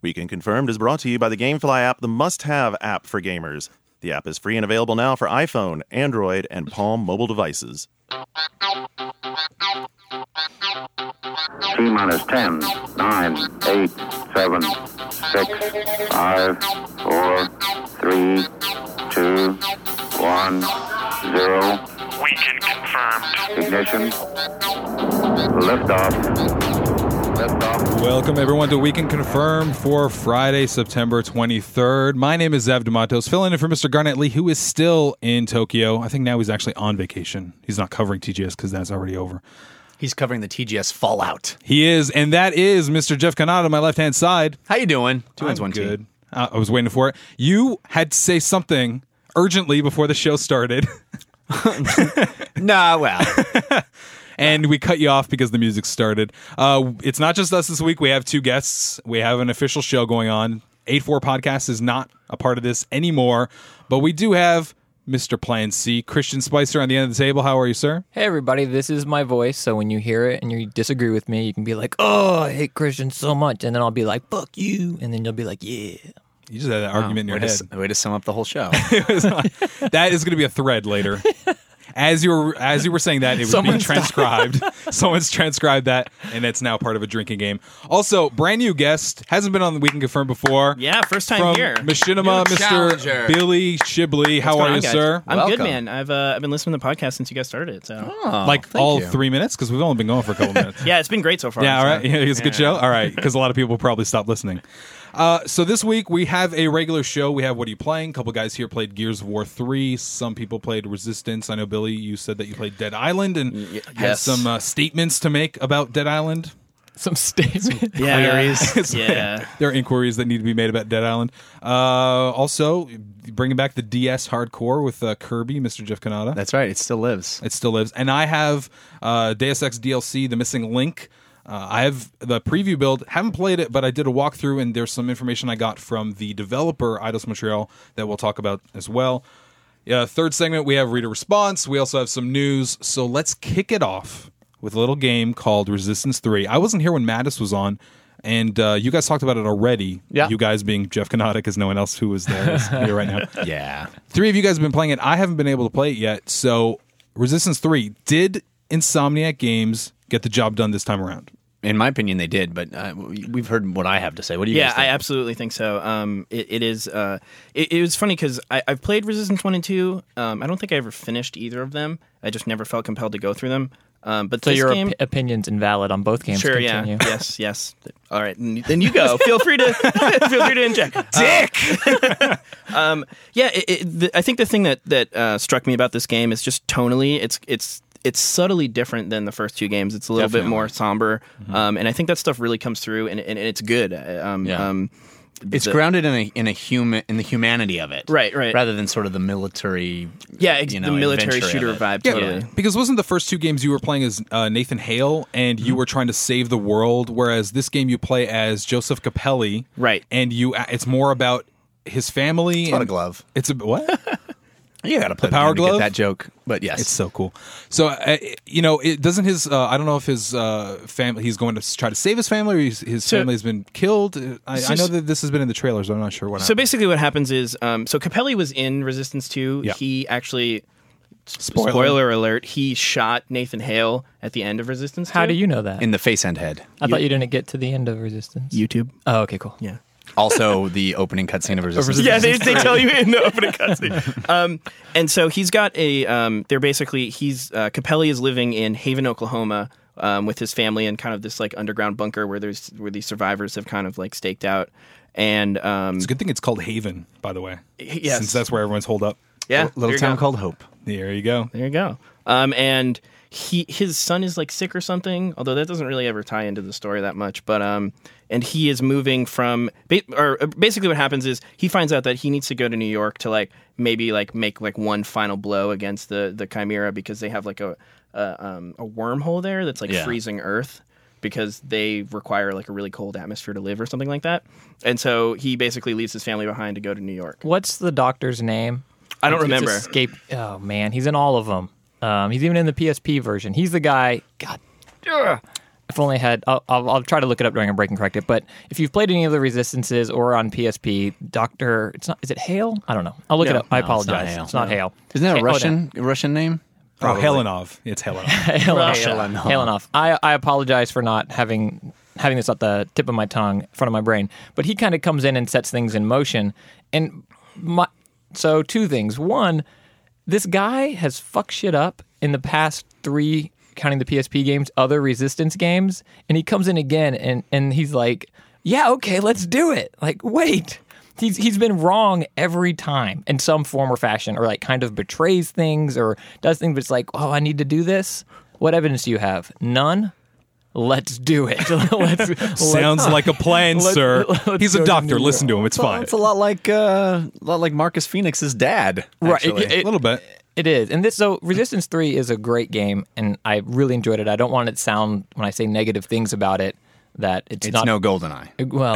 Weekend Confirmed is brought to you by the GameFly app, the must-have app for gamers. The app is free and available now for iPhone, Android, and Palm mobile devices. T-minus 10, 9, 8, 7, 6, 5, 4, 3, 2, 1, 0. Weekend Confirmed. Ignition. Liftoff. Welcome, everyone, to Weekend Confirmed for Friday, September 23rd. My name is Zev DeMatos, filling in for Mr. Garnett Lee, who is still in Tokyo. I think now he's actually on vacation. He's not covering TGS because that's already over. He's covering the TGS Fallout. He is, and that is Mr. Jeff Canada on my left-hand side. How you doing? Two I'm wins, one good. team. I was waiting for it. You had to say something urgently before the show started. Nah, well. And we cut you off because the music started. It's not just us this week. We have two guests. We have an official show going on. 8-4 Podcast is not a part of this anymore. But we do have Mr. Plan C, Christian Spicer, on the end of the table. How are you, sir? Hey, everybody. This is my voice. So when you hear it and you disagree with me, you can be like, oh, I hate Christian so much. And then I'll be like, fuck you. And then you'll be like, yeah. You just had that argument in your head. Way to sum up the whole show. That is going to be a thread later. As you were saying that, it was being transcribed. Someone's transcribed that, and it's now part of a drinking game. Also, brand new guest, hasn't been on the Weekend Confirmed before. Yeah, first time from here. Machinima, New Mr. challenger. Billy Shibley. How are you, guys? sir? I'm good, Welcome. man. I've been listening to the podcast since you guys started it. So Like thank all you. 3 minutes? Because we've only been going for a couple minutes. yeah, it's been great so far. Yeah, all right. So, Yeah, it's a good show. All right, because a lot of people probably stopped listening. So this week we have a regular show. We have What Are You Playing? A couple guys here played Gears of War 3. Some people played Resistance. I know, Billy, you said that you played Dead Island and had yes. some statements to make about Dead Island. Some statement. Yeah, It's- yeah. There are inquiries that need to be made about Dead Island. Also, bringing back the DS hardcore with Kirby, Mr. Jeff Canada. That's right. It still lives. It still lives. And I have Deus Ex DLC, The Missing Link. I have the preview build. Haven't played it, but I did a walkthrough, and there's some information I got from the developer, Eidos Montreal, that we'll talk about as well. Third segment, we have reader response. We also have some news. So let's kick it off with a little game called Resistance 3. I wasn't here when Mattis was on, and you guys talked about it already. Yeah. You guys being Jeff Canada, because no one else who was there is here right now. Yeah. 3 of you guys have been playing it. I haven't been able to play it yet. So Resistance 3, did Insomniac Games get the job done this time around? In my opinion, they did, but we've heard what I have to say. What do you Yeah, guys think? I absolutely think so. It is. It was funny because I've played Resistance 1 and 2. I don't think I ever finished either of them. I just never felt compelled to go through them. But So this your game, opinion's invalid on both games. sure, Continue. yeah, yes. All right, then you go. Feel free to inject. Dick. I think the thing that struck me about this game is just tonally, it's subtly different than the first two games. It's a little bit more somber, and I think that stuff really comes through, and it's good. It's grounded in the humanity of it, Right. rather than sort of the military. Yeah, you know, the military adventure shooter of it. vibe. Yeah, Totally. because wasn't the first two games you were playing as Nathan Hale, and you were trying to save the world, whereas this game you play as Joseph Capelli, Right. And it's more about his family. It's not a and glove. It's a what? You got to play The Power game to get Glove? that joke, but yes, It's so cool. So it doesn't his. I don't know if his family. He's going to try to save his family, or his family has been killed. I know that this has been in the trailers. I'm not sure what. So basically, what happens is, so Capelli was in Resistance 2. Yeah. He actually, Spoiler. spoiler alert, he shot Nathan Hale at the end of Resistance 2. How do you know that? in the face and head. I thought you didn't get to the end of Resistance. YouTube. Oh, okay, cool. Yeah. Also, the opening cutscene of Resistance. Yeah, they tell you in the opening cutscene. And so he's got they're basically, Capelli is living in Haven, Oklahoma, with his family in kind of this like underground bunker where these survivors have kind of like staked out. And It's a good thing it's called Haven, by the way. yes. Since that's where everyone's holed up. yeah, little there you town go. called Hope. There you go. There you go. And his son is like sick or something, although that doesn't really ever tie into the story that much. But and he is moving from basically what happens is he finds out that he needs to go to New York to like maybe like make like one final blow against the Chimera, because they have like a wormhole there that's like freezing Earth, because they require like a really cold atmosphere to live or something like that. And so he basically leaves his family behind to go to New York. What's the doctor's name? I don't It's remember. Escape. Oh man, he's in all of them. He's even in the PSP version. He's the guy. God, I I've only had. I'll try to look it up during a break and correct it. But if you've played any of the Resistances or on PSP, Doctor, it's not. Is it Hale? I don't know. I'll look it up. I apologize. It's not Hale. Isn't that a Hale. Russian name? Oh, Helenov. It's Helenov. Helenov. I apologize for not having this at the tip of my tongue, in front of my brain. But he kind of comes in and sets things in motion. And so two things. One, this guy has fucked shit up in the past 3, counting the PSP games, other Resistance games, and he comes in again and he's like, yeah, okay, let's do it. Like, wait. He's been wrong every time in some form or fashion, or like kind of betrays things or does things, but it's like, oh, I need to do this? What evidence do you have? None? Let's do it. Sounds like a plan, sir. He's a doctor. Listen to him. It's fine. It's a lot like Marcus Phoenix's dad. Actually. A little bit. It is. And so Resistance 3 is a great game, and I really enjoyed it. I don't want it to sound, when I say negative things about it, that it's not no GoldenEye. Well,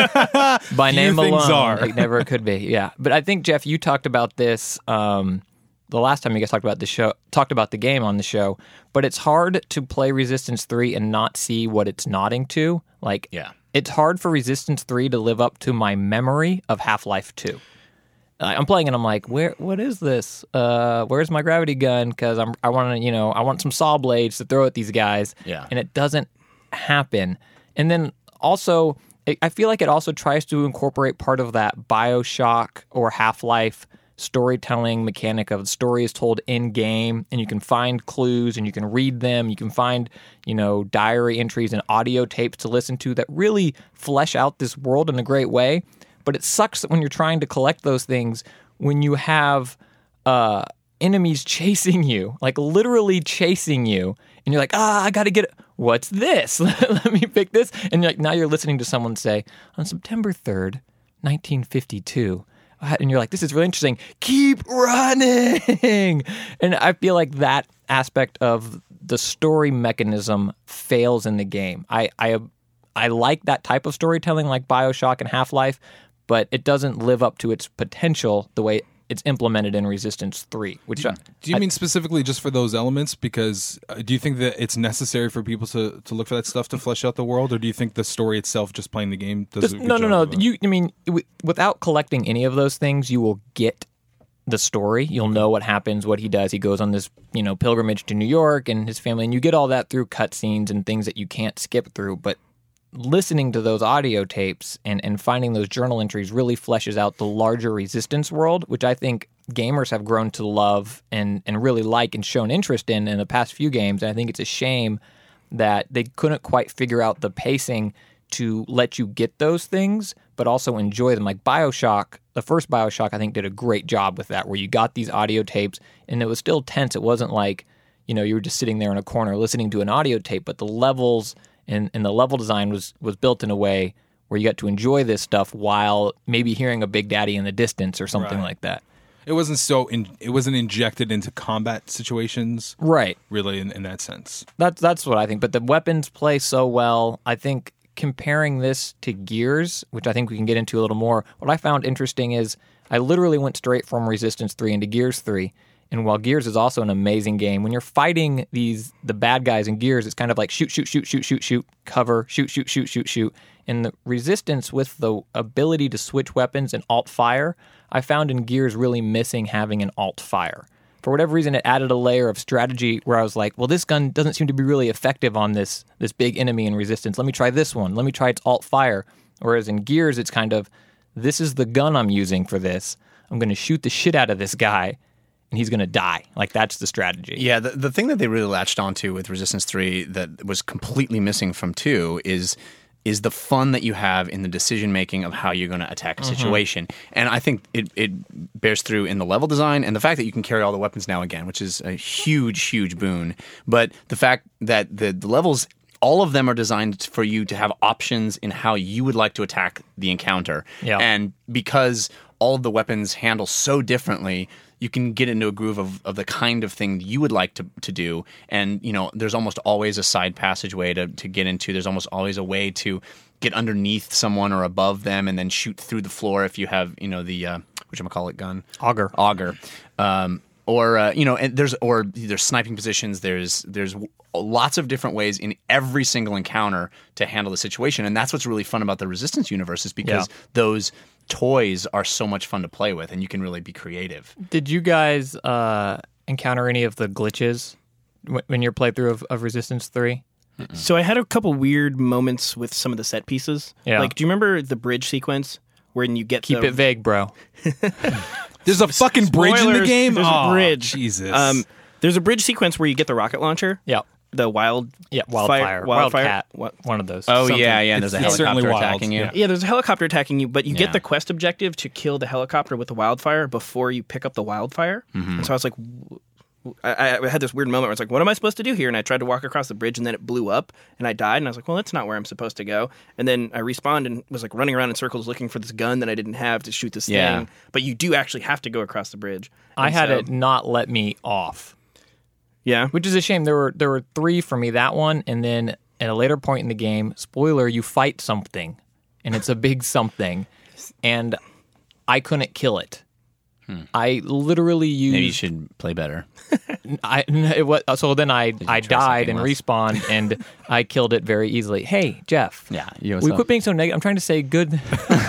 by Few name things alone, are. it never could be. Yeah. But I think, Jeff, you talked about this the last time you guys talked about the game on the show, but it's hard to play Resistance 3 and not see what it's nodding to. Like, it's hard for Resistance 3 to live up to my memory of Half-Life 2. I'm playing and I'm like, what is this? Where's my gravity gun? Because I want some saw blades to throw at these guys. Yeah. And it doesn't happen. And then also, I feel like it also tries to incorporate part of that BioShock or Half-Life storytelling mechanic of the story is told in game, and you can find clues and you can read them. You can find, diary entries and audio tapes to listen to that really flesh out this world in a great way. But it sucks that when you're trying to collect those things, when you have enemies chasing you, like literally chasing you, and you're like, I got to get it. What's this? Let me pick this. And now you're listening to someone say, on September 3rd, 1952, and you're like, this is really interesting. Keep running. And I feel like that aspect of the story mechanism fails in the game. I like that type of storytelling like BioShock and Half-Life, but it doesn't live up to its potential the way it's implemented in Resistance 3. Which do you mean specifically just for those elements? Because do you think that it's necessary for people to look for that stuff to flesh out the world, or do you think the story itself, just playing the game, does a good job of it? Without collecting any of those things, you will get the story. You'll know what happens, what he does. He goes on this, pilgrimage to New York and his family, and you get all that through cutscenes and things that you can't skip through. But listening to those audio tapes and finding those journal entries really fleshes out the larger Resistance world, which I think gamers have grown to love and really like and shown interest in the past few games. And I think it's a shame that they couldn't quite figure out the pacing to let you get those things, but also enjoy them. Like BioShock, the first BioShock, I think did a great job with that, where you got these audio tapes and it was still tense. It wasn't like, you were just sitting there in a corner listening to an audio tape, but the levels and the level design was built in a way where you got to enjoy this stuff while maybe hearing a Big Daddy in the distance or something like that. It wasn't it wasn't injected into combat situations, right? Really, in that sense. That's what I think. But the weapons play so well. I think comparing this to Gears, which I think we can get into a little more, what I found interesting is I literally went straight from Resistance 3 into Gears 3. And while Gears is also an amazing game, when you're fighting the bad guys in Gears, it's kind of like shoot, shoot, shoot, shoot, shoot, shoot, cover, shoot, shoot, shoot, shoot, shoot. And the Resistance with the ability to switch weapons and alt fire, I found in Gears really missing having an alt fire. For whatever reason, it added a layer of strategy where I was like, well, this gun doesn't seem to be really effective on this big enemy in Resistance. Let me try this one. Let me try its alt fire. Whereas in Gears, it's kind of, this is the gun I'm using for this. I'm going to shoot the shit out of this guy, and he's going to die. Like, that's the strategy. Yeah, the thing that they really latched onto with Resistance 3 that was completely missing from 2 is the fun that you have in the decision-making of how you're going to attack a situation. And I think it bears through in the level design and the fact that you can carry all the weapons now again, which is a huge, huge boon. But the fact that the levels, all of them are designed for you to have options in how you would like to attack the encounter. Yeah. And because all of the weapons handle so differently, you can get into a groove of the kind of thing you would like to do. And, there's almost always a side passageway to get into. There's almost always a way to get underneath someone or above them and then shoot through the floor if you have, the, whatchamacallit gun? Auger. and there's sniping positions. There's lots of different ways in every single encounter to handle the situation, and that's what's really fun about the Resistance universe is because those toys are so much fun to play with, and you can really be creative. Did you guys encounter any of the glitches when your playthrough of Resistance 3? So I had a couple weird moments with some of the set pieces. Yeah. Like, do you remember the bridge sequence when you get Keep it vague, bro. There's a fucking bridge in the Spoilers, game? There's a bridge. Jesus. There's a bridge sequence where you get the rocket launcher. Yeah. The Wildcat. One of those. Oh Something. yeah, and there's a It's certainly helicopter wild, attacking you. yeah. Yeah, there's a helicopter attacking you, but you Yeah. get the quest objective to kill the helicopter with the wildfire before you pick up the wildfire. And so I was like, I had this weird moment where I was like, what am I supposed to do here? And I tried to walk across the bridge, and then it blew up, and I died. And I was like, well, that's not where I'm supposed to go. And then I respawned and was like running around in circles looking for this gun that I didn't have to shoot this Yeah. thing. But you do actually have to go across the bridge. I And had so- it not let me off, Yeah. which is a shame. There were 3 for me, that one, and then at a later point in the game, spoiler, you fight something, and it's a big something, and I couldn't kill it. I literally used. Maybe you should play better. So then I try died and something less? respawned, and I killed it very easily. Hey, Jeff. Yeah, what's We up? quit being so negative. I'm trying to say good.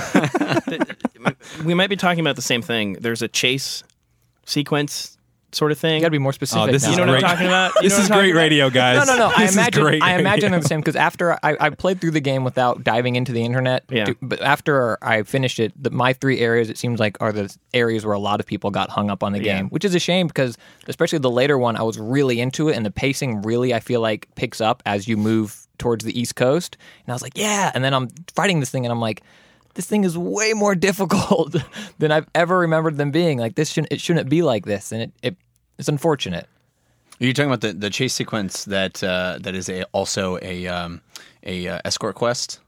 We might be talking about the same thing. There's a chase sequence sort of thing. You got to be more specific. this now. is You know what I'm great. talking about? You This know what is I'm talking great about? radio, guys. No. This is great I imagine radio. they're the same because after I played through the game without diving into the internet. Yeah. But after I finished it, my 3 areas it seems like are the areas where a lot of people got hung up on the game, which is a shame because especially the later one, I was really into it, and the pacing really I feel like picks up as you move towards the East Coast, and I was like, yeah, and then I'm fighting this thing, and I'm like, this thing is way more difficult than I've ever remembered them being. Like it shouldn't be like this, and it's unfortunate. Are you talking about the chase sequence that is also a escort quest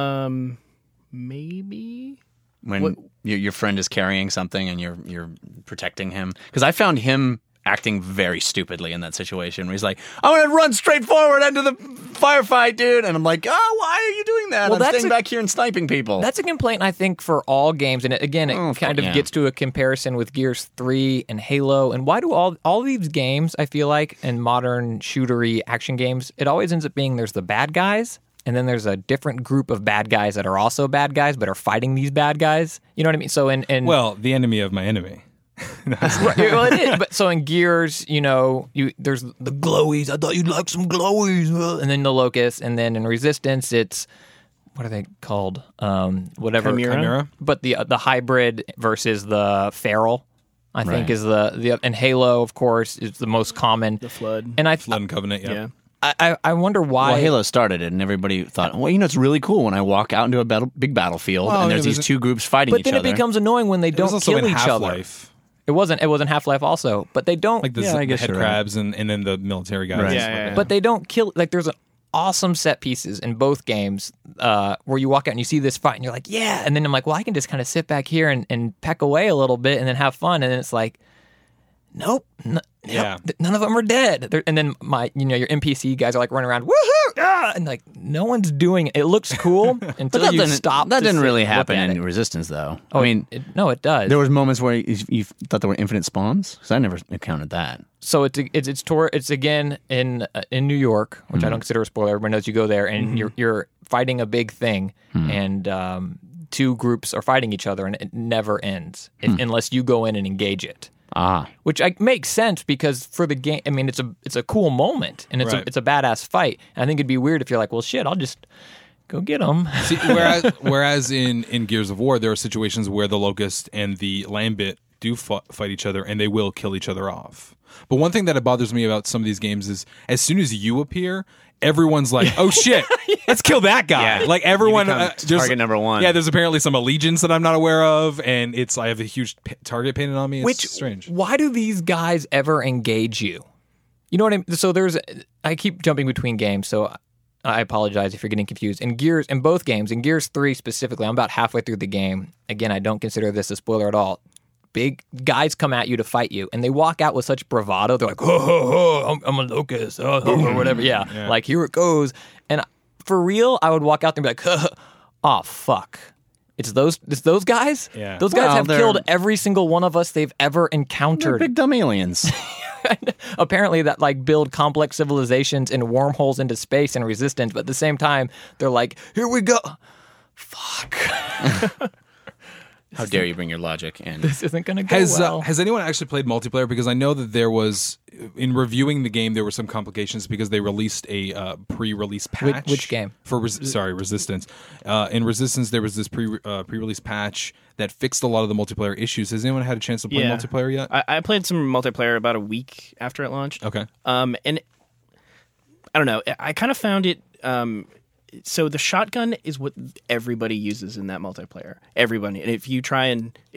Maybe. when your friend is carrying something and you're protecting him? Because I found him acting very stupidly in that situation where he's like, I'm going to run straight forward into the firefight, dude. And I'm like, oh, why are you doing that? Well, I'm that's staying back here and sniping people. That's a complaint, I think, for all games. And it kind of yeah. gets to a comparison with Gears 3 and Halo. And why do all these games, I feel like, in modern shootery action games, it always ends up being there's the bad guys, and then there's a different group of bad guys that are also bad guys, but are fighting these bad guys. You know what I mean? So Well, the enemy of my enemy. right, well, it is. But so in Gears, there's the glowies. I thought you'd like some glowies, and then the locusts, and then in Resistance, it's what are they called? Whatever. Chimera? But the hybrid versus the feral, I think, Right. is the and Halo, of course, is the most common. The Flood. And Flood and Covenant, yeah. I wonder why. Well, Halo started it, and everybody thought, well, it's really cool when I walk out into a big battlefield, Well, and yeah, there's these there's two groups fighting but each then other. it becomes annoying when they It was don't also kill in each other. Half-Life. It wasn't in Half-Life also, but they don't. Like the, Yeah, I the guess head you're right. crabs and then the military guys. Right. Yeah. But they don't kill. Like there's an awesome set pieces in both games where you walk out and you see this fight and you're like, yeah. And then I'm like, well, I can just kind of sit back here and peck away a little bit and then have fun. And then it's like, nope. Yeah. None of them are dead. And then your NPC guys are like running around, woohoo, ah! And like no one's doing it. It looks cool But until that you didn't, stop. that to didn't sit really and look happen at in it. Resistance, though. Oh, I mean, no, it does. there was moments where you thought there were infinite spawns, because I never encountered that. So it's again in New York, which I don't consider a spoiler. Everyone knows you go there, and you're fighting a big thing, and two groups are fighting each other, and it never ends unless you go in and engage it. Ah, Which makes sense because for the game, I mean, it's a cool moment, and Right. it's a badass fight. And I think it'd be weird if you're like, well, shit, I'll just go get them. See, whereas in Gears of War, there are situations where the Locust and the Lambit do fight each other, and they will kill each other off. But one thing that bothers me about some of these games is as soon as you appear, everyone's like, oh shit, let's kill that guy. Yeah. Like everyone, You become there's- target number one. Yeah, there's apparently some allegiance that I'm not aware of, and I have a huge target painted on me. It's Which strange. Why do these guys ever engage you? You know what I mean? So I keep jumping between games, so I apologize if you're getting confused. In both games, in Gears 3 specifically, I'm about halfway through the game. Again, I don't consider this a spoiler at all. Big guys come at you to fight you, and they walk out with such bravado. They're like, oh, I'm a locust, or whatever. Yeah, like here it goes. And for real, I would walk out there and be like, oh, fuck. It's those guys. Yeah. Those guys Well, have they're- killed every single one of us they've ever They're encountered. big dumb aliens. Apparently, that like build complex civilizations and wormholes into space and Resistance, but at the same time, they're like, here we go. Fuck. How dare you bring your logic in? This isn't going to go Has well. has anyone actually played multiplayer? Because I know that there was, in reviewing the game, there were some complications because they released a pre-release patch. Which game? For Resistance. In Resistance, there was this pre-release patch that fixed a lot of the multiplayer issues. Has anyone had a chance to play multiplayer yet? I played some multiplayer about a week after it launched. Okay. And I don't know. I kind of found it. So the shotgun is what everybody uses in that multiplayer. Everybody, and if you try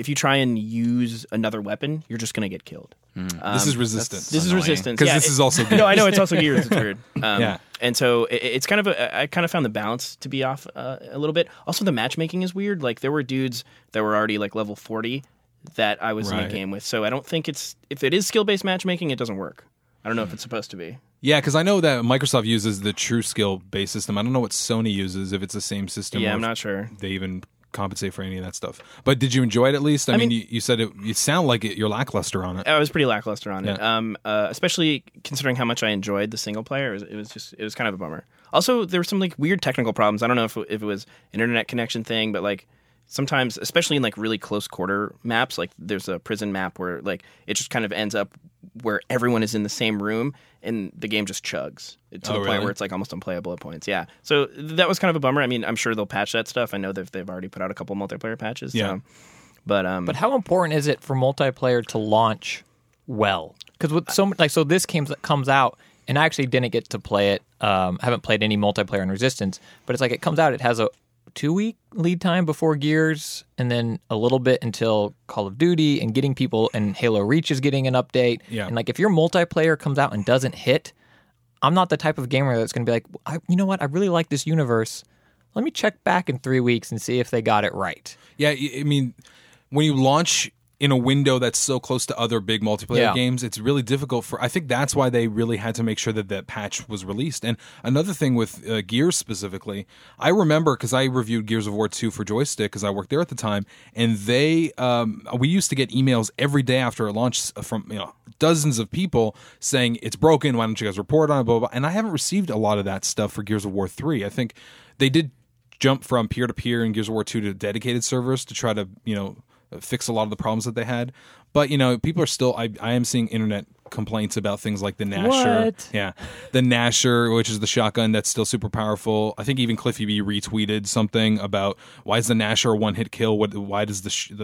and use another weapon, you're just gonna get killed. This is Resistance. This is annoying. Resistance Because this is also Gears. No, I know it's also Gears. It's weird. Yeah. And so it's kind of I kind of found the balance to be off a little bit. Also, the matchmaking is weird. Like there were dudes that were already like level 40 that I was in Right. a game with. So I don't think if it is skill based matchmaking, it doesn't work. I don't know if it's supposed to be. Yeah, because I know that Microsoft uses the true skill-based system. I don't know what Sony uses, if it's the same system. Yeah, or I'm if not sure. they even compensate for any of that stuff. But did you enjoy it at least? I mean, you said you sound like you're lackluster on it. I was pretty lackluster on it, Yeah. especially considering how much I enjoyed the single player. It was kind of a bummer. Also, there were some like weird technical problems. I don't know if it was an internet connection thing, but like sometimes, especially in like really close quarter maps, like there's a prison map where like it just kind of ends up where everyone is in the same room and the game just chugs to the point really? where it's like almost unplayable at points. Yeah, so that was kind of a bummer. I mean, I'm sure they'll patch that stuff. I know they've already put out a couple multiplayer patches. Yeah. So, but how important is it for multiplayer to launch well? Because with so much, like, so this comes out, and I actually didn't get to play it. Haven't played any multiplayer in Resistance, but it's like it comes out. It has a 2-week lead time before Gears, and then a little bit until Call of Duty, and getting people, and Halo Reach is getting an update. Yeah. And like if your multiplayer comes out and doesn't hit, I'm not the type of gamer that's going to be like, you know what, I really like this universe. Let me check back in 3 weeks and see if they got it right. Yeah, I mean, when you launch in a window that's so close to other big multiplayer games, it's really difficult for. I think that's why they really had to make sure that that patch was released. And another thing with Gears specifically, I remember because I reviewed Gears of War 2 for Joystick because I worked there at the time, and they we used to get emails every day after it launched from dozens of people saying it's broken. Why don't you guys report on it? Blah, blah, blah. And I haven't received a lot of that stuff for Gears of War 3. I think they did jump from peer-to-peer in Gears of War 2 to dedicated servers to try to fix a lot of the problems that they had. But people are still I am seeing internet complaints about things like the Gnasher. What? Yeah, the Gnasher, which is the shotgun that's still super powerful. I think even Cliffy B retweeted something about why is the Gnasher a one-hit kill? Why does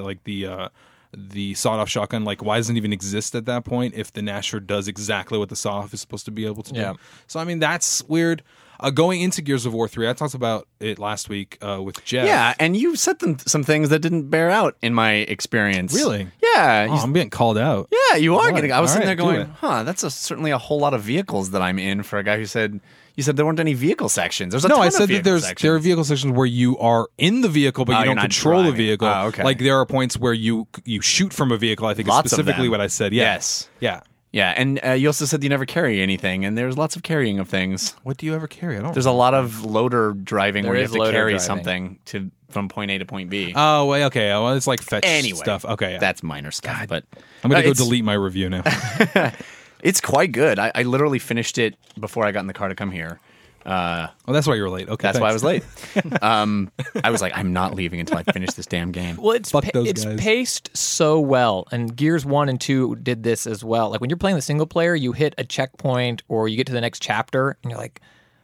the sawed-off shotgun, like, why doesn't it even exist at that point if the Gnasher does exactly what the sawed-off is supposed to be able to do? Yeah. So, I mean, that's weird. Going into Gears of War 3, I talked about it last week with Jeff. Yeah, and you said some things that didn't bear out in my experience. Really? Yeah. Oh, I'm getting called out. Yeah, you are What? getting. I was All sitting right, there do going, it. that's certainly a whole lot of vehicles that I'm in for a guy who said. You said there weren't any vehicle sections. There's a ton I of said that vehicle there are sections. vehicle sections where you are in the vehicle, but you you're don't not control the driving. vehicle. Oh, okay. Like there are points where you shoot from a vehicle. I think Lots is of specifically them. what I said. Yeah. Yes. Yeah. Yeah, and you also said you never carry anything, and there's lots of carrying of things. What do you ever carry? I don't. There's a lot of loader driving where you There have is to loader carry driving. something from point A to point B. Oh, wait, okay. Well, it's like fetch Anyway, stuff. Okay, yeah. that's minor stuff, but I'm gonna go it's- delete my review now. It's quite good. I literally finished it before I got in the car to come here. Oh, that's why you were late. Okay, That's why I thanks. was late. I was like, I'm not leaving until I finish this damn game. Well, it's Fuck those it's guys. paced so well, and Gears 1 and 2 did this as well. Like when you're playing the single player, you hit a checkpoint or you get to the next chapter, and you're like,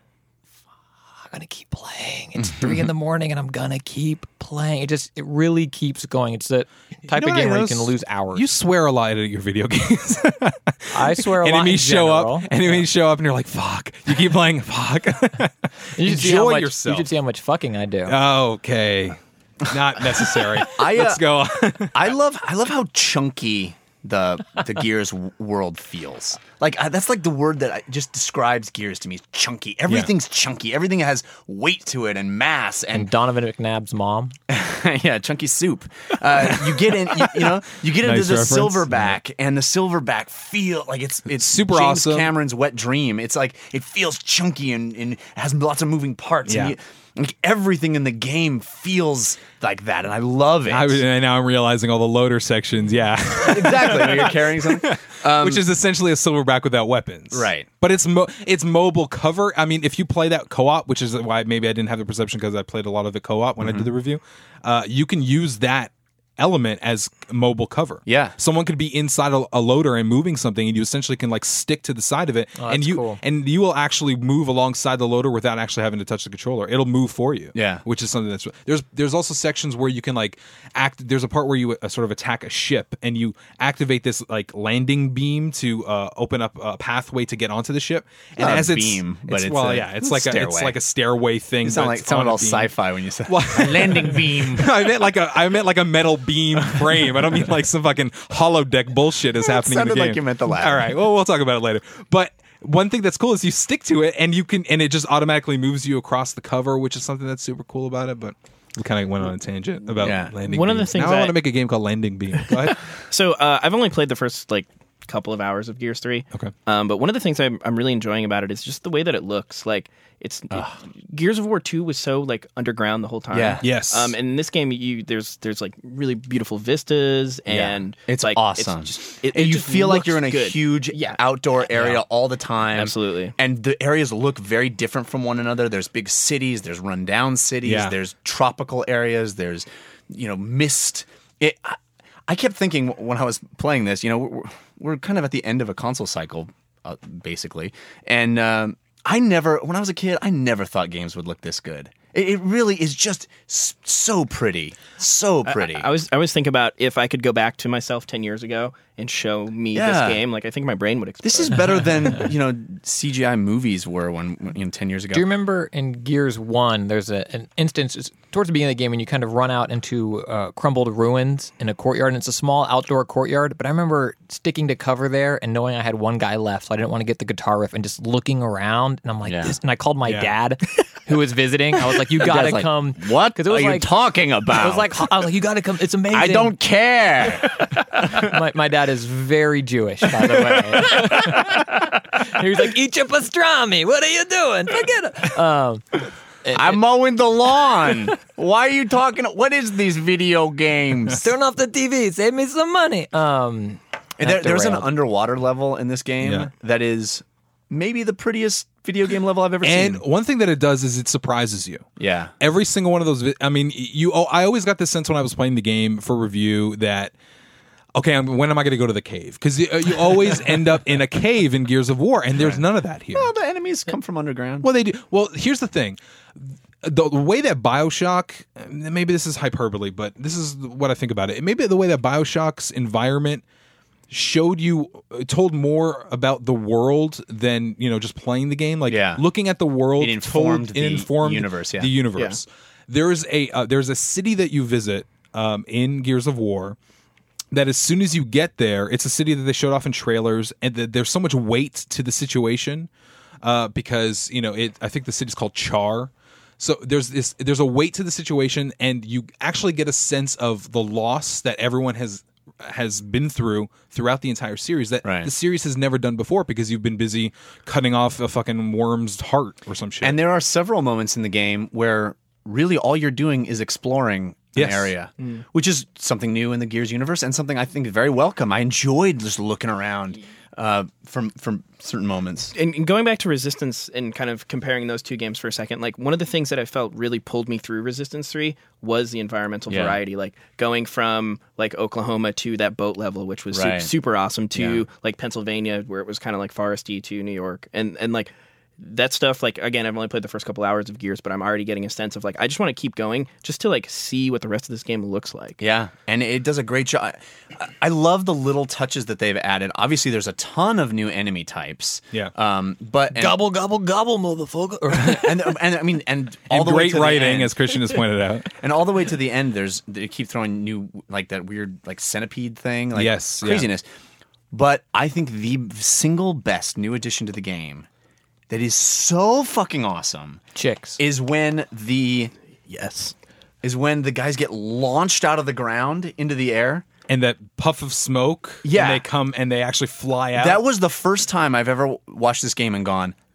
I'm gonna keep playing. It's 3 a.m. and I'm gonna keep playing. It really keeps going. It's the type know of what I game where you noticed? can lose hours. You swear a lot at your video games. I swear a lot. Enemies in show general. up. Enemies show up, and you're like, "Fuck!" You keep playing. Fuck. You should see how Enjoy much, yourself. You should see how much fucking I do. Okay, not necessary. Let's go. I love how chunky the Gears world feels. Like that's like the word that just describes Gears to me. Is chunky. Everything's chunky. Everything has weight to it and mass And Donovan McNabb's mom. yeah, chunky soup. You get in, you get into Nice the reference. silverback, and the silverback feel like it's Super James awesome. Cameron's wet dream. It's like it feels chunky and has lots of moving parts. Yeah. And Like everything in the game feels like that, and I love it. And now I'm realizing all the loader sections. Yeah, exactly. When you're carrying something, which is essentially a silverback without weapons, right? But it's mobile cover. I mean, if you play that co-op, which is why maybe I didn't have the perception because I played a lot of the co-op when I did the review. You can use that element as mobile cover. Yeah. Someone could be inside a loader and moving something, and you essentially can like stick to the side of it, and you will actually move alongside the loader without actually having to touch the controller. It'll move for you. Yeah. Which is something that's there's also sections where you can like there's a part where you sort of attack a ship and you activate this like landing beam to open up a pathway to get onto the ship. And Not as a beam, but it's like a stairway thing. You sound but all on a beam. sci-fi when you say landing beam. I meant like a metal beam frame. I don't mean like some fucking holodeck bullshit is happening in the sounded game. like you meant the latter. All right, well, we'll talk about it later. But one thing that's cool is you stick to it and it just automatically moves you across the cover, which is something that's super cool about it. But we kind of went on a tangent about landing. One of the beams. things now I want to make a game called Landing Beam. Go ahead. So I've only played the first like couple of hours of Gears 3. Okay. But one of the things I'm really enjoying about it is just the way that it looks. Like Gears of War 2 was so like underground the whole time. Yeah. Yes. And in this game, there's like really beautiful vistas and it's like, awesome. It and you just feel like you're in a looks good. huge outdoor area all the time. Absolutely. And the areas look very different from one another. There's big cities, there's rundown cities, there's tropical areas, there's mist. I kept thinking when I was playing this, we're kind of at the end of a console cycle, basically. And when I was a kid, I never thought games would look this good. It really is just so pretty. So pretty. I was thinking about if I could go back to myself 10 years ago and show me this game, like I think my brain would explode. This is better than, CGI movies were when 10 years ago. Do you remember in Gears 1, there's an instance towards the beginning of the game when you kind of run out into crumbled ruins in a courtyard, and it's a small outdoor courtyard, but I remember sticking to cover there and knowing I had one guy left, so I didn't want to get the guitar riff, and just looking around, and I'm like, this, and I called my dad who was visiting. I was like, you gotta come. What it was are you talking about? I was like, you gotta come. It's amazing. I don't care. my dad is very Jewish, by the way. He was like, eat your pastrami. What are you doing? Forget it. I'm mowing the lawn. Why are you talking? What is these video games? Turn off the TV. Save me some money. There's an underwater level in this game that is maybe the prettiest video game level I've ever seen. And one thing that it does is it surprises you. Yeah. Every single one of those. I mean, I always got this sense when I was playing the game for review that, okay, when am I going to go to the cave? Because you always end up in a cave in Gears of War, and there's none of that here. Well, the enemies come from underground. Well, they do. Well, here's the thing. The way that BioShock, maybe this is hyperbole, but this is what I think about it. Maybe the way that BioShock's environment told more about the world than just playing the game. Like looking at the world, it informed the universe. The universe. Yeah. There's a city that you visit in Gears of War that as soon as you get there, it's a city that they showed off in trailers, and there's so much weight to the situation because I think the city's called Char. So there's a weight to the situation, and you actually get a sense of the loss that everyone has been throughout the entire series that the series has never done before because you've been busy cutting off a fucking worm's heart or some shit. And there are several moments in the game where really all you're doing is exploring an area, which is something new in the Gears universe and something I think is very welcome. I enjoyed just looking around from certain moments. And going back to Resistance and kind of comparing those two games for a second, like one of the things that I felt really pulled me through Resistance 3 was the environmental variety, like going from like Oklahoma to that boat level, which was super awesome, to like Pennsylvania, where it was kind of like foresty, to New York, and like that stuff. Like again, I've only played the first couple hours of Gears, but I'm already getting a sense of like I just want to keep going just to like see what the rest of this game looks like. Yeah, and it does a great job. I love the little touches that they've added. Obviously, there's a ton of new enemy types. Yeah, but gobble gobble gobble, motherfucker. and I mean, and all the great way to writing, the end, as Christian has pointed out, and all the way to the end. They keep throwing new like that weird like centipede thing. Like, yes, craziness. But I think the single best new addition to the game that is so fucking awesome is when the guys get launched out of the ground into the air. And that puff of smoke, and they come and they actually fly out. That was the first time I've ever watched this game and gone,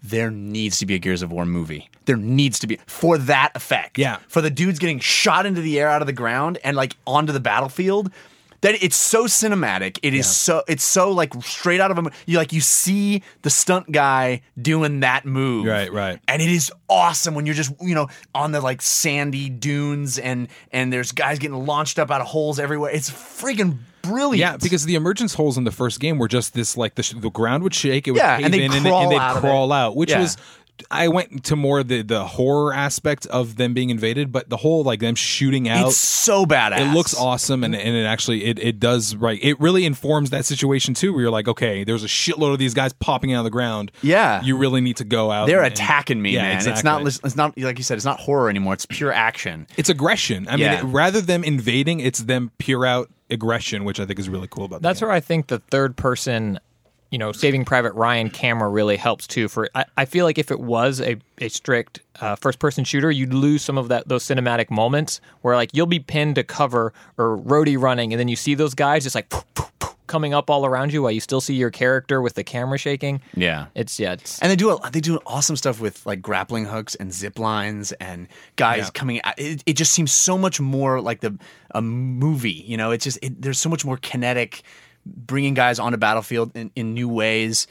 there needs to be a Gears of War movie. There needs to be, for that effect. Yeah. For the dudes getting shot into the air out of the ground and like onto the battlefield. That it's so cinematic. It is it's so like straight out of a you see the stunt guy doing that move. Right. And it is awesome when you're just, on the like sandy dunes and there's guys getting launched up out of holes everywhere. It's freaking brilliant. Yeah, because the emergence holes in the first game were just this like the ground would shake, it would cave and in, and they'd crawl out, which was. I went to more the horror aspect of them being invaded, but the whole like them shooting out, it's so badass. It looks awesome, and it actually it does right. It really informs that situation too, where you're like, okay, there's a shitload of these guys popping out of the ground. Yeah, you really need to go out. They're attacking me, man. Exactly. It's not like you said. It's not horror anymore. It's pure action. It's aggression. I mean, rather than invading, it's them pure out aggression, which I think is really cool about. That's where I think the third person, Saving Private Ryan camera really helps too. I feel like if it was a strict first person shooter, you'd lose some of those cinematic moments where like you'll be pinned to cover or roadie running, and then you see those guys just like poof, poof, poof, coming up all around you while you still see your character with the camera shaking. Yeah, it's and they do awesome stuff with like grappling hooks and zip lines and guys coming. It just seems so much more like a movie. It's just there's so much more kinetic. Bringing guys on a battlefield in new ways.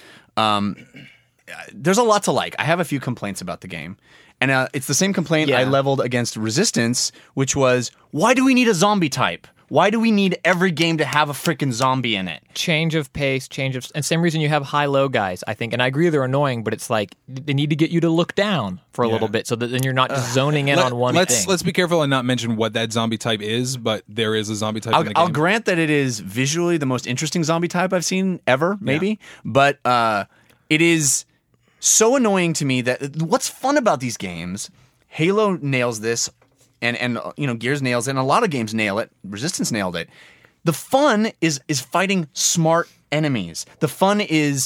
There's a lot to like. I have a few complaints about the game. And it's the same complaint I leveled against Resistance, which was, why do we need a zombie type? Why do we need every game to have a freaking zombie in it? Change of pace, and same reason you have high-low guys, I think. And I agree they're annoying, but it's like they need to get you to look down for a little bit so that then you're not just zoning in on one thing. Let's be careful and not mention what that zombie type is, but there is a zombie type in the game. I'll grant that it is visually the most interesting zombie type I've seen ever, maybe. Yeah. But it is so annoying to me that what's fun about these games, Halo nails this, and Gears nails it, and a lot of games nail it. Resistance nailed it. The fun is fighting smart enemies. The fun is,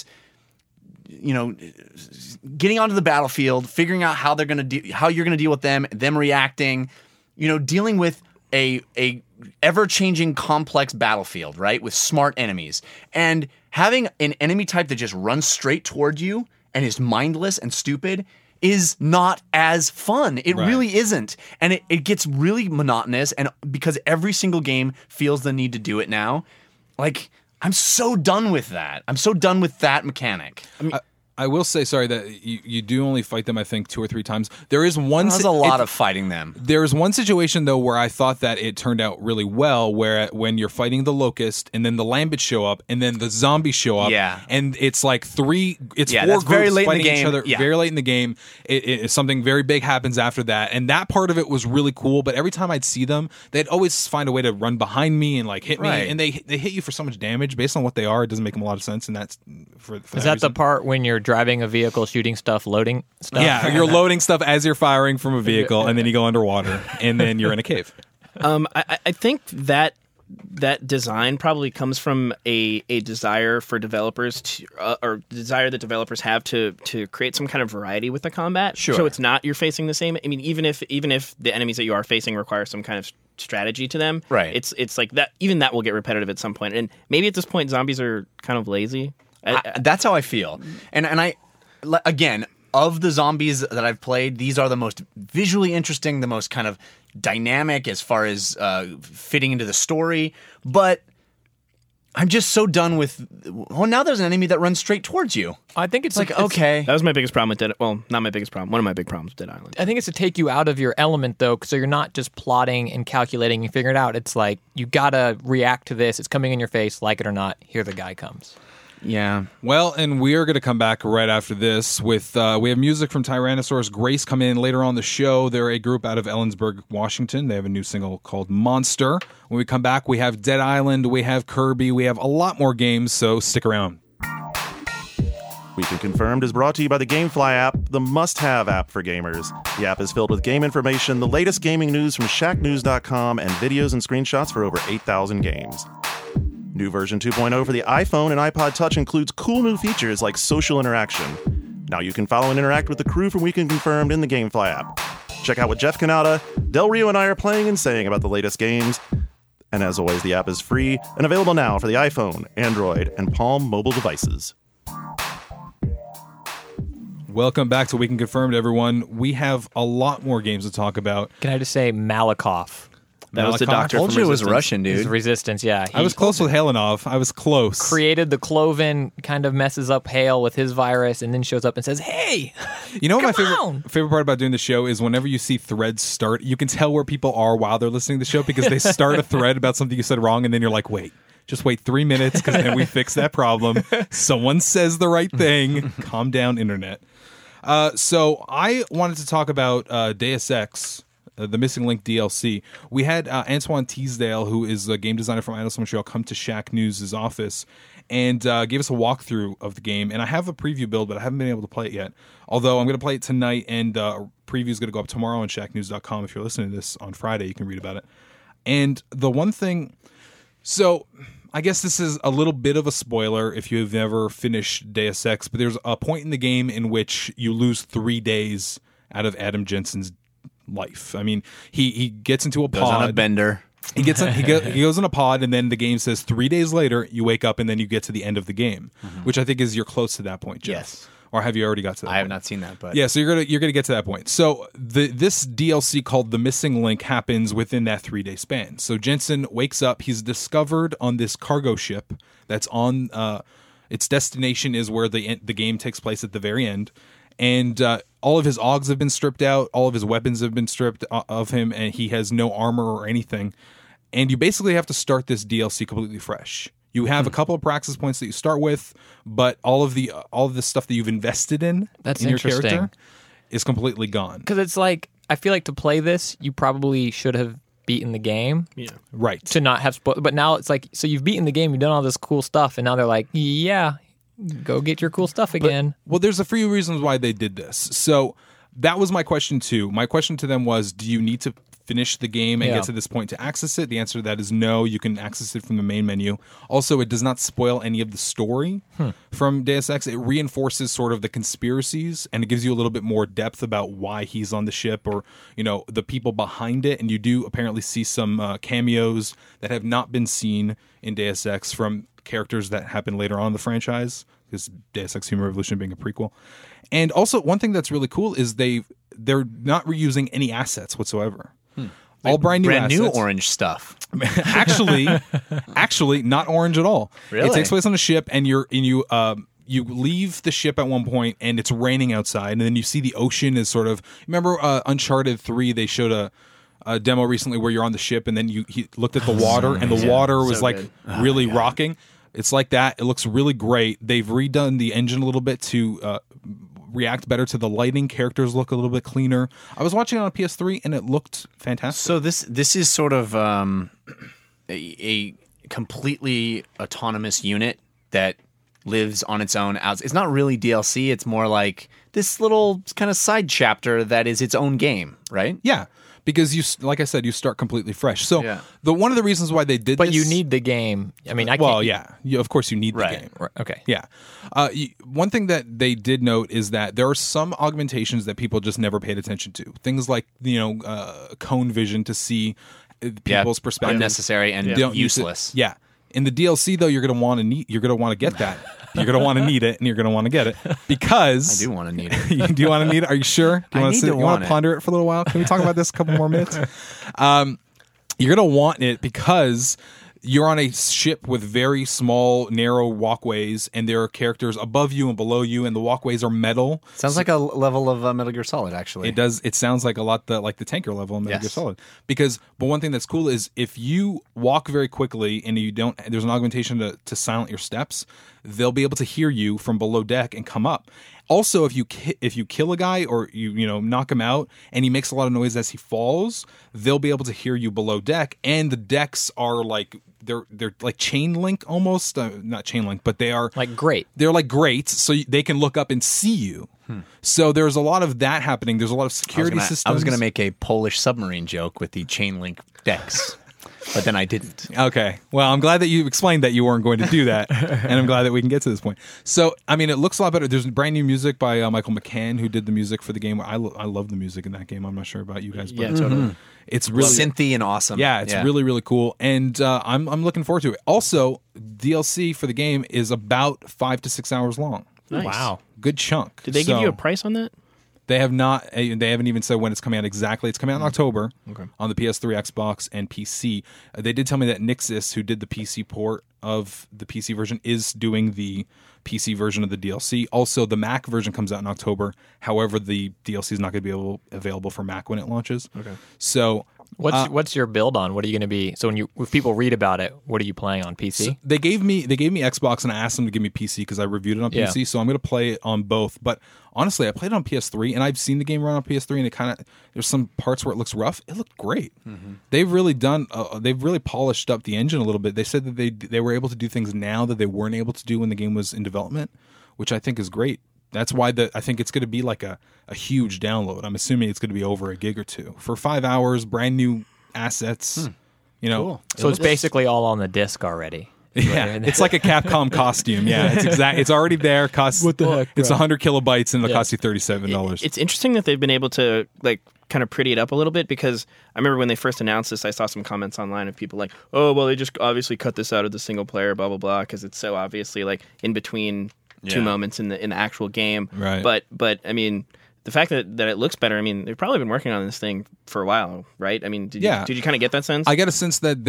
getting onto the battlefield, figuring out how they're going to how you're going to deal with them reacting, dealing with a ever-changing complex battlefield, right? With smart enemies. And having an enemy type that just runs straight toward you and is mindless and stupid is not as fun. It really isn't. And it gets really monotonous, and because every single game feels the need to do it now, like, I'm so done with that. I'm so done with that mechanic. I mean, I will say, sorry, that you do only fight them, I think, 2 or 3 times. There is one. There's a lot of fighting them. There is one situation though where I thought that it turned out really well, where when you're fighting the Locust and then the Lambits show up and then the zombies show up, and it's like 4 groups very late fighting in the game. each other very late in the game. Something very big happens after that, and that part of it was really cool. But every time I'd see them, they'd always find a way to run behind me and like hit me, and they hit you for so much damage based on what they are. It doesn't make them a lot of sense, and that's for is that the part when you're driving a vehicle, shooting stuff, loading stuff? Yeah, you're loading stuff as you're firing from a vehicle, and then you go underwater, and then you're in a cave. I think that design probably comes from a desire for developers to, or desire that developers have to create some kind of variety with the combat. Sure. So it's not you're facing the same. I mean, even if the enemies that you are facing require some kind of strategy to them, right? It's like that. Even that will get repetitive at some point, and maybe at this point, zombies are kind of lazy. That's how I feel, and I again, of the zombies that I've played, these are the most visually interesting, the most kind of dynamic as far as fitting into the story. But I'm just so done with, now there's an enemy that runs straight towards you. I think it's like, okay. That was my biggest problem with Dead. Well, not my biggest problem. One of my big problems with Dead Island. I think it's to take you out of your element, though, so you're not just plotting and calculating and figuring it out. It's like, you gotta react to this. It's coming in your face, like it or not. Here the guy comes. Yeah. Well, and we are going to come back right after this with, we have music from Tyrannosaurus Grace coming in later on the show. They're a group out of Ellensburg, Washington. They have a new single called Monster. When we come back, we have Dead Island, we have Kirby, we have a lot more games, so stick around. Weekend Confirmed is brought to you by the GameFly app, the must-have app for gamers. The app is filled with game information, the latest gaming news from shacknews.com, and videos and screenshots for over 8,000 games. New version 2.0 for the iPhone and iPod Touch includes cool new features like social interaction. Now you can follow and interact with the crew from Weekend Confirmed in the GameFly app. Check out what Jeff Canada, Del Rio, and I are playing and saying about the latest games. And as always, the app is free and available now for the iPhone, Android, and Palm mobile devices. Welcome back to Weekend Confirmed, everyone. We have a lot more games to talk about. Can I just say Malakoff? That was the Malakoff? doctor Told from you it was Resistance. Russian, His dude. Resistance, yeah. I was close with Halenov. I was close. Created the Cloven, kind of messes up Hale with his virus, and then shows up and says, "Hey, You know what my Come on! favorite part about doing the show is whenever you see threads start, you can tell where people are while they're listening to the show because they start a thread about something you said wrong, and then you're like, wait. Just wait 3 minutes because then we fix that problem. Someone says the right thing. Calm down, internet. So I wanted to talk about Deus Ex, the Missing Link DLC. We had Antoine Teasdale, who is a game designer from Eidos Montreal, come to Shack News' office and gave us a walkthrough of the game. And I have a preview build, but I haven't been able to play it yet. Although I'm going to play it tonight, and preview is going to go up tomorrow on shacknews.com. If you're listening to this on Friday, you can read about it. And the one thing... So... I guess this is a little bit of a spoiler if you've never finished Deus Ex, but there's a point in the game in which you lose 3 days out of Adam Jensen's life. I mean, he gets into a pod. Goes on a bender. He goes in a pod, and then the game says 3 days later, you wake up, and then you get to the end of the game, which I think is you're close to that point, Jeff. Yes. Or have you already got to that I have point? not seen that, but Yeah, so you're gonna get to that point. So this DLC called The Missing Link happens within that 3-day span. So Jensen wakes up. He's discovered on this cargo ship that's on its destination is where the game takes place at the very end, and all of his augs have been stripped out. All of his weapons have been stripped of him, and he has no armor or anything. And you basically have to start this DLC completely fresh. You have a couple of praxis points that you start with, but all of the stuff that you've invested in That's your interesting. character is completely gone. Because it's like, I feel like to play this, you probably should have beaten the game Yeah. Right. to not have spoiled. But now it's like, so you've beaten the game, you've done all this cool stuff, and now they're like, yeah, go get your cool stuff again. Well, there's a few reasons why they did this. So that was my question too. My question to them was, do you need to finish the game and Yeah. get to this point to access it? The answer to that is no. You can access it from the main menu. Also, it does not spoil any of the story from Deus Ex. It reinforces sort of the conspiracies, and it gives you a little bit more depth about why he's on the ship, or the people behind it. And you do apparently see some cameos that have not been seen in Deus Ex from characters that happen later on in the franchise, because Deus Ex Human Revolution being a prequel. And also, one thing that's really cool is they're not reusing any assets whatsoever. All brand new brand new assets. orange stuff. actually not orange at all. Really? It takes place on a ship, and you leave the ship at one point, and it's raining outside, and then you see the ocean is sort of. Remember Uncharted 3? They showed a demo recently where you're on the ship, and then he looked at the water, and the water was So like good. really rocking. It's like that. It looks really great. They've redone the engine a little bit to react better to the lighting. Characters look a little bit cleaner. I was watching it on PS3, and it looked fantastic. So this is sort of a completely autonomous unit that lives on its own. It's not really DLC. It's more like this little kind of side chapter that is its own game, right? Yeah, because like I said, you start completely fresh. So Yeah. one of the reasons why they did But this, you need the game. I mean, I can't. well, yeah, of course you need the Right. game. Right, okay. Yeah. One thing that they did note is that there are some augmentations that people just never paid attention to. Things like cone vision to see people's perspective. Unnecessary and Don't use it. useless. Yeah. In the DLC though, you're going to want to get that. You're going to want to need it, and you're going to want to get it because I do want to need it. do you want to need it? Are you sure? Do you I want need sit? to You want want to it. ponder it for a little while? Can we talk about this a couple more minutes? You're going to want it because you're on a ship with very small, narrow walkways, and there are characters above you and below you, and the walkways are metal. Sounds like a level of Metal Gear Solid, actually. It does. It sounds like a lot like the tanker level in Metal Gear Yes. Solid. But one thing that's cool is if you walk very quickly and there's an augmentation to silent your steps, they'll be able to hear you from below deck and come up. Also, if you kill a guy or you knock him out and he makes a lot of noise as he falls, they'll be able to hear you below deck. And the decks are like they're like chain link almost, not chain link, but they are Like, great. They're like grates, so they can look up and see you. So there's a lot of that happening. There's a lot of security systems. I was going to make a Polish submarine joke with the chain link decks, but then I didn't. Okay. Well, I'm glad that you explained that you weren't going to do that, and I'm glad that we can get to this point. So, I mean, it looks a lot better. There's brand new music by Michael McCann, who did the music for the game. I love the music in that game. I'm not sure about you guys, but Yeah, totally. it's really Synthy and awesome. yeah, it's really, really cool, and I'm looking forward to it. Also, DLC for the game is about 5 to 6 hours long. Nice. Wow. Good chunk. Did they give you a So- price on that? They have not. They haven't even said when it's coming out exactly. It's coming out in October on the PS3, Xbox, and PC. They did tell me that Nixxes, who did the PC port of the PC version, is doing the PC version of the DLC. Also, the Mac version comes out in October. However, the DLC is not going to be available for Mac when it launches. Okay. So What's your build on? What are you going to be? So if people read about it, what are you playing on PC? So they gave me Xbox, and I asked them to give me PC because I reviewed it on Yeah. PC. So I'm going to play it on both. But honestly, I played it on PS3, and I've seen the game run on PS3, and it kind of there's some parts where it looks rough. It looked great. They've really done. They've really polished up the engine a little bit. They said that they were able to do things now that they weren't able to do when the game was in development, which I think is great. That's why I think it's going to be like a huge download. I'm assuming it's going to be over a gig or two for 5 hours, brand new assets. You know, Cool. So it's basically all on the disc already. yeah, it's like a Capcom costume. Yeah, it's exact. It's already there. Costs what the heck? It's 100 kilobytes and it'll cost you $37. It's interesting that they've been able to like kind of pretty it up a little bit, because I remember when they first announced this, I saw some comments online of people like, "Oh, well, they just obviously cut this out of the single player, blah blah blah," because it's so obviously like in between two moments in the actual game. Right. But I mean, the fact that it looks better, I mean, they've probably been working on this thing for a while, right? I mean, did you kind of get that sense? I get a sense that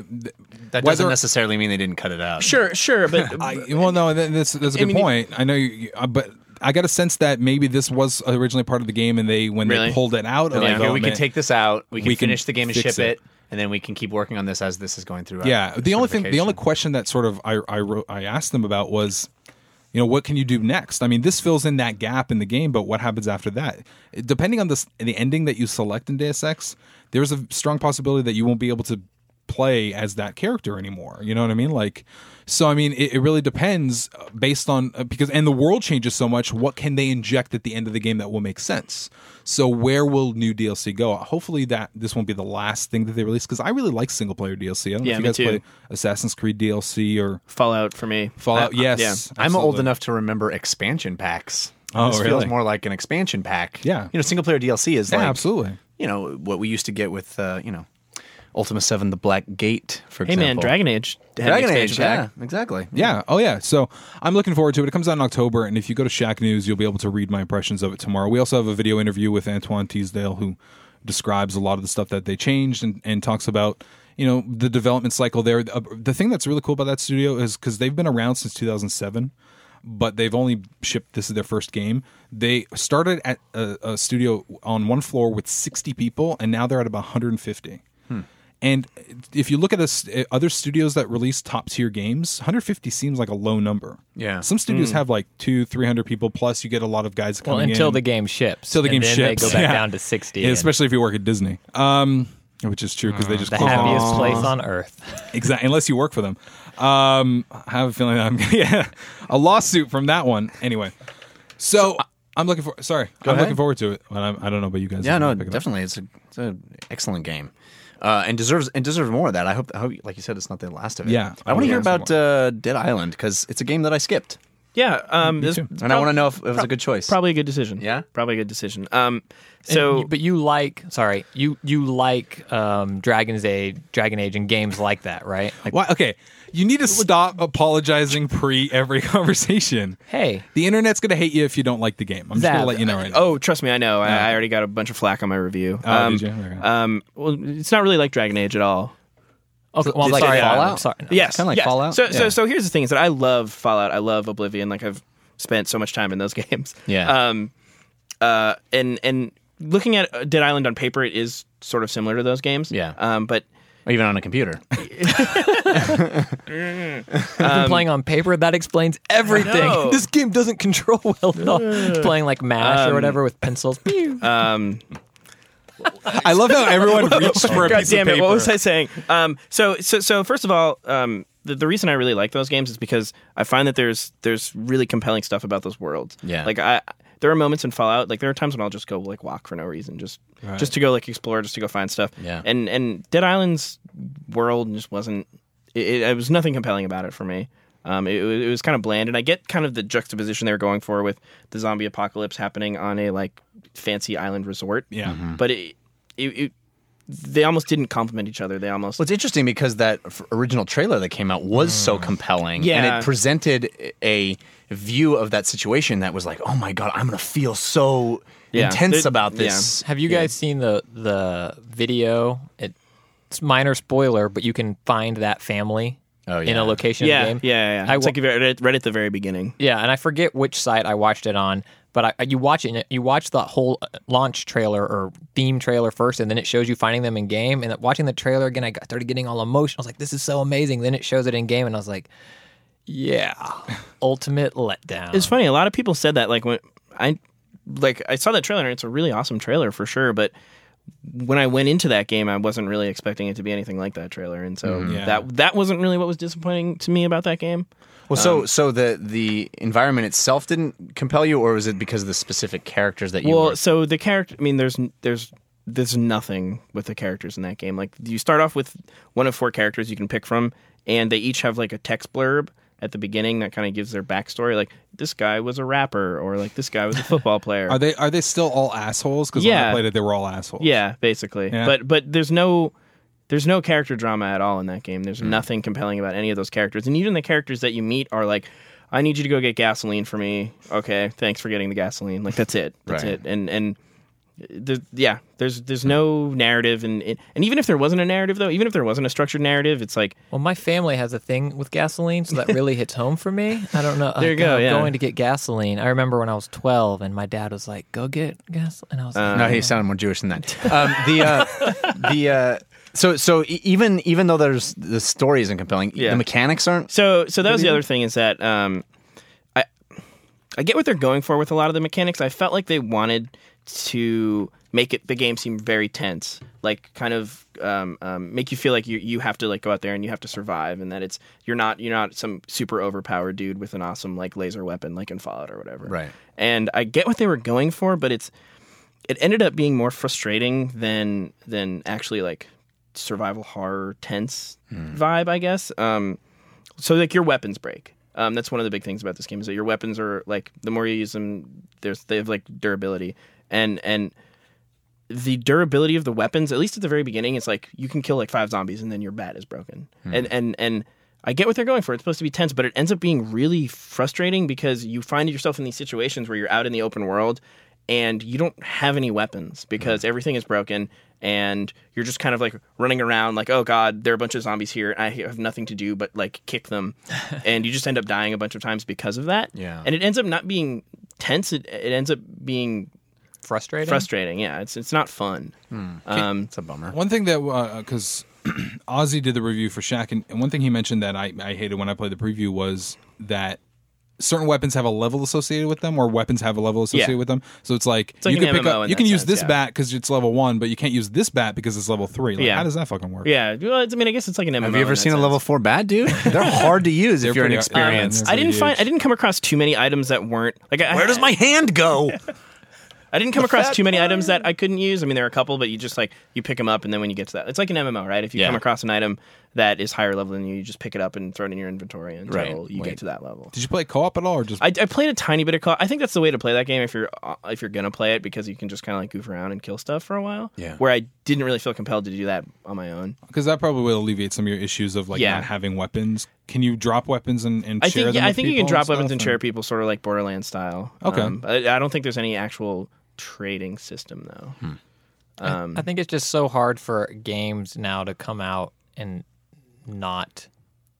That doesn't necessarily mean they didn't cut it out. Sure, but well, no, that's a good point. I know, but I got a sense that maybe this was originally part of the game, and when Really? they pulled it out of They're like, "Here, we development, can take this out. We can we can finish the game and fix ship it, it. and then we can keep working on this as this is going through." Yeah, the only certification." question that sort of I asked them about was, what can you do next? I mean, this fills in that gap in the game, but what happens after that? Depending on the ending that you select in Deus Ex, there's a strong possibility that you won't be able to play as that character anymore. You know what I mean? Like, so I mean, it really depends based on and the world changes so much. What can they inject at the end of the game that will make sense? So where will new DLC go? Hopefully that this won't be the last thing that they release, because I really like single player DLC. I don't know if you me guys too. play Assassin's Creed DLC or Fallout for me. Fallout. Yes, Yeah. I'm old absolutely. enough to remember expansion packs. Oh, this feels really? more like an expansion pack. Yeah. Single player DLC is Yeah, like absolutely. What we used to get with Ultima 7: The Black Gate, for Hey example. man, Dragon Age. had an Dragon Age, expansion pack. yeah, exactly. Yeah. Oh, yeah. So I'm looking forward to it. It comes out in October, and if you go to Shack News, you'll be able to read my impressions of it tomorrow. We also have a video interview with Antoine Teasdale, who describes a lot of the stuff that they changed and talks about the development cycle there. The thing that's really cool about that studio is because they've been around since 2007, but they've only shipped, this is their first game. They started at a studio on one floor with 60 people, and now they're at about 150. And if you look at other studios that release top tier games, 150 seems like a low number. Yeah. Some studios have like 200-300 people, plus you get a lot of guys coming in. Until the game ships. Till the game and then ships, they go back yeah. down to 60. Yeah, especially if you work at Disney. Which is true because they just the close happiest down. place on earth. Exactly, unless you work for them. I have a feeling that I'm a lawsuit from that one. Anyway, so I'm looking for. Sorry, I'm ahead. looking forward to it. I don't know about you guys. Yeah, no, Pick it up. definitely. It's an excellent game. And deserves more of that. I hope, like you said, it's not the last of it. Yeah. I want to hear Yeah. about Dead Island, because it's a game that I skipped, Yeah, this too. and I want to know if it was a good choice. probably a good decision. Yeah? Probably a good decision. But you like Dragon Age and games like that, right? Like, Why? Okay, you need to stop apologizing pre every conversation. hey, The internet's gonna hate you if you don't like the game. I'm just gonna Zab, let you know right now. Oh, trust me, I know. I already got a bunch of flack on my review. Oh, did you? Okay. Well, it's not really like Dragon Age at all. okay, well, it's like like Fallout. Fallout? Sorry, no. Yes, kinda like yes. Fallout? So here's the thing: is that I love Fallout. I love Oblivion. Like I've spent so much time in those games. Yeah. And looking at Dead Island on paper, it is sort of similar to those games. Yeah. But Or even on a computer. If you're playing on paper, that explains everything. know. This game doesn't control well enough. Playing like MASH or whatever with pencils. I love how everyone reached for a God piece damn of it! paper. What was I saying? So first of all, the reason I really like those games is because I find that there's really compelling stuff about those worlds. Yeah. Like there are moments in Fallout, like there are times when I'll just go like walk for no reason, just to go like explore, just to go find stuff. Yeah. And Dead Island's world just wasn't. It was nothing compelling about it for me. It was kind of bland, and I get kind of the juxtaposition they were going for with the zombie apocalypse happening on a like fancy island resort. Yeah. But they almost didn't complement each other. They almost Well, it's interesting because that original trailer that came out was so compelling, Yeah. and it presented a view of that situation that was like, oh my god, I'm gonna feel so intense about this. Have you guys seen the video? It's minor spoiler, but you can find that family in a location in the game. Yeah. It's like right at the very beginning. Yeah, and I forget which site I watched it on, but you watch the whole launch trailer or theme trailer first, and then it shows you finding them in game. And watching the trailer again, I started getting all emotional. I was like, "This is so amazing!" Then it shows it in game, and I was like, "Yeah, ultimate letdown." It's funny. A lot of people said that. Like when I saw that trailer, and it's a really awesome trailer for sure. But when I went into that game, I wasn't really expecting it to be anything like that trailer, and so that wasn't really what was disappointing to me about that game. Well, so the environment itself didn't compel you, or was it because of the specific characters that you? Well, so the character. I mean, there's nothing with the characters in that game. Like you start off with one of 4 characters you can pick from, and they each have like a text blurb at the beginning that kind of gives their backstory. Like this guy was a rapper, or like this guy was a football player. Are they still all assholes? Because when I played it, they were all assholes. Yeah, basically. Yeah. But there's no character drama at all in that game. There's nothing compelling about any of those characters. And even the characters that you meet are like, I need you to go get gasoline for me. Okay, thanks for getting the gasoline. Like that's it. That's it. And there's no narrative, and even if there wasn't a narrative though, even if there wasn't a structured narrative, it's like, well, my family has a thing with gasoline, so that really hits home for me. I don't know. There you go. Yeah. Going to get gasoline. I remember when I was 12, and my dad was like, "Go get gasoline," and I was like, "No, he sounded more Jewish than that." So even though there's the story isn't compelling, the mechanics aren't. So that was the other thing is that I get what they're going for with a lot of the mechanics. I felt like they wanted to make the game seem very tense, like kind of make you feel like you have to like go out there and you have to survive, and that you're not some super overpowered dude with an awesome like laser weapon like in Fallout or whatever. Right. And I get what they were going for, but it ended up being more frustrating than actually like survival horror tense vibe, I guess. So like your weapons break. That's one of the big things about this game is that your weapons are like the more you use them, they have like durability. And the durability of the weapons, at least at the very beginning, it's like you can kill like 5 zombies and then your bat is broken. And I get what they're going for. It's supposed to be tense, but it ends up being really frustrating because you find yourself in these situations where you're out in the open world and you don't have any weapons because everything is broken and you're just kind of like running around like, oh God, there are a bunch of zombies here. I have nothing to do but like kick them. And you just end up dying a bunch of times because of that. Yeah. And it ends up not being tense. It ends up being frustrating. Yeah, it's not fun. It's a bummer. One thing that because Ozzy did the review for Shaq, and one thing he mentioned that I hated when I played the preview was that certain weapons have a level associated with them, or weapons have a level associated with them. So it's like you can pick up, you can use this bat because it's level 1, but you can't use this bat because it's level 3. Like, how does that fucking work? Yeah, well, I mean, I guess it's like an MMO. Have you ever seen a level 4 bat, dude? They're hard to use if you're inexperienced. I didn't come across too many items that weren't like. Where does my hand go? I didn't come across too many items that I couldn't use. I mean, there are a couple, but you just like you pick them up, and then when you get to that, it's like an MMO, right? If you come across an item that is higher level than you just pick it up and throw it in your inventory until you get to that level. Did you play co-op at all, or just? I played a tiny bit of co-op. I think that's the way to play that game if you're gonna play it, because you can just kind of like goof around and kill stuff for a while. Yeah. Where I didn't really feel compelled to do that on my own. Because that probably will alleviate some of your issues of like not having weapons. Can you drop weapons and share them? I think you can drop weapons and share people, sort of like Borderlands style. Okay. I don't think there's any actual trading system though. I think it's just so hard for games now to come out and not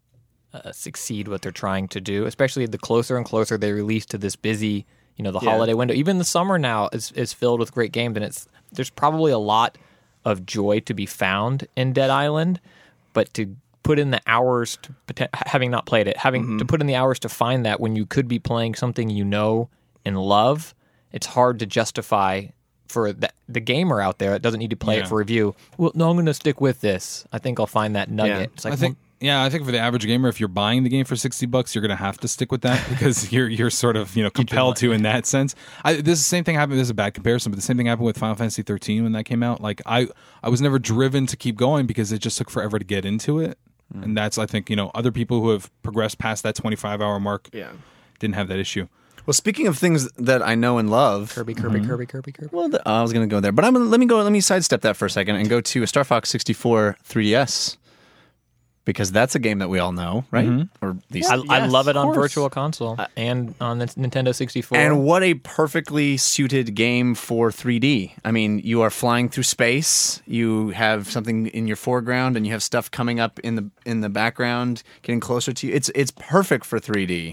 succeed what they're trying to do, especially the closer and closer they release to this busy, the holiday window. Even the summer now is filled with great games, and there's probably a lot of joy to be found in Dead Island, but to put in the hours having not played it, having to put in the hours to find that when you could be playing something and love, it's hard to justify for the gamer out there that doesn't need to play it for review. Well, no, I'm going to stick with this. I think I'll find that nugget. Yeah. It's like, I think for the average gamer, if you're buying the game for $60, you're going to have to stick with that because you're sort of compelled to in that sense. This same thing happened. This is a bad comparison, but the same thing happened with Final Fantasy 13 when that came out. Like I was never driven to keep going because it just took forever to get into it, and that's I think other people who have progressed past that 25-hour mark didn't have that issue. Well, speaking of things that I know and love, Kirby. Well, I was going to go there, but let me sidestep that for a second and go to a Star Fox 64 3DS because that's a game that we all know, right? Or at least I love it on course. Virtual Console and on the Nintendo 64. And what a perfectly suited game for 3D. I mean, you are flying through space. You have something in your foreground, and you have stuff coming up in the background, getting closer to you. It's perfect for 3D.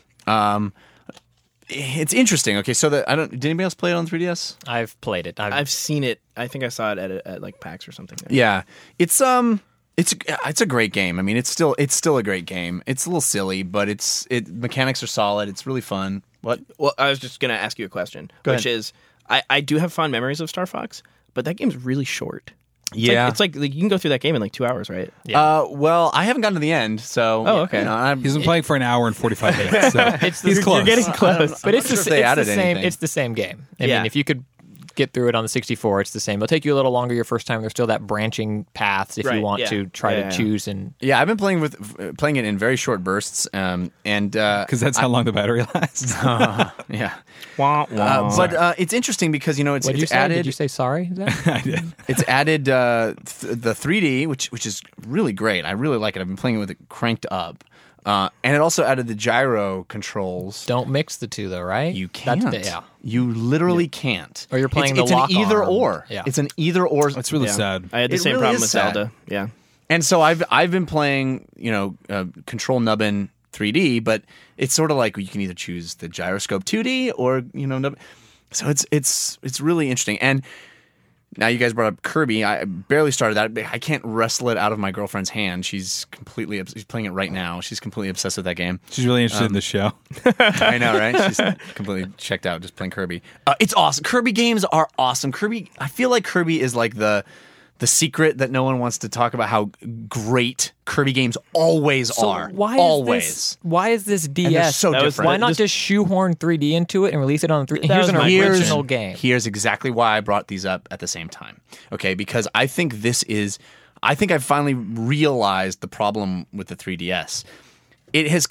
It's interesting. Okay, so did anybody else play it on 3DS? I've played it. I've seen it. I think I saw it at like PAX or something. Yeah, it's a great game. I mean, it's still a great game. It's a little silly, but mechanics are solid. It's really fun. What? Well, I was just gonna ask you a question, Go which ahead. is, I do have fond memories of Star Fox, but that game's really short. Yeah. It's like you can go through that game in like 2 hours, right? Well, I haven't gotten to the end, so. Oh, okay. He's been playing for an hour and 45 minutes. So he's close. You're getting close. But it's sure if they it's added the same. anything. It's the same game. I Yeah. mean, if you could get through it on the 64, it's the same. It'll take you a little longer your first time. There's still that branching paths if Right, you want yeah. to try Yeah. to choose. And Yeah, I've been playing it in very short bursts, and Because that's how long the battery lasts. yeah. Wah, wah. But it's interesting because what did you it's say? added. Did you say sorry? Is that- I did. It's added the 3D, which is really great. I really like it. I've been playing it with it cranked up, and it also added the gyro controls. Don't mix the two, though, right? You can't. Yeah. You literally can't. Or you're playing it's the an lock either arm. or. Yeah. It's an either or. That's really Yeah. sad. I had the It same really problem is with sad. Zelda. Yeah. And so I've been playing, Control Nubbin 3D, but it's sort of like you can either choose the gyroscope 2D or Nubbin. So it's really interesting. And now you guys brought up Kirby. I barely started that. I can't wrestle it out of my girlfriend's hand. She's playing it right now. She's completely obsessed with that game. She's really interested in the show. I know, right? She's completely checked out just playing Kirby. It's awesome. Kirby games are awesome. I feel like Kirby is like the secret that no one wants to talk about how great Kirby games always are. Why is this DS? they're so That was- different. Why not This- just shoehorn 3D into it and release it on 3D? That Here's was an my original question. game. Here's exactly why I brought these up at the same time. Okay, because I think I've finally realized the problem with the 3DS. It has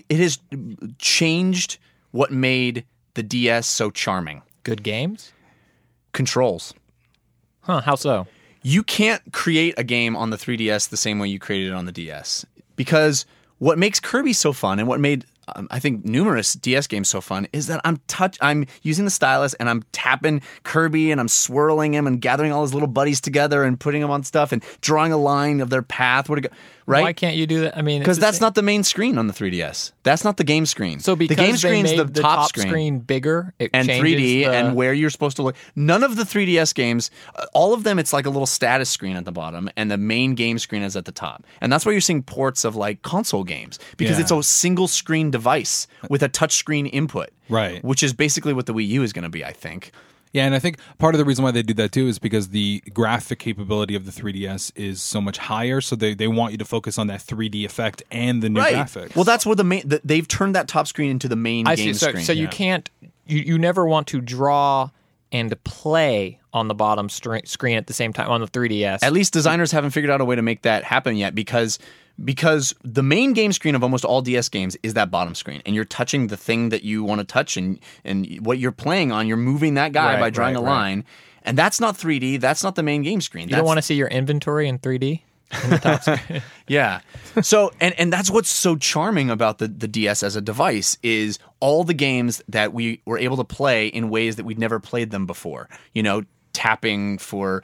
changed what made the DS so charming. Good games? Controls. Huh, how so? You can't create a game on the 3DS the same way you created it on the DS. Because what makes Kirby so fun and what made I think numerous DS games so fun is that I'm using the stylus and I'm tapping Kirby and I'm swirling him and gathering all his little buddies together and putting them on stuff and drawing a line of their path where to go. Right? Why can't you do that? I mean, Because that's not the main screen on the 3DS. That's not the game screen. so because the game they screen's made the top screen. bigger, it And changes 3D the- and where you're supposed to look. None of the 3DS games, all of them, it's like a little status screen at the bottom, and the main game screen is at the top. And that's why you're seeing ports of like console games because Yeah. it's a single screen device with a touchscreen input, Right. Which is basically what the Wii U is going to be, I think. Yeah, and I think part of the reason why they do that too is because the graphic capability of the 3DS is so much higher, so they want you to focus on that 3D effect and the new graphics. Well, that's where they've turned that top screen into the main I game see. So, screen. so you can't. You never want to draw and play on the bottom screen at the same time on the 3DS. At least designers haven't figured out a way to make that happen yet because the main game screen of almost all DS games is that bottom screen, and you're touching the thing that you want to touch, and what you're playing on, you're moving that guy Right, by drawing right, a right. line, and that's not 3D. That's not the main game screen. You don't want to see your inventory in 3D in the top screen. Yeah. So and that's what's so charming about the DS as a device is all the games that we were able to play in ways that we'd never played them before. Tapping for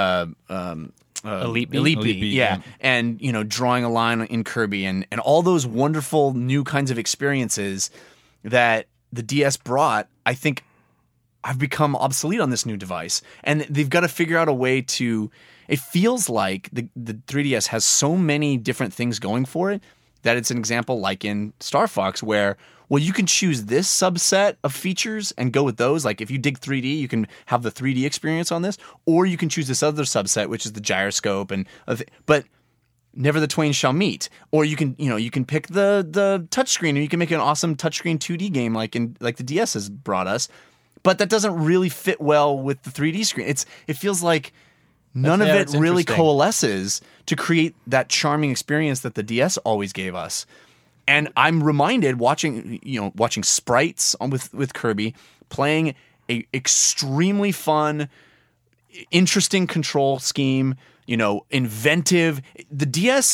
Elite Beat? Elite Beat, Beat, yeah. yeah. And drawing a line in Kirby and all those wonderful new kinds of experiences that the DS brought, I think I've become obsolete on this new device. And they've got to figure out a way to it feels like the 3DS has so many different things going for it that it's an example like in Star Fox where you can choose this subset of features and go with those. Like if you dig 3D, you can have the 3D experience on this, or you can choose this other subset, which is the gyroscope but never the twain shall meet. Or you can pick the touchscreen and you can make an awesome touchscreen 2D game like the DS has brought us. But that doesn't really fit well with the 3D screen. It feels like none of it that's really interesting. coalesces to create that charming experience that the DS always gave us. And I'm reminded watching sprites with Kirby, playing a extremely fun, interesting control scheme, inventive. The DS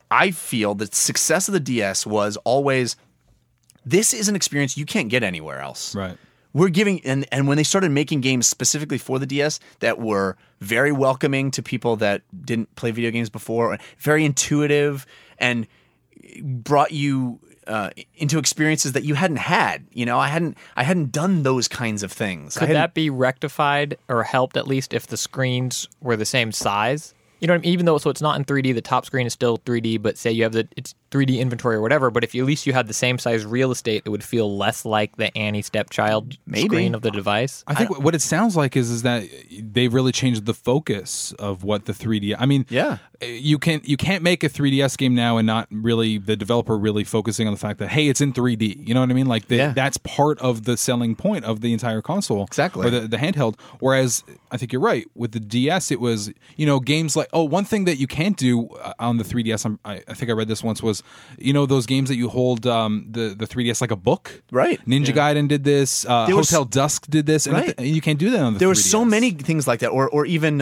I feel the success of the DS was always, this is an experience you can't get anywhere else. Right. We're giving, and when they started making games specifically for the DS that were very welcoming to people that didn't play video games before, very intuitive, and brought you into experiences that you hadn't had. You know, I hadn't done those kinds of things. Could that be rectified or helped at least if the screens were the same size? You know what I mean? Even though it's not in 3D, the top screen is still 3D, but say you have it's 3D inventory or whatever, but if at least you had the same size real estate, it would feel less like the Annie stepchild screen of the device. I think what it sounds like is that they've really changed the focus of what the 3D. I mean, Yeah. you can't make a 3DS game now and not really the developer really focusing on the fact that, hey, it's in 3D. You know what I mean? Like that's part of the selling point of the entire console, Exactly. or the handheld. Whereas I think you're right with the DS, it was games like one thing that you can't do on the 3DS. I think I read this once was those games that you hold the 3DS like a book. Right. Ninja Gaiden did this. Hotel Dusk did this. And Right. and you can't do that on the 3DS. There were so many things like that, or even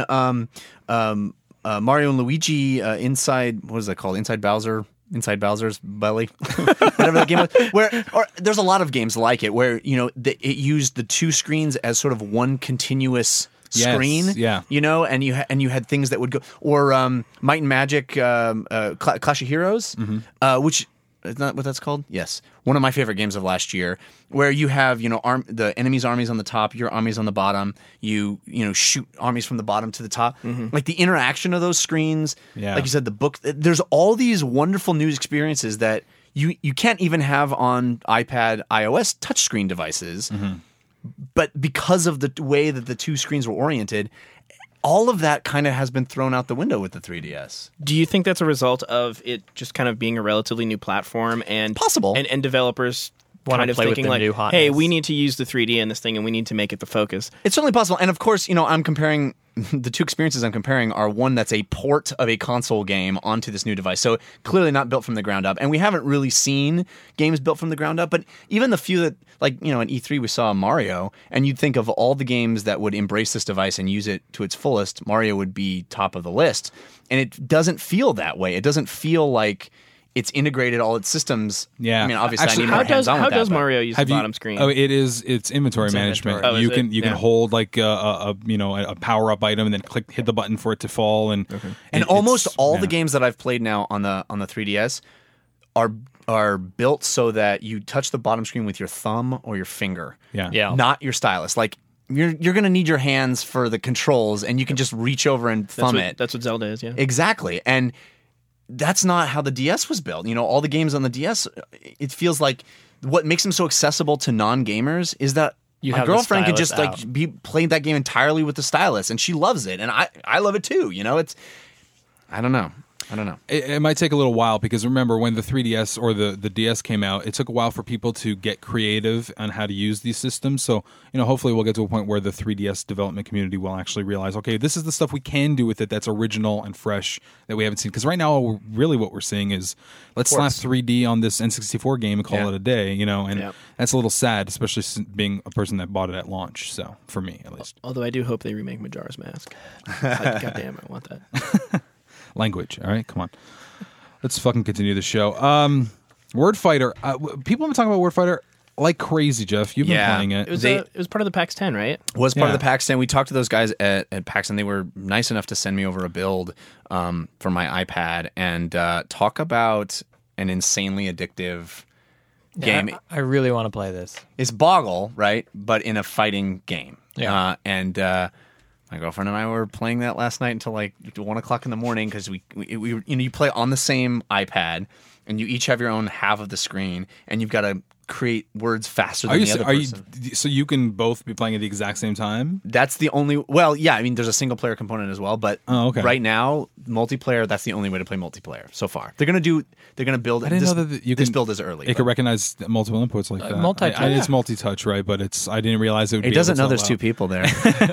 Mario and Luigi inside, what is that called? Inside Bowser's Belly, whatever that game was. Or there's a lot of games like it where it used the two screens as sort of one continuous screen. Yeah. And you had things that would go, or Might and Magic, Clash of Heroes, which. Isn't that what that's called? Yes. One of my favorite games of last year, where you have, the enemy's armies on the top, your armies on the bottom. You shoot armies from the bottom to the top. Like the interaction of those screens, like you said, the book. There's all these wonderful new experiences that you can't even have on iPad, iOS touchscreen devices. But because of the way that the two screens were oriented, all of that kind of has been thrown out the window with the 3DS. Do you think that's a result of it just kind of being a relatively new platform and Possible. and developers Wanna kind of play with thinking the like, new hotness. hey, we need to use the 3D in this thing and we need to make it the focus? It's certainly possible. And of course, I'm comparing the two experiences I'm comparing are one that's a port of a console game onto this new device. So clearly not built from the ground up. And we haven't really seen games built from the ground up, but even the few that, like, in E3 we saw Mario, and you'd think of all the games that would embrace this device and use it to its fullest, Mario would be top of the list. And it doesn't feel that way. It doesn't feel like it's integrated all its systems. Yeah. I mean, obviously, Actually, I need more hands-on how with that, does but- Mario use the bottom screen? Oh, it's inventory management. inventory. Oh, you is can it? you can Yeah. hold like a power up item and then hit the button for it to fall and almost all the games that I've played now on the 3DS are built so that you touch the bottom screen with your thumb or your finger. Yeah. Not your stylus. Like you're going to need your hands for the controls, and you can just reach over and thumb it. That's what Zelda is, yeah. Exactly. And that's not how the DS was built. All the games on the DS, it feels like what makes them so accessible to non-gamers is that my have the girlfriend could stylus just out. be playing that game entirely with the stylus, and she loves it, and I love it too. It's I don't know. It might take a little while because remember when the 3DS or the DS came out, it took a while for people to get creative on how to use these systems. So, hopefully we'll get to a point where the 3DS development community will actually realize, okay, this is the stuff we can do with it that's original and fresh that we haven't seen. Because right now, really what we're seeing is let's slap 3D on this N64 game and call it a day, and that's a little sad, especially being a person that bought it at launch. So, for me, at least. Although I do hope they remake Majora's Mask. God damn, I want that. Language. All right, come on. Let's fucking continue the show. Word Fighter. People have been talking about Word Fighter like crazy, Jeff. You've been playing it. It was part of the PAX 10, right? Was part Yeah. of the PAX 10. We talked to those guys at PAX, and they were nice enough to send me over a build for my iPad and talk about an insanely addictive game. I really want to play this. It's Boggle, right? But in a fighting game. Yeah. And my girlfriend and I were playing that last night until like 1 o'clock in the morning because we you play on the same iPad, and you each have your own half of the screen, and you've got to create words faster than the other person. So you can both be playing at the exact same time? That's the only. Well, yeah. I mean, there's a single player component as well, but okay. right now, multiplayer. That's the only way to play multiplayer so far. They're gonna build. I didn't know that you this can, build is early. It can recognize multiple inputs like that. multi-touch. It's multi-touch, right? But I didn't realize it would. It be doesn't able know to there's two people there.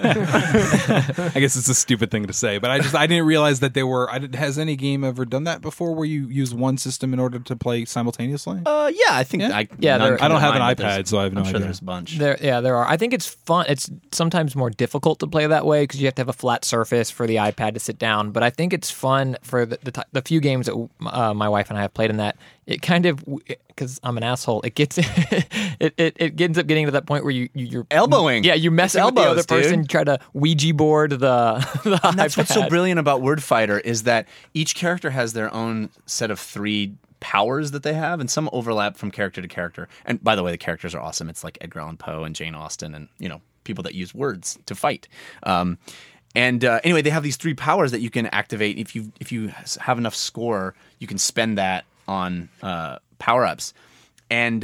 I guess it's a stupid thing to say, but I didn't realize that they were. Has any game ever done that before, where you use one system in order to play simultaneously? Yeah, I think. Yeah, I don't have an Mine, but iPad, so I have no I'm sure idea. there's a bunch. There are. I think it's fun. It's sometimes more difficult to play that way because you have to have a flat surface for the iPad to sit down. But I think it's fun for the few games that my wife and I have played in that. It kind of, because I'm an asshole, it gets it ends up getting to that point where you're Elbowing. Yeah, you're messing with the Elbows, other person. dude. Try to Ouija board the And that's iPad. what's so brilliant about Word Fighter is that each character has their own set of 3 powers that they have, and some overlap from character to character. And by the way, the characters are awesome. It's like Edgar Allan Poe and Jane Austen, and people that use words to fight. Anyway, they have these 3 powers that you can activate. If you have enough score, you can spend that on power ups, and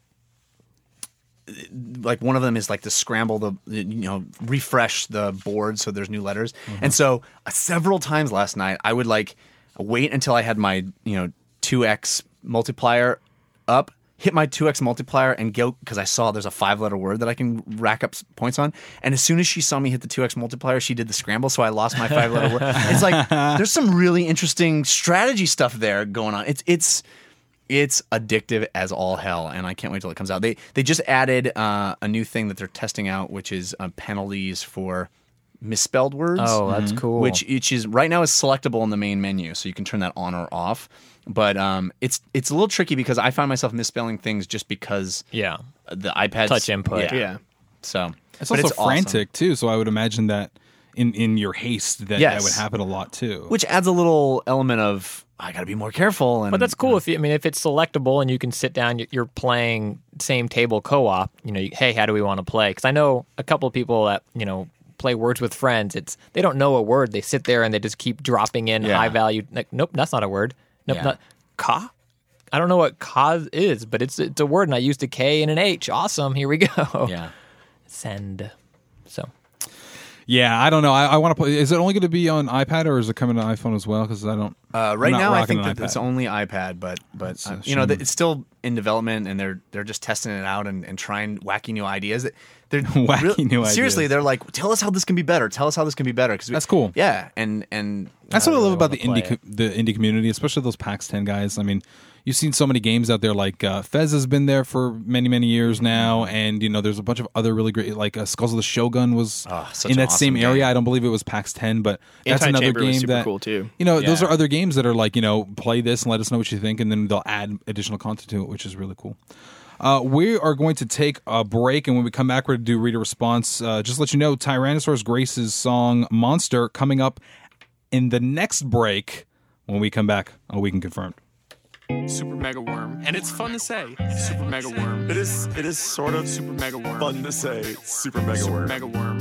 like one of them is like to scramble refresh the board so there's new letters. And so several times last night I would like wait until I had my 2x multiplier up, hit my 2x multiplier and go, because I saw there's a 5-letter word that I can rack up points on. And as soon as she saw me hit the 2x multiplier, she did the scramble, so I lost my 5-letter word. It's like there's some really interesting strategy stuff there going on. It's addictive as all hell, and I can't wait till it comes out. They just added a new thing that they're testing out, which is penalties for misspelled words. Oh, that's cool. Which is right now is selectable in the main menu, so you can turn that on or off. But it's a little tricky because I find myself misspelling things just because yeah, the iPad's touch input. Yeah. So It's but also awesome. frantic too, so I would imagine that in your haste that Yes. would happen a lot too. Which adds a little element of I got to be more careful. And But that's cool if it's selectable and you can sit down. You're playing same table co-op. Hey, how do we want to play? Because I know a couple of people that play Words with Friends. They don't know a word. They sit there and they just keep dropping in Yeah. high value. Like, nope, that's not a word. Nope, Yeah. not ka. I don't know what ka is, but it's a word, and I used a K and an H. Awesome. Here we go. Yeah. Send. So. Yeah, I don't know. I want to play. Is it only going to be on iPad or is it coming to iPhone as well? Because I don't. Right I'm not now, I rocking think an that it's iPad. only iPad, but That's a you know, shame. it's still in development, and they're just testing it out and trying wacky new ideas. They're Wacky new Seriously, ideas. they're like, tell us how this can be better. Tell us how this can be better. That's cool. Yeah, and That's what I love really about the wanna indie community, especially those PAX 10 guys. I mean, you've seen so many games out there. Like Fez has been there for many years now, and there's a bunch of other really great. Like Skulls of the Shogun was such in an that same awesome area. game. I don't believe it was PAX 10, but that's another Anti-Chamber game was super that cool too. Those Yeah. are other games that are like play this and let us know what you think, and then they'll add additional content to it, which is really cool. We are going to take a break, and when we come back, we're going to do reader response. Just to let you know, Tyrannosaurus Grace's song "Monster" coming up in the next break. When we come back, on Weekend Confirmed. Super Mega Worm. And it's fun to say. Super Mega Worm. It is sort of Super Mega Worm. fun to say Super Mega Worm. Mega Worm.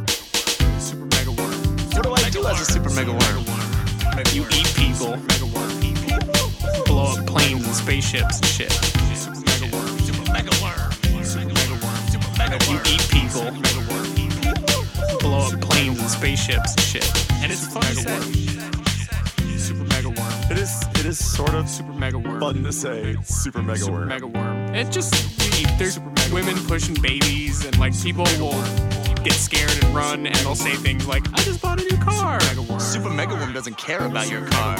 Super Mega Worm. what do I do as a super mega worm? You eat people. Mega Worm. Blow up planes and spaceships and shit. Super Mega Worm. Super Mega Worm. Super Mega Worm. Super Mega Worm. You eat people. Mega Worm. Blow up planes and spaceships and shit. And it's fun to say. Super Mega Worm. It is sort of Super Mega Worm. fun to say Super Mega Super Worm. Mega Worm. It just, there's women pushing babies, and like people will get scared and run, and they'll say things like, I just bought a new car. Super Mega Worm doesn't care about your car.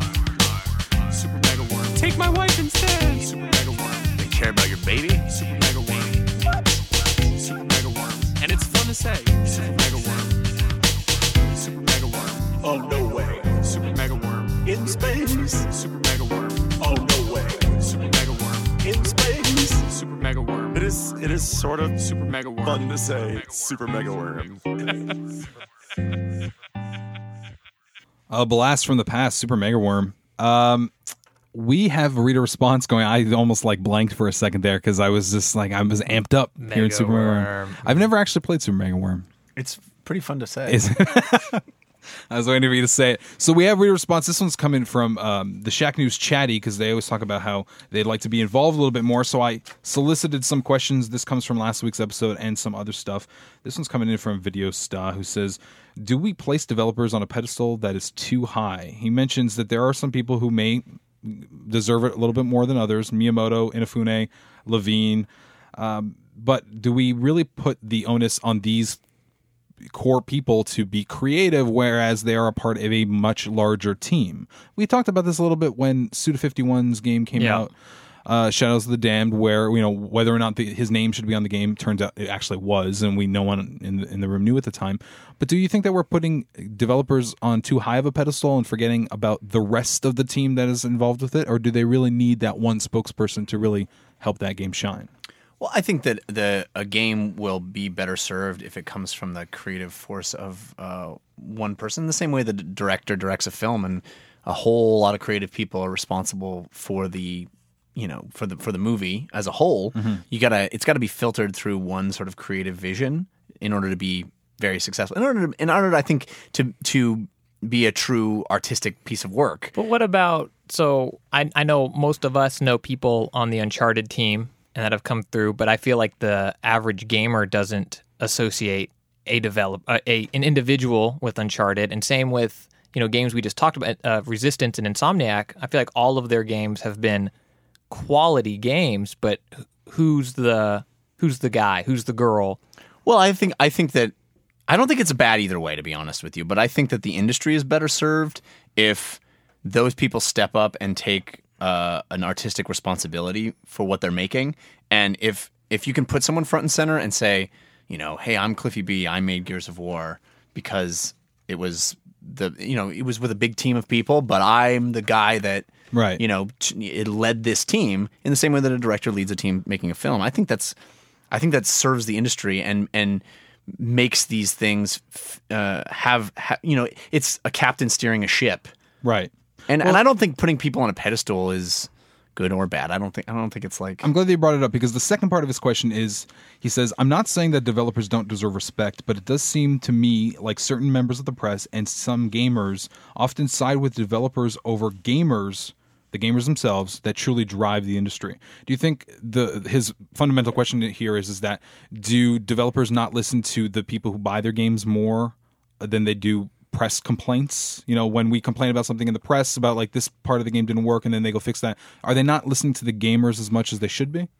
Super Mega Worm. Take my wife instead. Super Mega Worm. They care about your baby. Super Mega Worm. Super Mega Worm. And it's fun to say. Super Mega Worm. Super Mega Worm. Oh no way. Super Mega Worm. In space. Super Mega Worm. Oh no way. Super Mega Worm. In space. Super Mega Worm. It is sort of Super Mega Worm. fun to say Super Mega Worm. A blast from the past, Super Mega Worm. We have a reader response going. I almost like blanked for a second there because I was just like I was amped up hearing Mega Super Mega Worm. Worm. I've never actually played Super Mega Worm. It's pretty fun to say. Is I was waiting for you to say it. So we have reader response. This one's coming from the Shack News Chatty because they always talk about how they'd like to be involved a little bit more. So I solicited some questions. This comes from last week's episode and some other stuff. This one's coming in from Video Star, who says, do we place developers on a pedestal that is too high? He mentions that there are some people who may deserve it a little bit more than others. Miyamoto, Inafune, Levine. But do we really put the onus on these core people to be creative, whereas they are a part of a much larger team? We talked about this a little bit when Suda51's game came Yeah. out. Shadows of the Damned, where whether or not his name should be on the game, turns out it actually was, and no one in the room knew at the time. But do you think that we're putting developers on too high of a pedestal and forgetting about the rest of the team that is involved with it, or do they really need that one spokesperson to really help that game shine? Well, I think that a game will be better served if it comes from the creative force of one person, the same way the director directs a film, and a whole lot of creative people are responsible for the for the movie as a whole. Mm-hmm. It's got to be filtered through one sort of creative vision in order to be very successful. In order, I think, to be a true artistic piece of work. But what about? So I know most of us know people on the Uncharted team and that have come through, but I feel like the average gamer doesn't associate an individual with Uncharted, and same with games we just talked about, Resistance and Insomniac. I feel like all of their games have been quality games, but who's the guy? Who's the girl? Well, I think that I don't think it's bad either way, to be honest with you. But I think that the industry is better served if those people step up and take an artistic responsibility for what they're making. And if you can put someone front and center and say, hey, I'm Cliffy B. I made Gears of War because it was it was with a big team of people, but I'm the guy that it led this team in the same way that a director leads a team making a film. I think that serves the industry and makes these things it's a captain steering a ship, right? And I don't think putting people on a pedestal is good or bad. I don't think it's like. I'm glad that you brought it up, because the second part of his question is, he says, I'm not saying that developers don't deserve respect, but it does seem to me like certain members of the press and some gamers often side with developers over the gamers themselves that truly drive the industry. Do you think his fundamental question here is that do developers not listen to the people who buy their games more than they do press complaints? When we complain about something in the press about like this part of the game didn't work and then they go fix that, are they not listening to the gamers as much as they should be?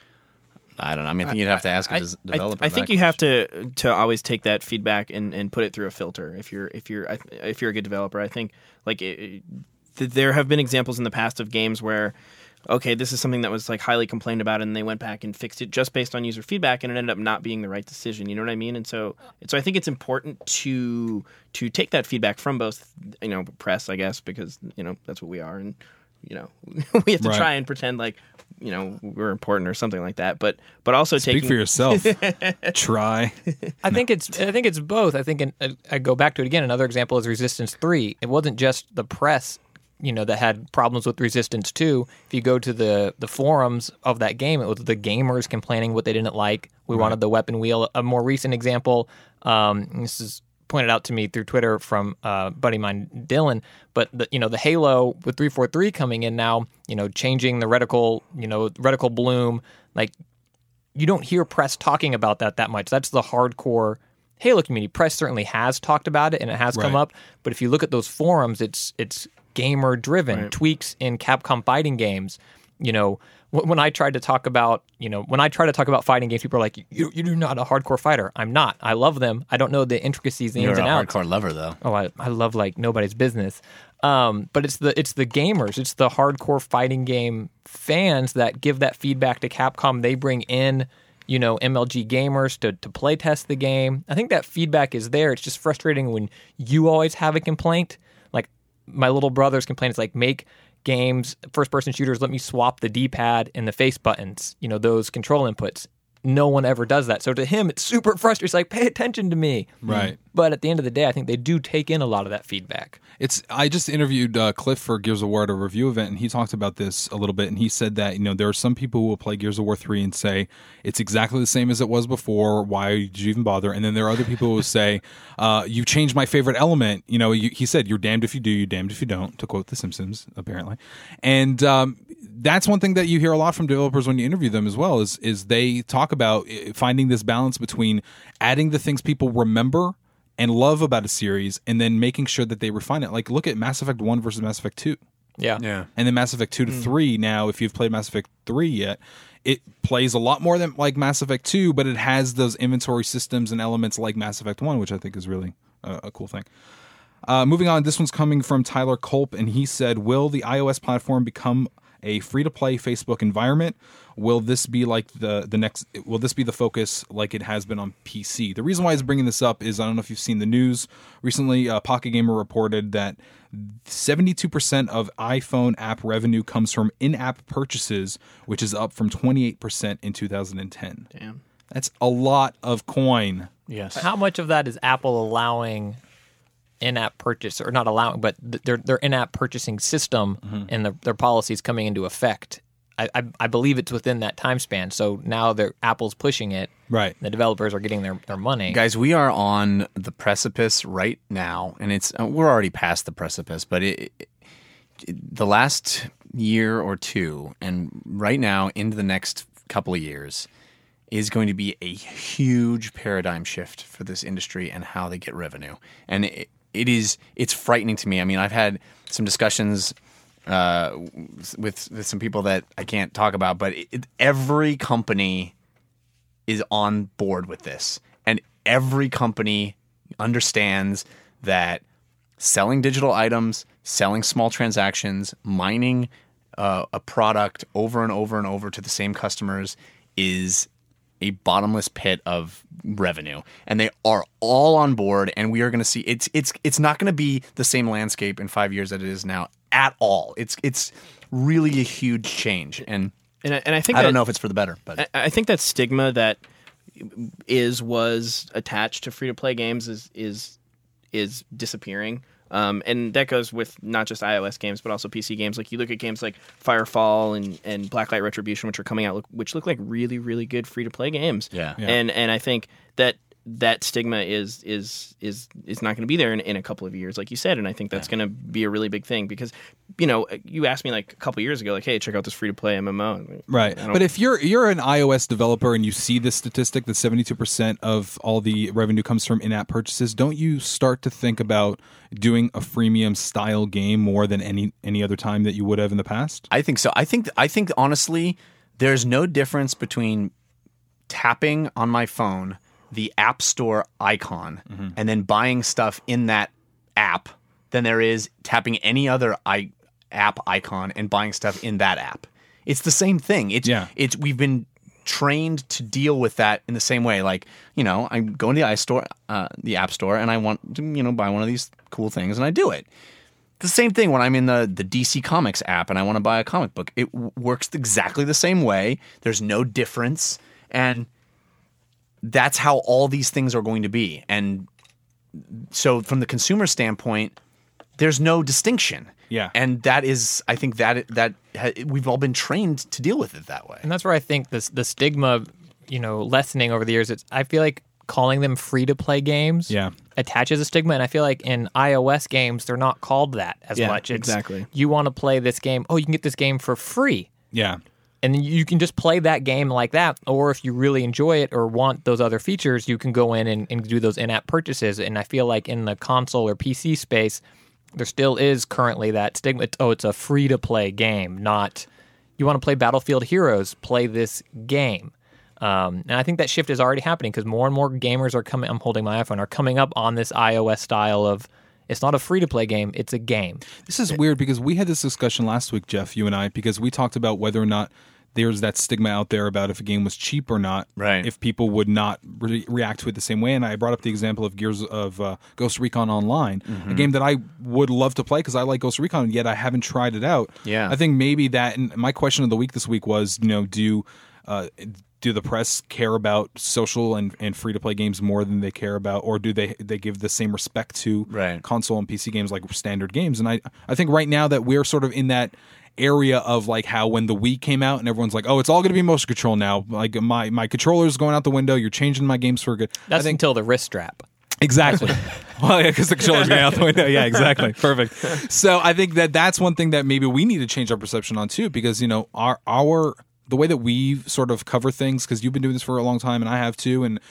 I don't know. I mean, I think you'd have to ask a developer. I think you have to always take that feedback and put it through a filter. If you're a good developer, I think there have been examples in the past of games where, okay, this is something that was like highly complained about, and they went back and fixed it just based on user feedback, and it ended up not being the right decision. You know what I mean? And so I think it's important to take that feedback from both, press, I guess, because that's what we are, and we have to try and pretend like we're important or something like that. But also speak for yourself. Try. I think it's both. I think I go back to it again. Another example is Resistance 3. It wasn't just the press that had problems with Resistance 2. If you go to the forums of that game, it was the gamers complaining what they didn't like. We wanted the weapon wheel. A more recent example, this is pointed out to me through Twitter from a buddy of mine, Dylan, but the Halo with 343 coming in now, changing the reticle bloom, like you don't hear press talking about that much. That's the hardcore Halo community. Press certainly has talked about it and it has come up, but if you look at those forums, it's gamer driven. Tweaks in Capcom fighting games. When I tried to talk about fighting games, people are like, "You're not a hardcore fighter." I'm not. I love them. I don't know the intricacies, the ins and outs. You're a hardcore lover, though. Oh, I love like nobody's business. But it's the gamers, it's the hardcore fighting game fans that give that feedback to Capcom. They bring in MLG gamers to play test the game. I think that feedback is there. It's just frustrating when you always have a complaint. Like my little brother's complaint is like, make games, first-person shooters, let me swap the D-pad and the face buttons, those control inputs. No one ever does that. So to him, it's super frustrating. It's like, pay attention to me. Right. But at the end of the day, I think they do take in a lot of that feedback. I just interviewed Cliff for Gears of War at a review event, and he talked about this a little bit, and he said that, there are some people who will play Gears of War 3 and say, it's exactly the same as it was before, why did you even bother? And then there are other people who will say, you changed my favorite element. He said, you're damned if you do, you're damned if you don't, to quote The Simpsons, apparently. And that's one thing that you hear a lot from developers when you interview them as well, is they talk about finding this balance between adding the things people remember and love about a series, and then making sure that they refine it. Like, look at Mass Effect 1 versus Mass Effect 2. Yeah. And then Mass Effect 2 to 3 now, if you've played Mass Effect 3 yet, it plays a lot more than like Mass Effect 2, but it has those inventory systems and elements like Mass Effect 1, which I think is really a cool thing. Moving on, this one's coming from Tyler Culp, and he said, will the iOS platform become a free-to-play Facebook environment? Will this be like the next? Will this be the focus like it has been on PC? The reason why I was bringing this up is I don't know if you've seen the news recently. Pocket Gamer reported that 72% of iPhone app revenue comes from in-app purchases, which is up from 28% in 2010. Damn. That's a lot of coin. Yes. How much of that is Apple allowing in-app purchase, or not allowing, but their in-app purchasing system and their policies coming into effect? I believe it's within that time span. So now Apple's pushing it. Right. The developers are getting their money. Guys, we are on the precipice right now, and we're already past the precipice, but the last year or two, and right now into the next couple of years, is going to be a huge paradigm shift for this industry and how they get revenue. And it's frightening to me. I mean, I've had some discussions with some people that I can't talk about, but every company is on board with this, and every company understands that selling digital items, selling small transactions, mining a product over and over and over to the same customers is a bottomless pit of revenue, and they are all on board. And we are going to see it's not going to be the same landscape in 5 years that it is now at all. It's really a huge change, and I think I don't know if it's for the better, but I think that stigma that was attached to free to play games is disappearing. And that goes with not just iOS games, but also PC games. Like you look at games like Firefall and Blacklight Retribution, which are coming out, which look like really, really good free to play games. Yeah. And I think that stigma is not going to be there in a couple of years, like you said. And I think that's going to be a really big thing because, you asked me like a couple of years ago, like, hey, check out this free to play MMO. Right. But if you're an iOS developer and you see this statistic that 72% of all the revenue comes from in-app purchases, don't you start to think about doing a freemium style game more than any other time that you would have in the past? I think so. I think honestly, there's no difference between tapping on my phone the App Store icon and then buying stuff in that app than there is tapping any other app icon and buying stuff in that app. It's the same thing. We've been trained to deal with that in the same way. Like, I go into the App Store, and I want to, buy one of these cool things, and I do it. The same thing when I'm in the DC Comics app and I want to buy a comic book. It works exactly the same way. There's no difference, and that's how all these things are going to be. And so from the consumer standpoint, there's no distinction. Yeah. And that is, I think that we've all been trained to deal with it that way. And that's where I think the stigma, lessening over the years. I feel like calling them free-to-play games attaches a stigma. And I feel like in iOS games, they're not called that as much. It's, exactly. You want to play this game. Oh, you can get this game for free. Yeah. And then you can just play that game like that. Or if you really enjoy it or want those other features, you can go in and do those in-app purchases. And I feel like in the console or PC space, there still is currently that stigma. It's a free-to-play game, not you want to play Battlefield Heroes, play this game. And I think that shift is already happening because more and more gamers are coming. I'm holding my iPhone, are coming up on this iOS style of it's not a free-to-play game, it's a game. This is weird because we had this discussion last week, Jeff, you and I, because we talked about whether or not there's that stigma out there about if a game was cheap or not, right? If people would not react to it the same way. And I brought up the example of Ghost Recon Online, a game that I would love to play because I like Ghost Recon, yet I haven't tried it out. Yeah, I think maybe that. And my question of the week this week was, do the press care about social and free to play games more than they care about, or do they give the same respect to console and PC games like standard games? And I think right now that we're sort of in that area of like how when the Wii came out and everyone's like, oh, it's all going to be motion control now. Like my controller's going out the window. You're changing my games for good. That's until the wrist strap. Exactly. Well, yeah, because the controller's going out the window. Yeah, exactly. Perfect. So I think that's one thing that maybe we need to change our perception on too, because the way that we sort of cover things, because you've been doing this for a long time and I have too, and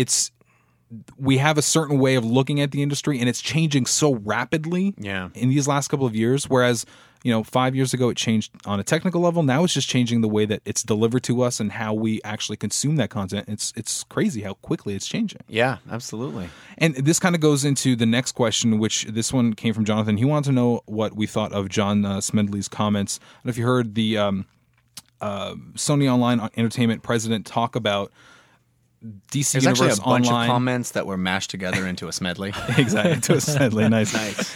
we have a certain way of looking at the industry, and it's changing so rapidly in these last couple of years. Whereas 5 years ago it changed on a technical level. Now it's just changing the way that it's delivered to us and how we actually consume that content. It's crazy how quickly it's changing. Yeah, absolutely. And this kind of goes into the next question, which this one came from Jonathan. He wanted to know what we thought of John Smedley's comments. I don't know if you heard the Sony Online Entertainment president talk about DC There's Universe actually a bunch Online. of comments that were mashed together into a Smedley. Exactly, to a Smedley. Nice.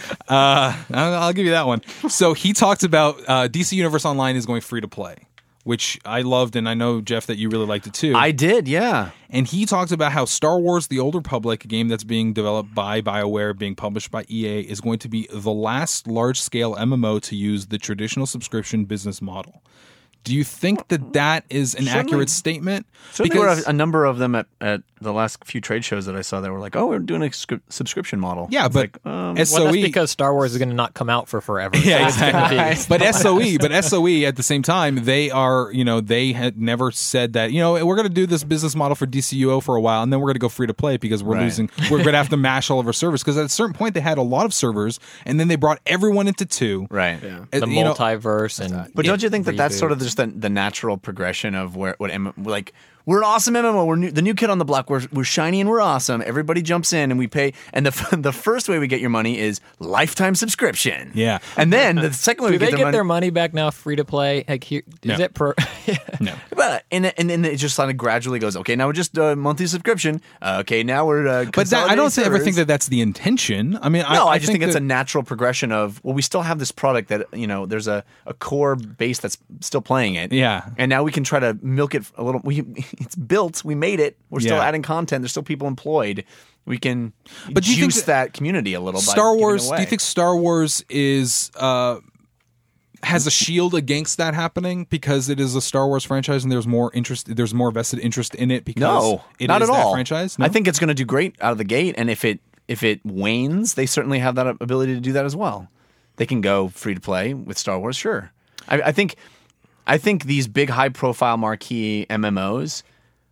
I'll give you that one. So he talked about DC Universe Online is going free to play, which I loved, and I know, Jeff, that you really liked it too. I did, yeah. And he talked about how Star Wars: The Old Republic, a game that's being developed by BioWare, being published by EA, is going to be the last large-scale MMO to use the traditional subscription business model. Do you think that is an accurate statement? Certainly there were a number of them at the last few trade shows that I saw that were like, oh, we're doing a subscription model. Yeah, it's but Well, SOE... that's because Star Wars is going to not come out for forever. Yeah, So it's gonna be- exactly. But SOE at the same time, they are, they had never said that, we're going to do this business model for DCUO for a while, and then we're going to go free to play because we're losing. We're going to have to mash all of our servers because at a certain point they had a lot of servers, and then they brought everyone into two. Right. Yeah. the multiverse and But don't you think that that's sort of reboots. just the natural progression of we're an awesome MMO. We're the new kid on the block. We're shiny and we're awesome. Everybody jumps in and we pay. And the first way we get your money is lifetime subscription. Yeah. And then the second way Do we they get get money, their money back now free to play? Like here, is No. it per? No. But and then it just kind of gradually goes. Okay, now we're just a monthly subscription. Okay, now we're. But I don't ever think that. that's the intention. I mean, No, I just think it's that- a natural progression of, well, we still have this product that, there's a core base that's still playing it. Yeah. And now we can try to milk it a little. It's built. We made it. We're still Yeah. adding content. There's still people employed. We can But do you think juice that community a little by Star giving it Wars. Do away. you think Star Wars is has a shield against that happening because it is a Star Wars franchise and there's more interest? There's more vested interest in it because No, it not is at that all. franchise. No? I think it's going to do great out of the gate, and if it wanes, they certainly have that ability to do that as well. They can go free to play with Star Wars, sure. I think these big, high profile marquee MMOs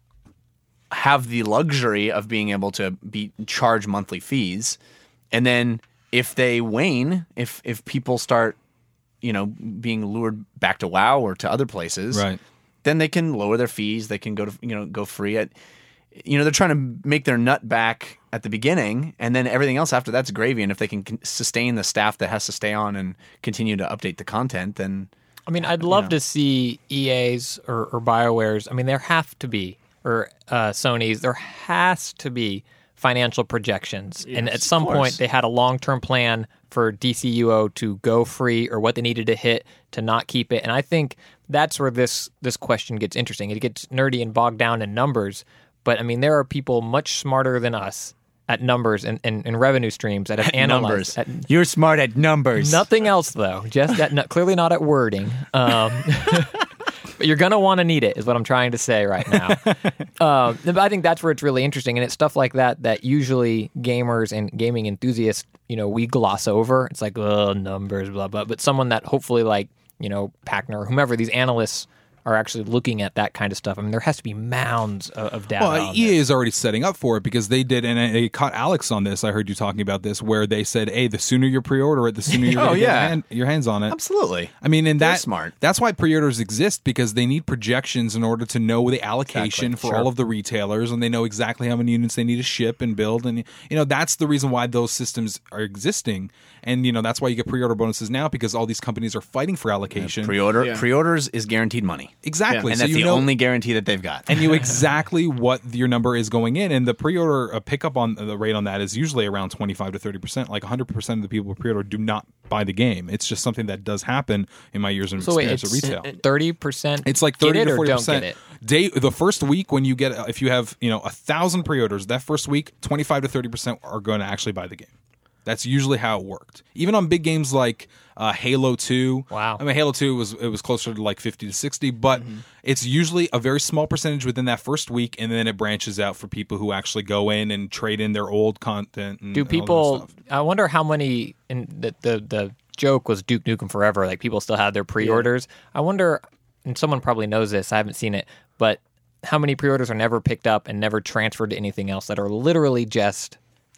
have the luxury of being able to charge monthly fees, and then if they wane, if people start being lured back to WoW or to other places, Right. then they can lower their fees. They can go free at. They're trying to make their nut back at the beginning, and then everything else after that's gravy. And if they can sustain the staff that has to stay on and continue to update the content, then I mean, I'd love to see EA's or BioWare's. I mean, there have to be, or Sony's. There has to be financial projections, and at some point they had a long-term plan for DCUO to go free or what they needed to hit to not keep it. And I think that's where this question gets interesting. It gets nerdy and bogged down in numbers, but I mean, there are people much smarter than us at numbers and revenue streams that have analyzed numbers. You're smart at numbers. nothing else though. Just at clearly not at wording. But you're gonna want to need it, is what I'm trying to say right now. But I think that's where it's really interesting, and it's stuff like that usually gamers and gaming enthusiasts, we gloss over. It's like, numbers, blah blah. But someone that hopefully like Packner or whomever, these analysts are actually looking at that kind of stuff. I mean, there has to be mounds of data. Well, on EA this. is already setting up for it because they did, and I caught Alex on this. I heard you talking about this, where they said, "Hey, the sooner you pre-order it, the sooner you're going to get your hands on it." Absolutely. I mean, and They're smart. That's why pre-orders exist, because they need projections in order to know the allocation for all of the retailers, and they know exactly how many units they need to ship and build, and that's the reason why those systems are existing, and that's why you get pre-order bonuses now, because all these companies are fighting for allocation. Pre-orders is guaranteed money. Exactly, And so that's the only guarantee that they've got. and you exactly what your number is going in, and the pre-order pickup on the rate on that is usually around 25 to 30%. Like 100% of the people who pre-order do not buy the game. It's just something that does happen in my years of So wait, experience at retail. 30%. It's like 30 get it to or 40%. don't get it. The first week when you get, if you have 1,000 pre-orders, that first week 25 to 30% are going to actually buy the game. That's usually how it worked. Even on big games like Halo 2. Wow. I mean, Halo 2 was closer to like 50 to 60, but it's usually a very small percentage within that first week, and then it branches out for people who actually go in and trade in their old content. And Do all that people? stuff. I wonder how many. And the joke was Duke Nukem Forever. Like people still have their pre-orders. I wonder, and someone probably knows this. I haven't seen it, but how many pre-orders are never picked up and never transferred to anything else that are literally just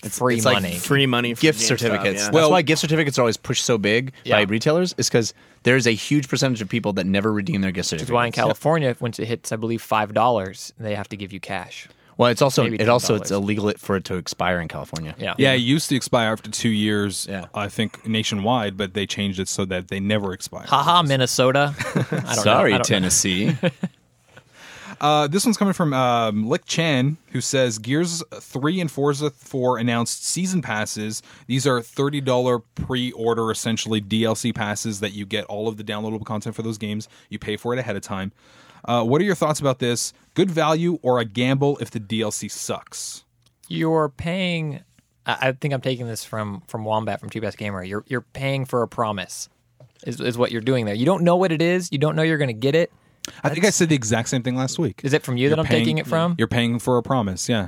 free it's like money. Free money for gift GameStop, certificates. yeah. That's why gift certificates are always pushed so big by Yeah. retailers, is because there's a huge percentage of people that never redeem their gift Which certificates. is why in California, once it hits, I believe, $5, they have to give you cash. Well, it's also Maybe it's $10. illegal for it to expire in California. Yeah. Yeah, it used to expire after 2 years, Yeah. I think, nationwide, but they changed it so that they never expire. Haha, Minnesota. I don't Sorry, know. I don't- Tennessee. This one's coming from Lick Chan, who says Gears 3 and Forza 4 announced season passes. These are $30 pre-order, essentially DLC passes that you get all of the downloadable content for those games. You pay for it ahead of time. What are your thoughts about this? Good value or a gamble if the DLC sucks? You're paying. I think I'm taking this from Wombat from Two Best Gamer. You're paying for a promise, is what you're doing there. You don't know what it is. You don't know you're going to get it. I think I said the exact same thing last week. Is it from you that I'm taking it from? You're paying for a promise, yeah.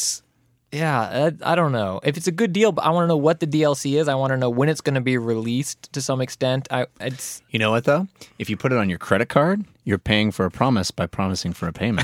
I don't know. If it's a good deal, but I want to know what the DLC is. I want to know when it's going to be released to some extent. It's You know what, though? If you put it on your credit card, you're paying for a promise by promising for a payment.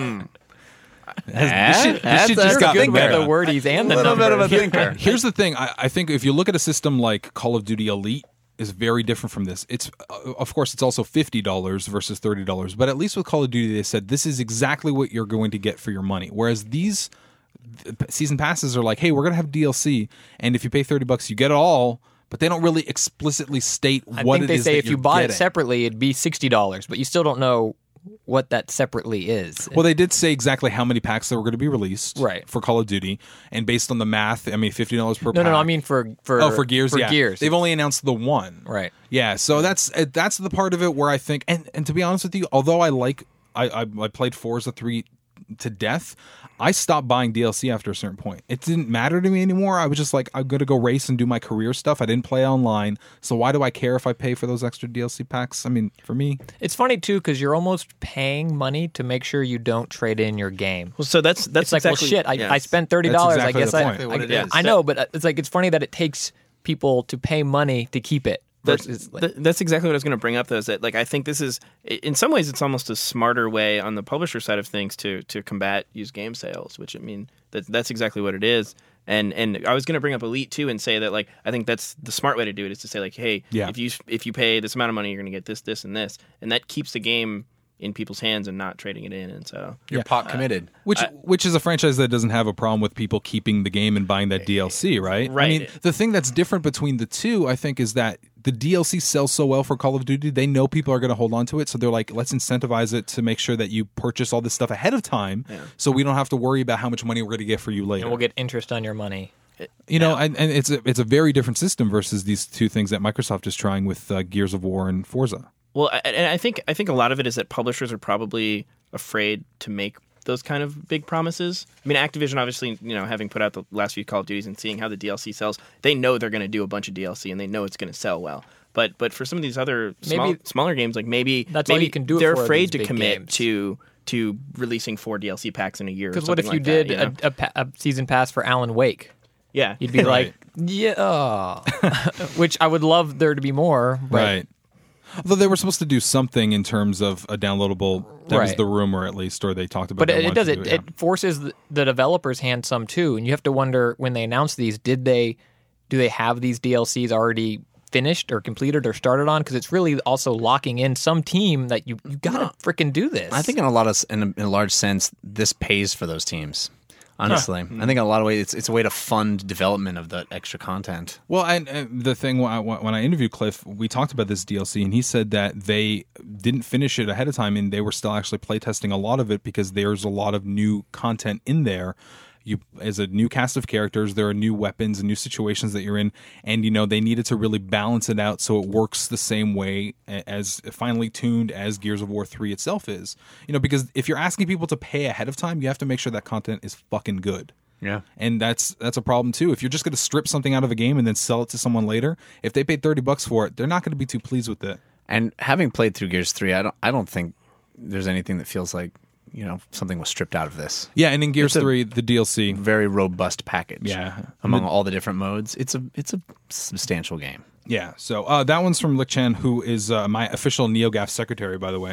This shit just that's got good with meta. the wordies and the little bit of a numbers. thinker. Here's the thing. I think if you look at a system like Call of Duty Elite, is very different from this. It's of course it's also $50 versus $30, but at least with Call of Duty they said this is exactly what you're going to get for your money. Whereas these season passes are like, hey, we're going to have DLC, and if you pay $30, you get it all. But they don't really explicitly state I what think it they is say that if you you're bought it getting. separately, it'd be $60, but you still don't know what that separately is. Well, they did say exactly how many packs that were going to be released Right. for Call of Duty, and based on the math, I mean, $50 per no, pack. I mean for Gears, for yeah. Gears. They've only announced the one, Right. Yeah, so that's the part of it where I think, and to be honest with you, although I played Forza 3 to death, I stopped buying DLC after a certain point. It didn't matter to me anymore. I was just like, I'm going to go race and do my career stuff. I didn't play online, so why do I care if I pay for those extra DLC packs? I mean, for me, It's funny too because you're almost paying money to make sure you don't trade in your game. Well, so that's It's like, exactly, well, shit. I spent $30. That's I exactly guess the I, point. I, What it I, is. I know, but it's like it's funny that it takes people to pay money to keep it. Versus, That's exactly what I was going to bring up, though, is that like I think this is, in some ways, it's almost a smarter way on the publisher side of things to combat used game sales, which, I mean, that's exactly what it is. And I was going to bring up Elite, too, and say that, like, I think that's the smart way to do it, is to say, like, hey, Yeah. if you pay this amount of money, you're going to get this, this, and this. And that keeps the game in people's hands and not trading it in. And so You're pot committed. which is a franchise that doesn't have a problem with people keeping the game and buying that DLC, right? I Right. mean, the thing that's different between the two, I think, is that the DLC sells so well for Call of Duty, they know people are going to hold on to it, so they're like, let's incentivize it to make sure that you purchase all this stuff ahead of time, so we don't have to worry about how much money we're going to get for you later. and we'll get interest on your money. You know, and it's a very different system versus these two things that Microsoft is trying with Gears of War and Forza. Well, and I think a lot of it is that publishers are probably afraid to make those kind of big promises. I mean, Activision, obviously, you know, having put out the last few Call of Duties and seeing how the DLC sells, they know they're going to do a bunch of DLC and they know it's going to sell well. But for some of these other smaller games, like maybe That's all you can do it they're for, afraid these to big commit games. to releasing 4 DLC packs in a year. Because what if you like did that, you know? a season pass for Alan Wake? Yeah, You'd be like, yeah, which I would love there to be more. But Right. Although they were supposed to do something in terms of a downloadable, that was Right. the rumor at least, or they talked about But they it wanted does to it. do it, It forces the developers' hand some too, and you have to wonder when they announce these, do they have these DLCs already finished or completed or started on? Because it's really also locking in some team that you gotta freaking do this. I think in a large sense, this pays for those teams. Honestly, I think in a lot of ways it's a way to fund development of the extra content. Well, and the thing when I interviewed Cliff, we talked about this DLC, and he said that they didn't finish it ahead of time, and they were still actually playtesting a lot of it because there's a lot of new content in there. You, as a new cast of characters, there are new weapons and new situations that you're in, and you know they needed to really balance it out so it works the same way as finely tuned as Gears of War 3 itself is. You know, because if you're asking people to pay ahead of time, you have to make sure that content is fucking good. Yeah. And that's a problem too. If you're just going to strip something out of a game and then sell it to someone later, if they paid $30 for it, they're not going to be too pleased with it. And having played through Gears 3, I don't think there's anything that feels like, you know, something was stripped out of this. Yeah, and in Gears It's a 3, the DLC. Very robust package. Yeah. Among all the different modes, it's a substantial game. Yeah, so that one's from Lick Chan, who is my official NeoGAF secretary, by the way.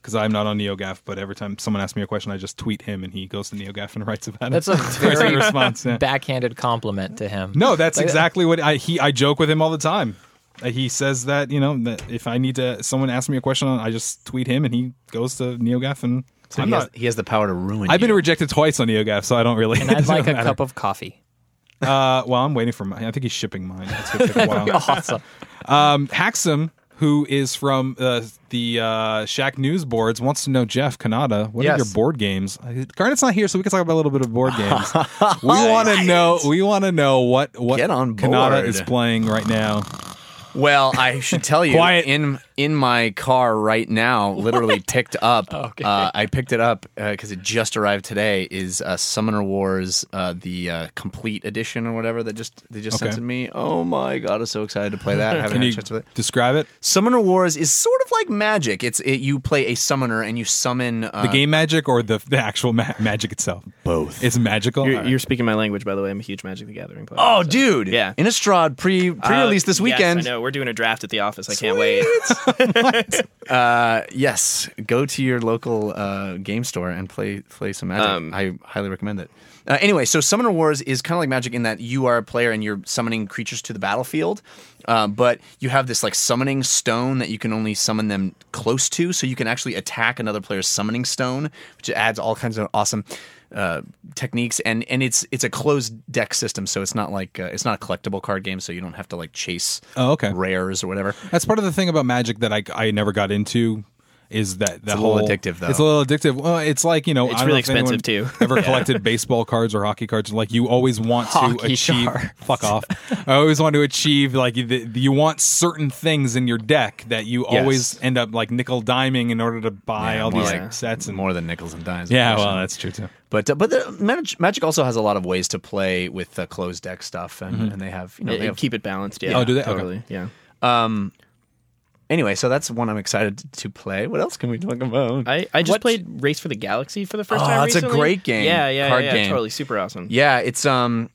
because I'm not on NeoGAF, but every time someone asks me a question, I just tweet him, and he goes to NeoGAF and writes about it. That's a Very very response. Yeah. backhanded compliment to him. No, that's exactly what I joke with him all the time. He says that that if I need someone asks me a question, I just tweet him, and he goes to NeoGAF, and So I'm he has the power to ruin I've you. been rejected twice on NeoGAF, so I don't really. And I'd like a matter. cup of coffee. Well, I'm waiting for mine. I think he's shipping mine. That's gonna take a while. Awesome. Haxum, who is from the Shack News boards, wants to know, Jeff Kanata, what are Yes. your board games? Garnet's not here, so we can talk about a little bit of board games. We want to know. We want to know what Get on Kanata board. is playing right now. Well, I should tell you, Quiet. in my car right now, literally picked up. Okay. I picked it up because it just arrived today. Is Summoner Wars the complete edition or whatever that they just sent Okay. to me? Oh my god, I'm so excited to play that. Haven't Can had a you chance to play it. describe it? Summoner Wars is sort of like Magic. You play a summoner and you summon The game magic or the actual magic itself? both. It's magical. You're speaking my language, by the way. I'm a huge Magic the Gathering player. Oh, so- dude! Yeah. Innistrad pre-release this weekend. Yes, I know. We're doing a draft at the office. I can't wait. Yes, go to your local game store and play some Magic. I highly recommend it. Anyway, so Summoner Wars is kind of like Magic in that you are a player and you're summoning creatures to the battlefield, but you have this like summoning stone that you can only summon them close to, so you can actually attack another player's summoning stone, which adds all kinds of awesome techniques. And it's a closed deck system, so it's not like it's not a collectible card game, so you don't have to like chase okay. rares or whatever. That's part of the thing about Magic that I never got into. Is that the a whole little addictive, though. It's a little addictive. Well, it's like I don't It's know really if anyone expensive, too. Ever collected baseball cards or hockey cards? Like you always want to Hockey achieve. cards. Fuck off! I always want to achieve like you want certain things in your deck that you always end up like nickel diming in order to buy all more these like sets and more than nickels and dimes. yeah. unfortunately. Well, that's true too. But the Magic also has a lot of ways to play with closed deck stuff, and they have they have Keep it balanced. Yeah. Oh, do they? Okay. Totally. Yeah. anyway. So that's one I'm excited to play. What else can we talk about? I just played Race for the Galaxy for the first time. that's a recently. great game. Yeah, Card yeah, game. totally super awesome. Yeah, it's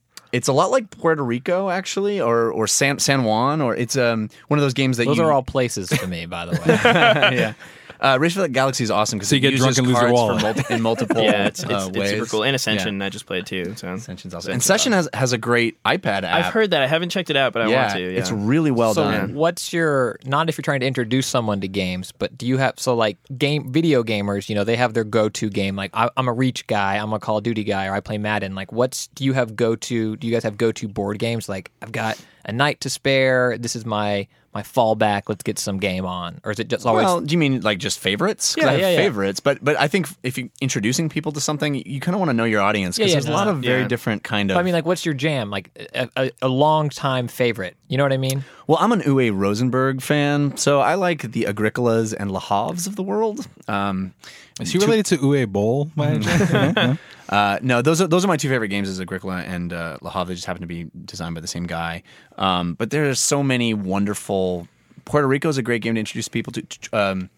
a lot like Puerto Rico actually, or San Juan, or it's one of those games that Those you are all places to me, by the way. yeah. Race for the Galaxy is awesome because So you get drunk and lose your wallet. in multiple Yeah, it's ways. super cool. And Ascension, Yeah. I just played too. So Ascension's awesome. And Session has a great iPad app. I've heard that. I haven't checked it out, but I want to. Yeah. It's really well So done. what's your, not if you're trying to introduce someone to games, but do you have, so like video gamers, they have their go-to game. Like I'm a Reach guy, I'm a Call of Duty guy, or I play Madden. Like do you guys have go-to board games? Like I've got a night to spare, this is my fallback, let's get some game on. Or is it just always... Well, do you mean like just favorites? 'Cause Yeah, I have yeah. favorites, but I think if you're introducing people to something, you kind of want to know your audience because there's a lot of very different kind of. I mean, like, what's your jam? Like a long-time favorite. You know what I mean? Well, I'm an Uwe Rosenberg fan, so I like the Agricolas and Le Havres of the world. Is he related to Uwe Boll by any chance? No, those are my two favorite games: is Agricola and Le Havre. They just happen to be designed by the same guy. But there are so many wonderful. Puerto Rico is a great game to introduce people to.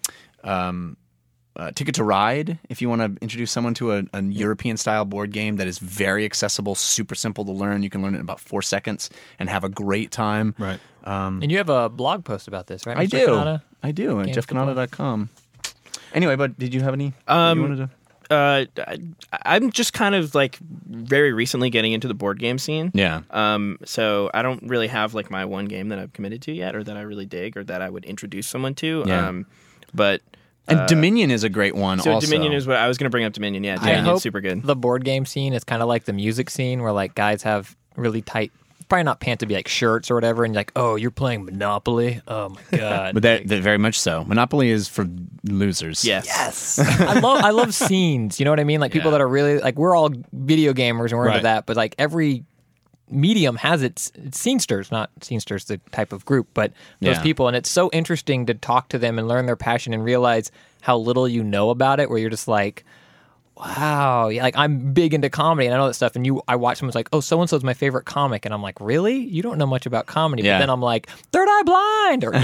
Ticket to Ride, if you want to introduce someone to a European-style board game that is very accessible, super simple to learn. You can learn it in about 4 seconds and have a great time. Right. And you have a blog post about this, right? I Mr. do. Kanata? I do at Games to jeffkanata.com. Anyway, but did you have any? You wanted to... I'm just kind of like very recently getting into the board game scene. Yeah. So I don't really have like my one game that I've committed to yet, or that I really dig, or that I would introduce someone to. Yeah. But And Dominion is a great one. so also. Dominion is what I was going to bring up. Dominion, yeah, I Dominion's hope super good. the board game scene is kind of like the music scene where like guys have really tight, probably not pants to be like shirts or whatever, and you're like, oh, you're playing Monopoly? Oh my god. But that very much so. Monopoly is for losers. Yes. I love scenes. You know what I mean? Like people Yeah. that are really like, we're all video gamers and we're Right. into that, but like every medium has its scenesters, not scenesters the type of group, but those Yeah. people. And it's so interesting to talk to them and learn their passion and realize how little you know about it, where you're just like, wow, yeah, like I'm big into comedy and I know that stuff. And I watch someone's like, oh, so-and-so's my favorite comic. And I'm like, really? You don't know much about comedy. Yeah. But then I'm like, Third Eye Blind, or,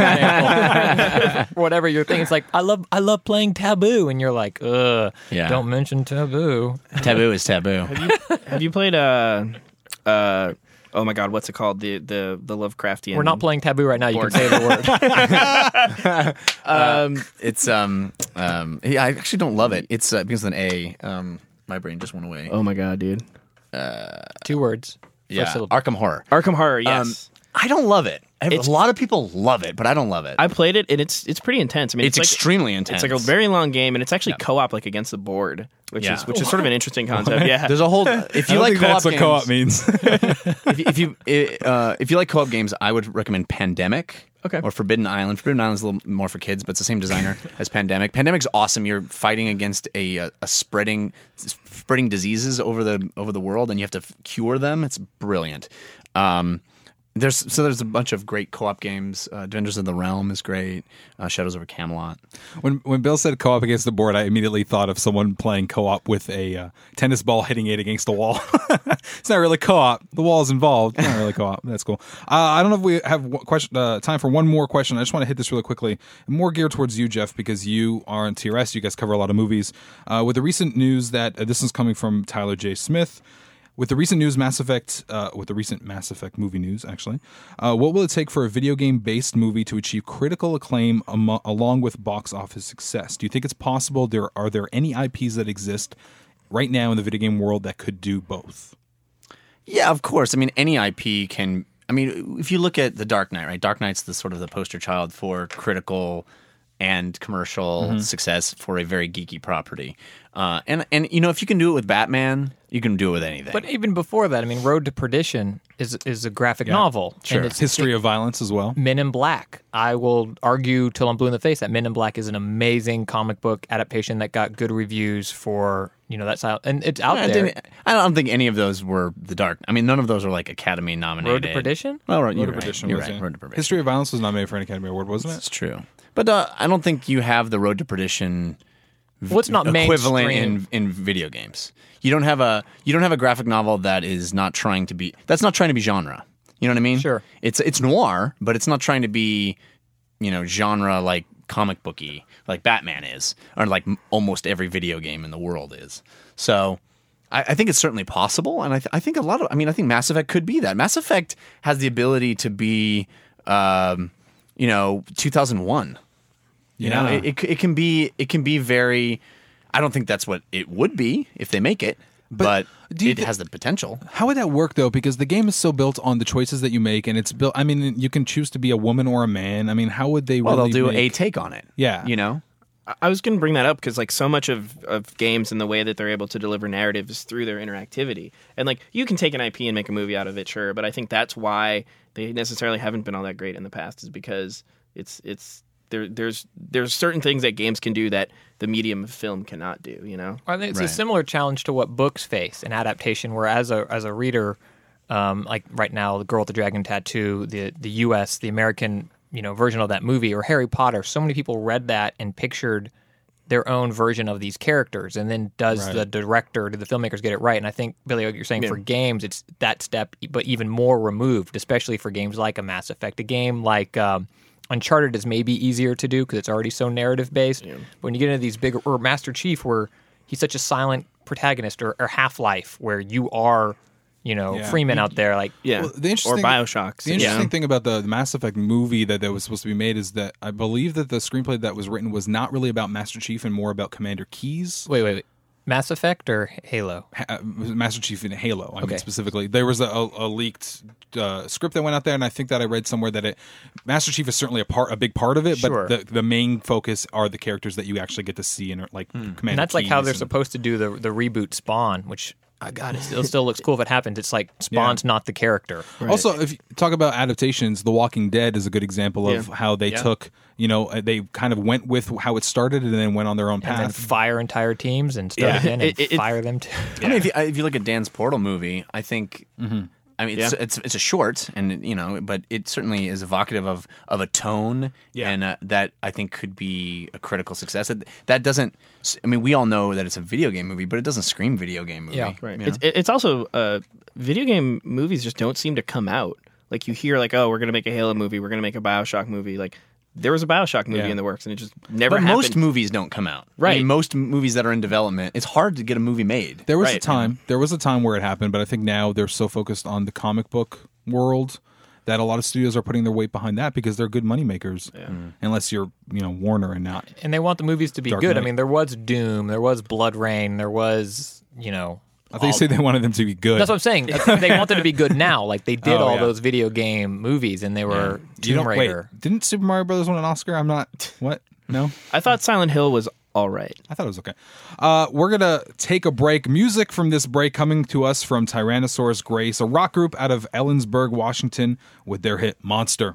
whatever your thing. It's like, I love playing Taboo. And you're like, ugh, Yeah. don't mention Taboo. Taboo is taboo. Have you played Oh my God, what's it called? The Lovecraftian. We're not playing Taboo right now. You can board. say the word. It's yeah, I actually don't love it. It's begins with an A. My brain just went away. Oh my God, dude. 2 words. yeah, First syllable. Arkham Horror. Arkham Horror. Yes. I don't love it. A It's- lot of people love it, but I don't love it. I played it, and it's pretty intense. I mean, it's like, extremely intense. It's like a very long game, and it's actually co-op, like against the board, which Yeah. is sort of an interesting concept. Yeah. There's a whole. If I you don't like think that's what co-op co-op games, means. if you like co-op games, I would recommend Pandemic. Okay. Or Forbidden Island. Forbidden Island is a little more for kids, but it's the same designer as Pandemic. Pandemic's awesome. You're fighting against a spreading diseases over the world, and you have to cure them. It's brilliant. There's a bunch of great co-op games. Defenders of the Realm is great. Shadows over Camelot. When Bill said co-op against the board, I immediately thought of someone playing co-op with a tennis ball hitting it against a wall. It's not really co-op. The wall's involved. It's not really co-op. That's cool. I don't know if we have time for one more question. I just want to hit this really quickly. More geared towards you, Jeff, because you are on TRS. You guys cover a lot of movies. With the recent news that this is coming from Tyler J. Smith. With the recent Mass Effect movie news, actually, what will it take for a video game-based movie to achieve critical acclaim along with box office success? Do you think it's possible? Are there any IPs that exist right now in the video game world that could do both? Yeah, of course. I mean, any IP can. I mean, if you look at The Dark Knight, right? Dark Knight's the sort of the poster child for critical and commercial success for a very geeky property. And you know, if you can do it with Batman, you can do it with anything. But even before that, I mean, Road to Perdition is a graphic novel. Sure. And it's History of Violence as well. Men in Black. I will argue till I'm blue in the face that Men in Black is an amazing comic book adaptation that got good reviews for, that style. And it's out there. I don't think any of those were The Dark. I mean, none of those are like Academy nominated. Road to Perdition? Well, Road you're to right. Perdition You're was, right. yeah. Road to Perdition. History of Violence was nominated for an Academy Award, wasn't it? That's true. But I don't think you have the Road to Perdition Well, it's not equivalent mainstream. in video games. You don't have a graphic novel that is not trying to be genre. You know what I mean? Sure. It's noir, but it's not trying to be, genre like comic booky like Batman is, or like almost every video game in the world is. So I think it's certainly possible, and I think I think Mass Effect could be that. Mass Effect has the ability to be, 2001. It can be very. I don't think that's what it would be if they make it, but it has the potential. How would that work though? Because the game is so built on the choices that you make, and it's built. I mean, you can choose to be a woman or a man. I mean, how would they? Well, really they'll do make... a take on it. Yeah. I was going to bring that up because like so much of games and the way that they're able to deliver narrative is through their interactivity. And like you can take an IP and make a movie out of it, sure, but I think that's why they necessarily haven't been all that great in the past, is because there's certain things that games can do that the medium of film cannot do. I think it's Right. a similar challenge to what books face in adaptation, where as a reader, like right now, The Girl with the Dragon Tattoo, the U.S., the American version of that movie, or Harry Potter, so many people read that and pictured their own version of these characters, and then do the filmmakers get it right? And I think, Billy, like you're saying, for games, it's that step, but even more removed, especially for games like a Mass Effect. A game like Uncharted is maybe easier to do because it's already so narrative-based. Yeah. But when you get into these bigger, or Master Chief, where he's such a silent protagonist, or Half-Life, where you are... Freeman out there, like Yeah, Well, the or Bioshocks. The interesting thing about the Mass Effect movie that was supposed to be made is that I believe that the screenplay that was written was not really about Master Chief and more about Commander Keyes. Wait. Mass Effect or Halo? Master Chief in Halo. I mean, Okay. specifically, there was a leaked script that went out there, and I think that I read somewhere that Master Chief is certainly a big part of it, Sure. but the main focus are the characters that you actually get to see, and like Commander. And that's like how Keyes they're and- supposed to do the reboot Spawn, which it still looks cool if it happens. It's like Spawn's not the character. Also, if you talk about adaptations, The Walking Dead is a good example of how they took, they kind of went with how it started and then went on their own And then path. fire entire teams and start again and fire them too. I mean, if you look at Dan's Portal movie, I think. I mean, it's a short, and but it certainly is evocative of a tone, and that I think could be a critical success. That doesn't. I mean, we all know that it's a video game movie, but it doesn't scream video game movie. Yeah, Right. you know? It's also video game movies just don't seem to come out. Like you hear like, oh, we're gonna make a Halo movie, we're gonna make a Bioshock movie. Like there was a BioShock movie Yeah. in the works, and it just never But happened. most movies don't come out. I Right. mean, most movies that are in development, it's hard to get a movie made. There was a Right. time. There was a time where it happened, but I think now they're so focused on the comic book world that a lot of studios are putting their weight behind that because they're good money makers. Unless you're, Warner and not. And they want the movies to be Dark good. I Knight. mean, there was Doom, there was Blood Rain, there was, I thought you said they wanted them to be good. That's what I'm saying. They want them to be good now. Like they did Oh, all yeah. those video game movies, and they were You Tomb don't Raider. wait. Didn't Super Mario Brothers win an Oscar? I'm not. What? No. I thought Silent Hill was all right. I thought it was okay. We're going to take a break. Music from this break coming to us from Tyrannosaurus Grace, a rock group out of Ellensburg, Washington, with their hit Monster.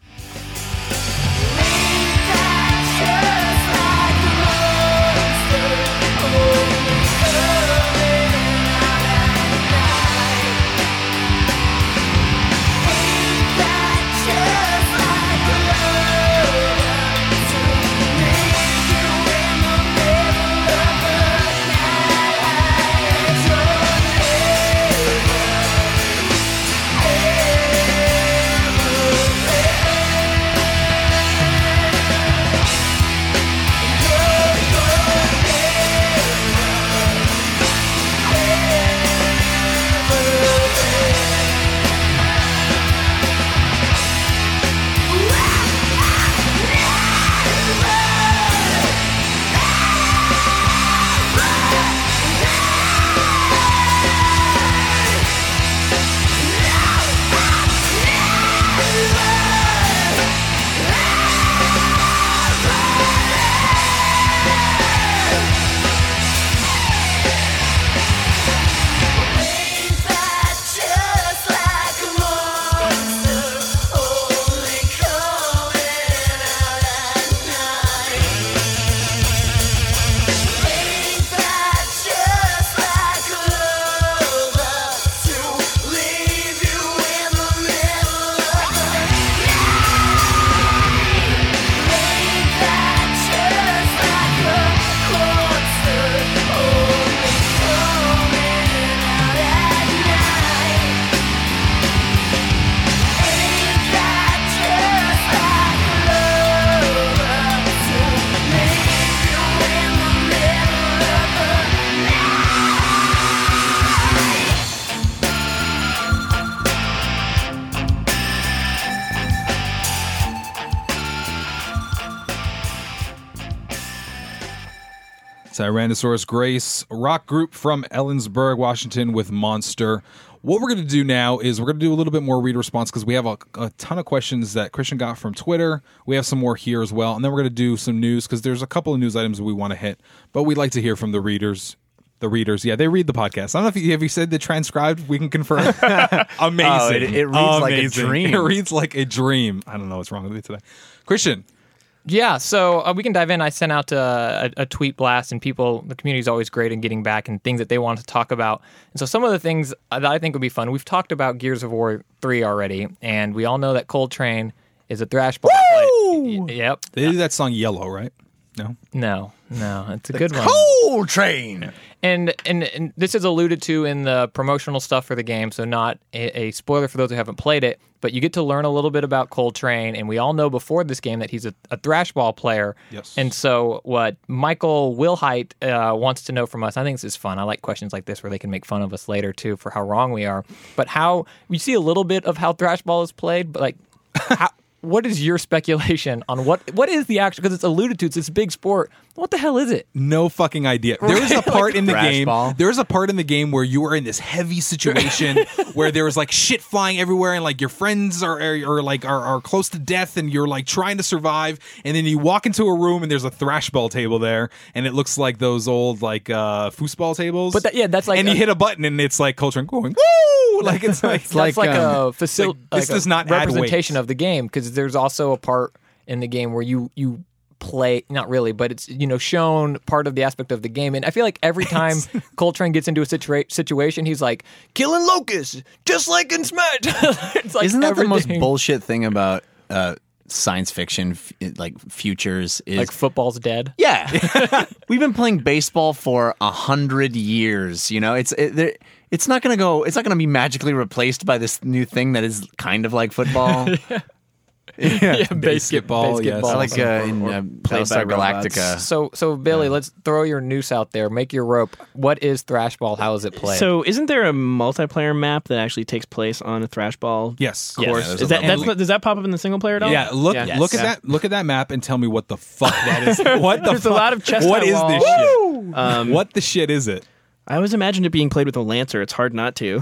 Tyrannosaurus Grace, a rock group from Ellensburg, Washington, with Monster. What we're going to do now is we're going to do a little bit more reader response because we have a ton of questions that Christian got from Twitter. We have some more here as well. And then we're going to do some news because there's a couple of news items we want to hit. But we'd like to hear from the readers. The readers, yeah, they read the podcast. I don't know if you have you said the transcribed. We can confirm. Amazing. Oh, it reads like a Amazing. dream. It reads like a dream. I don't know what's wrong with me today. Christian, Yeah, so we can dive in. I sent out a tweet blast, and the community is always great in getting back and things that they want to talk about. And so some of the things that I think would be fun, we've talked about Gears of War 3 already, and we all know that Coltrane is a thrash ball. Yep. they do that song Yellow, right? No? No, it's a good one. Coltrane. And this is alluded to in the promotional stuff for the game, so not a spoiler for those who haven't played it, but you get to learn a little bit about Coltrane, and we all know before this game that he's a thrash ball player. Yes. And so what Michael Wilhite wants to know from us, I think this is fun. I like questions like this where they can make fun of us later, too, for how wrong we are. But how we see a little bit of how thrash ball is played, but like what is your speculation on what is the actual, because it's alluded to, it's this big sport. What the hell is it? No fucking idea. There was a part in the thrash game. ball. There was a part in the game where you were in this heavy situation where there was like shit flying everywhere, and like your friends are close to death, and you're like trying to survive. And then you walk into a room, and there's a thrash ball table there, and it looks like those old like foosball tables. But that's like and you hit a button, and it's like Coltrane going woo, like it's like that's like a facility. like, this does not add representation weight. of the game, because there's also a part in the game where you play, not really, but it's shown part of the aspect of the game. And I feel like every time Coltrane gets into a situation, he's like killing locusts just like in Smash. It's like Isn't that the most everything. bullshit thing about science fiction, like futures? Is Like football's dead. yeah, we've been playing baseball for 100 years. It's not gonna go. It's not gonna be magically replaced by this new thing that is kind of like football. Basketball, yes. basketball. like in played by Battlestar robots. Galactica. So Billy, let's throw your noose out there. Make your rope. What is Thrashball? How is it played? So, isn't there a multiplayer map that actually takes place on a Thrashball Yes. course? there's Is a that does that pop up in the single player at all? Yeah, look Yeah. look at that. Look at that map and tell me what the fuck that is. What the There's fuck? a lot of chest What high is walls. this shit? What the shit is it? I always imagined it being played with a lancer. It's hard not to.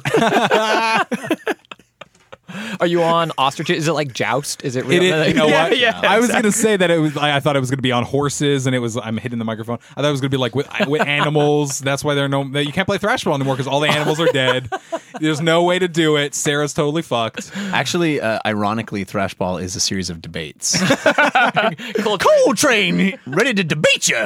Are you on ostriches? Is it like Joust? Is it real? It is, you know what? Yeah, I was gonna say that it was. I thought it was gonna be on horses, and it was. I'm hitting the microphone. I thought it was gonna be like with animals. That's why you can't play Thrashball anymore because all the animals are dead. There's no way to do it. Sarah's totally fucked. Actually, ironically, Thrashball is a series of debates. Coltrane. Ready to debate you.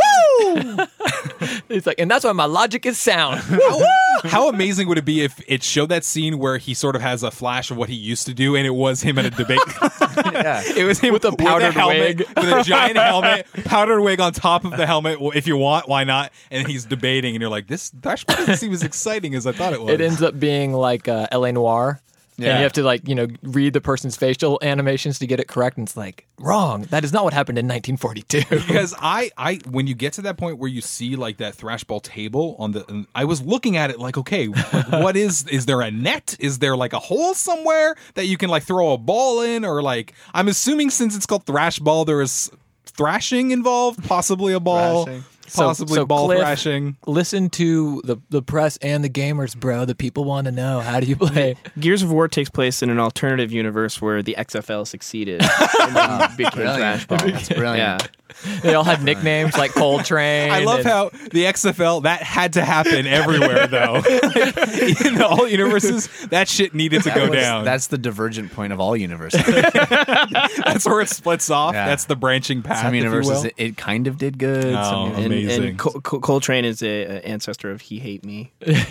It's like, and that's why my logic is sound. How amazing would it be if it showed that scene where he sort of has a flash of what he used to do, and it was him at a debate? It was him With a powdered helmet, wig. with a giant helmet, powdered wig on top of the helmet. Well, if you want, why not? And he's debating, and you're like, this Thrashball doesn't seem as exciting as I thought it was. It ends up being like L.A. Noire. And Yeah. you have to read the person's facial animations to get it correct. And it's like, wrong. That is not what happened in 1942. Because I when you get to that point where you see like that Thrashball table and I was looking at it like, okay, like, what is there a net? Is there like a hole somewhere that you can like throw a ball in? Or like, I'm assuming since it's called Thrashball, there is thrashing involved, possibly a ball, possibly ball Cliff, thrashing. Listen to the press and the gamers, bro. The people want to know, how do you play? Gears of War takes place in an alternative universe where the XFL succeeded and then became Brilliant. Thrashball. That's brilliant. Yeah. They all have nicknames like Coltrane. I love and- how the XFL, that had to happen everywhere, though. In all universes, that shit needed to go down. That's the divergent point of all universes. That's where it splits off. Yeah. That's the branching path. Some if you universes will. it kind of did good. Oh, Some universes- And amazing. Coltrane is a ancestor of He Hate Me.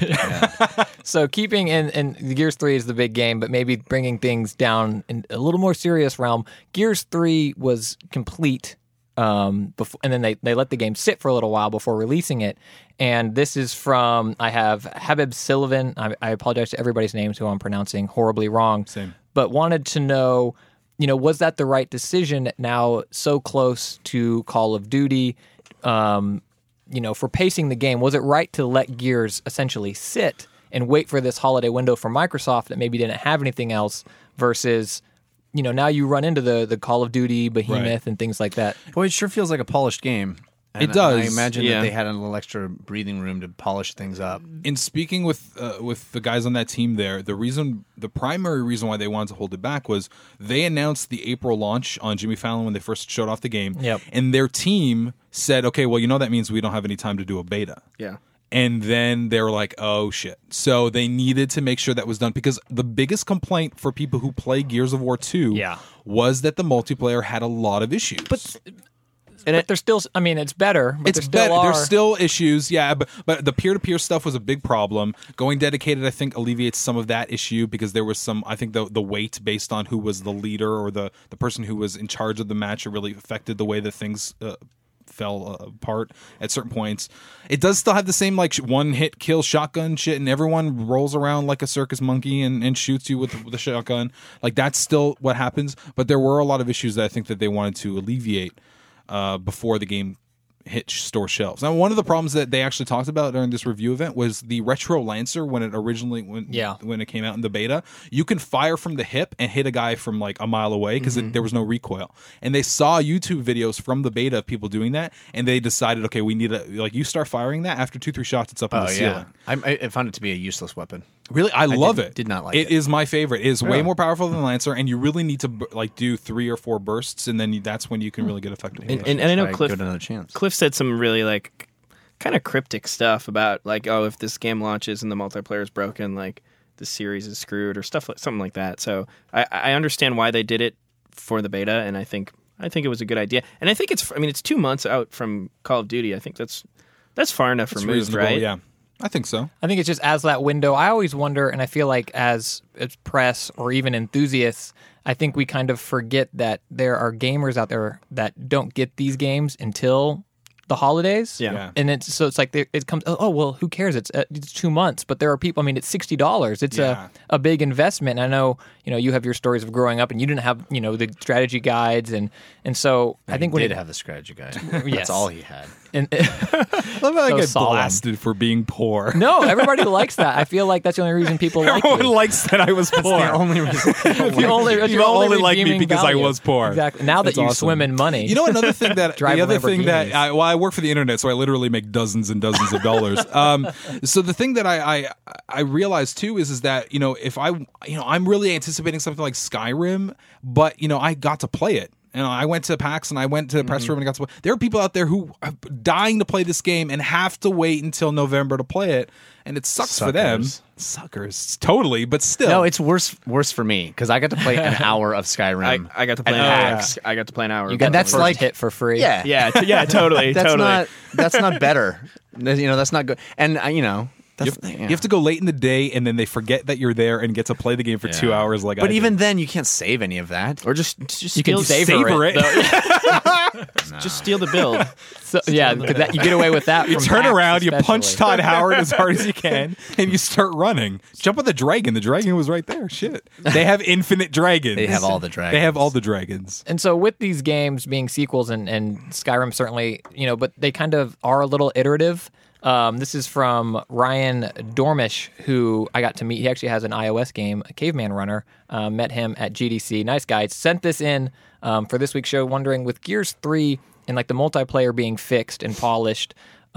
So keeping in Gears 3 is the big game, but maybe bringing things down in a little more serious realm. Gears 3 was complete before, and then they let the game sit for a little while before releasing it. And this is from, I have Habib Sullivan. I apologize to everybody's names who I'm pronouncing horribly wrong. Same. But wanted to know, was that the right decision now so close to Call of Duty? For pacing the game, was it right to let Gears essentially sit and wait for this holiday window for Microsoft that maybe didn't have anything else versus, now you run into the Call of Duty behemoth Right. and things like that. Boy, it sure feels like a polished game. It does. I imagine Yeah. that they had a little extra breathing room to polish things up. In speaking with the guys on that team there, the primary reason why they wanted to hold it back was they announced the April launch on Jimmy Fallon when they first showed off the game. Yep. And their team said, okay, well, that means we don't have any time to do a beta. Yeah. And then they were like, oh, shit. So they needed to make sure that was done because the biggest complaint for people who play Gears of War 2 was that the multiplayer had a lot of issues. But There's still, it's better, but it's there still better. are. There's still issues, yeah. But the peer-to-peer stuff was a big problem. Going dedicated, I think, alleviates some of that issue because there was some. I think the weight based on who was the leader or the person who was in charge of the match, it really affected the way that things fell apart at certain points. It does still have the same like one hit kill shotgun shit, and everyone rolls around like a circus monkey and shoots you with the shotgun. Like that's still what happens. But there were a lot of issues that I think that they wanted to alleviate before the game hit store shelves. Now, one of the problems that they actually talked about during this review event was the Retro Lancer when it originally when it came out in the beta. You can fire from the hip and hit a guy from like a mile away because there was no recoil. And they saw YouTube videos from the beta of people doing that, and they decided, okay, we need you start firing that after 2-3 shots, it's up in the ceiling. I found it to be a useless weapon. Really, I love it. Did not like it. it. It is my favorite. It is way more powerful than Lancer, and you really need to do 3 or 4 bursts, and then that's when you can really get effective. And I know Try Cliff give it another chance. Cliff said some really like kind of cryptic stuff about like, oh, if this game launches and the multiplayer is broken, like the series is screwed or something like that. So I understand why they did it for the beta, and I think it was a good idea. And I think it's 2 months out from Call of Duty. I think that's far enough removed, reasonable, right? Yeah, I think so. I think it's just as that window. I always wonder, and I feel like as press or even enthusiasts, I think we kind of forget that there are gamers out there that don't get these games until the holidays. Yeah. And it's like it comes, oh, well, who cares? It's 2 months. But there are people, it's $60. It's Yeah. a big investment. And I know, you have your stories of growing up, and you didn't have the strategy guides, and so I think he when did have the strategy guide. Yes. That's all he had. and, I love how I So get solemn. blasted for being poor. no, everybody likes that. I feel like that's the only reason people like Everyone you. likes that I was poor. The only reason. You only like me redeeming because I value. was poor. Exactly. Now that That's you awesome. swim in money, You know, another thing that Drive the other thing that Lamborghinis. I work for the internet, so I literally make dozens and dozens of dollars. So the thing that I realized too is that if I'm really anticipating something like Skyrim, but I got to play it. I went to PAX and I went to the press room and got to play. There are people out there who are dying to play this game and have to wait until November to play it, and it sucks for them. Suckers, totally, but still. No, it's worse for me because I got to play an hour of Skyrim. I got to play an at hour. PAX. I got to play an hour. you got that's the first like- hit for free. Yeah, yeah, totally, That's totally. that's not better. That's not good. And that's, You have to go late in the day, and then they forget that you're there and get to play the game for 2 hours. Like, but I even did. then, you can't save any of that. Or just You can steal, savor it. just steal the build. So, yeah, you get away with that. you from turn PAX around, you punch especially. Todd Howard as hard as you can, and you start running. Jump on the dragon. The dragon was right there. Shit, they have infinite dragons. They have all the dragons. They have all the dragons. And so with these games being sequels and Skyrim certainly, but they kind of are a little iterative. This is from Ryan Dormish, who I got to meet. He actually has an iOS game, a Caveman Runner. Met him at GDC. Nice guy. Sent this in for this week's show, wondering with Gears 3 and like the multiplayer being fixed and polished,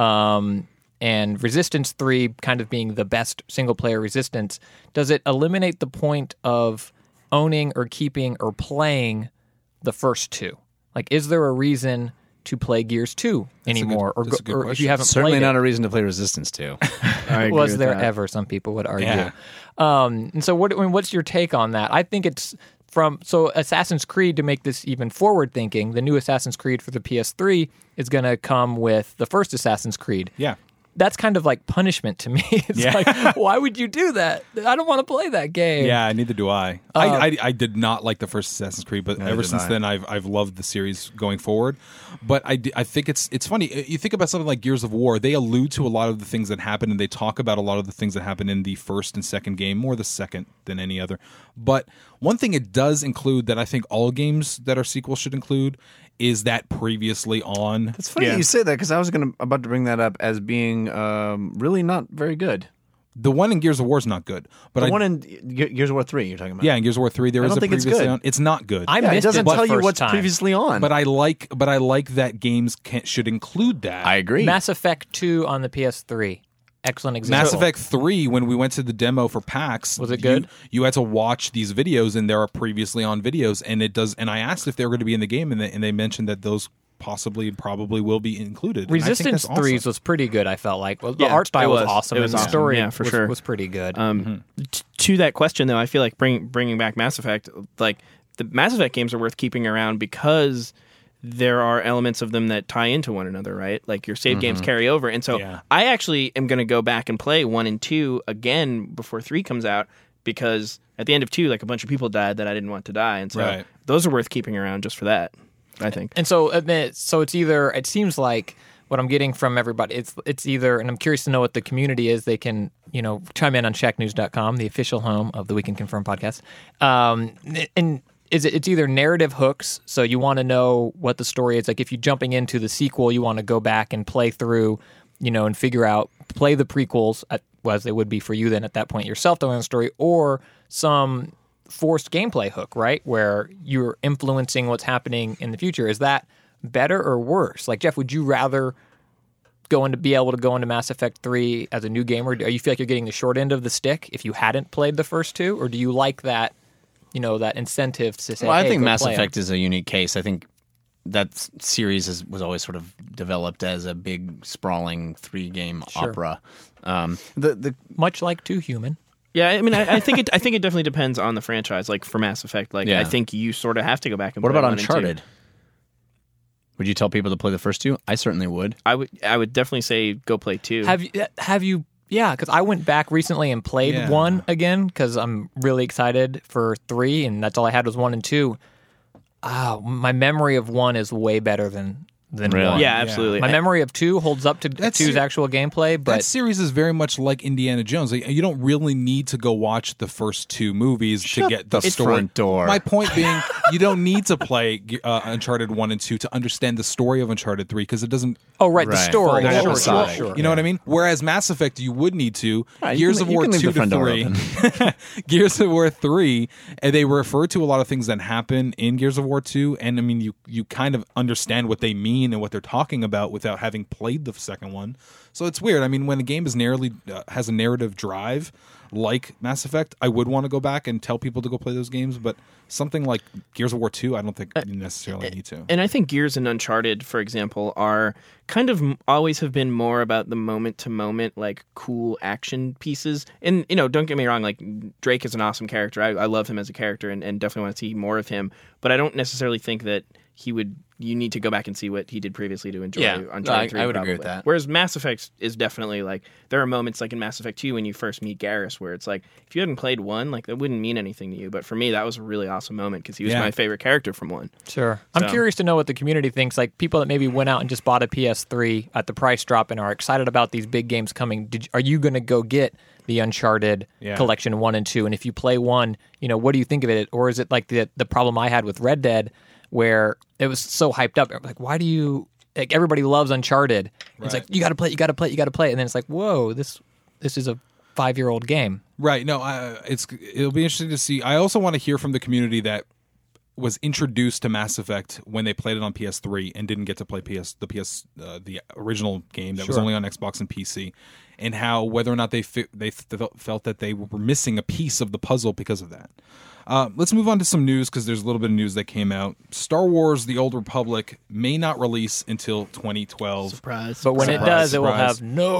and Resistance 3 kind of being the best single-player Resistance, does it eliminate the point of owning or keeping or playing the first two? Like, is there a reason to play Gears 2 anymore? that's a good Or if question. you haven't Certainly played not it, a reason to play Resistance 2. was there ever? Some people would argue. Yeah. And so what's your take on that? I think it's so Assassin's Creed, to make this even forward thinking, the new Assassin's Creed for the PS3 is going to come with the first Assassin's Creed. Yeah. That's kind of like punishment to me. It's Yeah. like, why would you do that? I don't want to play that game. Yeah, neither do I. I did not like the first Assassin's Creed, but ever did since I. then, I've loved the series going forward. But I think it's funny. You think about something like Gears of War; they allude to a lot of the things that happen, and they talk about a lot of the things that happen in the first and second game, more the second than any other. But one thing it does include that I think all games that are sequels should include is that previously on. It's funny you say that because I was about to bring that up as being really not very good. The one in Gears of War is not good, but The one in Gears of War 3 you're talking about. yeah, in Gears of War 3 there I is don't a think it's previously good. on. It's not good. I Yeah, it missed doesn't the tell you first what's time. previously on. but I like that games should include that. I agree. Mass Effect 2 on the PS3. Excellent example. Mass Effect 3, when we went to the demo for PAX, Was it good? You had to watch these videos, and there are previously on videos, and it does. And I asked if they were going to be in the game, and they mentioned that those probably will be included. And I think Resistance that's awesome. 3's was pretty good, I felt like. Well, the Yeah, art style it was was. awesome, It was and the awesome. story Yeah, for was, sure. was pretty good. To that question, though, I feel like bringing back Mass Effect, like the Mass Effect games are worth keeping around because there are elements of them that tie into one another, right? Like your save games carry over. And so Yeah. I actually am going to go back and play 1 and 2 again before 3 comes out because at the end of 2, like a bunch of people died that I didn't want to die. And so Right. those are worth keeping around just for that, I think. And so, it's either. It seems like what I'm getting from everybody. It's either, and I'm curious to know what the community is. They can chime in on ShackNews.com, the official home of the We Can Confirm podcast. And it's either narrative hooks, so you want to know what the story is. Like if you're jumping into the sequel, you want to go back and play through, and figure out, play the prequels as they would be for you then at that point yourself telling the story, or some forced gameplay hook, right? Where you're influencing what's happening in the future. Is that better or worse? Like, Jeff, would you rather be able to go into Mass Effect 3 as a new gamer? Do you feel like you're getting the short end of the stick if you hadn't played the first two? Or do you like that, that incentive to say, Well, I hey, think go Mass play 'em? Effect is a unique case. I think that series was always sort of developed as a big, sprawling 3-game opera. Much like Two Human. Yeah, I mean, I think it definitely depends on the franchise. Like for Mass Effect, Yeah. I think you sort of have to go back and What play about 1 and 2. Uncharted? Would you tell people to play the first two? I certainly would. I would definitely say go play 2. Have you? Yeah, because I went back recently and played 1 again because I'm really excited for 3, and that's all I had was 1 and 2. My memory of 1 is way better than than Really? 1. Yeah, absolutely. My memory of 2 holds up to That's- 2's actual gameplay, That but series is very much like Indiana Jones. Like, you don't really need to go watch the first 2 movies to get the the story. front door. My point being, you don't need to play Uncharted 1 and 2 to understand the story of Uncharted 3 because it doesn't. oh right, the Right. story. They're Sure, episodic. sure. You know what I mean? Whereas Mass Effect, you would need to. Right, Gears of you War can leave 2 the front to door 3. Gears of War 3, and they refer to a lot of things that happen in Gears of War 2, and I mean, you kind of understand what they mean and what they're talking about without having played the second one. So it's weird. I mean, when a game is has a narrative drive like Mass Effect, I would want to go back and tell people to go play those games, but something like Gears of War 2, I don't think you necessarily need to. And I think Gears and Uncharted, for example, are kind of always have been more about the moment to moment, like cool action pieces. And, don't get me wrong, like Drake is an awesome character. I love him as a character and definitely want to see more of him. But I don't necessarily think that you need to go back and see what he did previously to enjoy Yeah. Uncharted 3. I would agree probably. with that. Whereas Mass Effect is definitely like, there are moments like in Mass Effect 2 when you first meet Garrus where it's like, if you hadn't played 1, like that wouldn't mean anything to you. But for me, that was a really awesome moment because he was Yeah. my favorite character from 1. Sure. I'm So- curious to know what the community thinks. Like people that maybe went out and just bought a PS3 at the price drop and are excited about these big games coming. Are you going to go get the Uncharted collection 1 and 2? And if you play 1, what do you think of it? Or is it like the problem I had with Red Dead, where it was so hyped up? Like, why do you? Like, everybody loves Uncharted. It's like you got to play, you got to play, you got to play, and then it's like, whoa, this is a 5-year-old game. Right. No, it'll be interesting to see. I also want to hear from the community that was introduced to Mass Effect when they played it on PS3 and didn't get to play the original game that was only on Xbox and PC, and how whether or not they felt that they were missing a piece of the puzzle because of that. Let's move on to some news because there's a little bit of news that came out. Star Wars: The Old Republic may not release until 2012. Surprise. But when it does, it will Surprise. have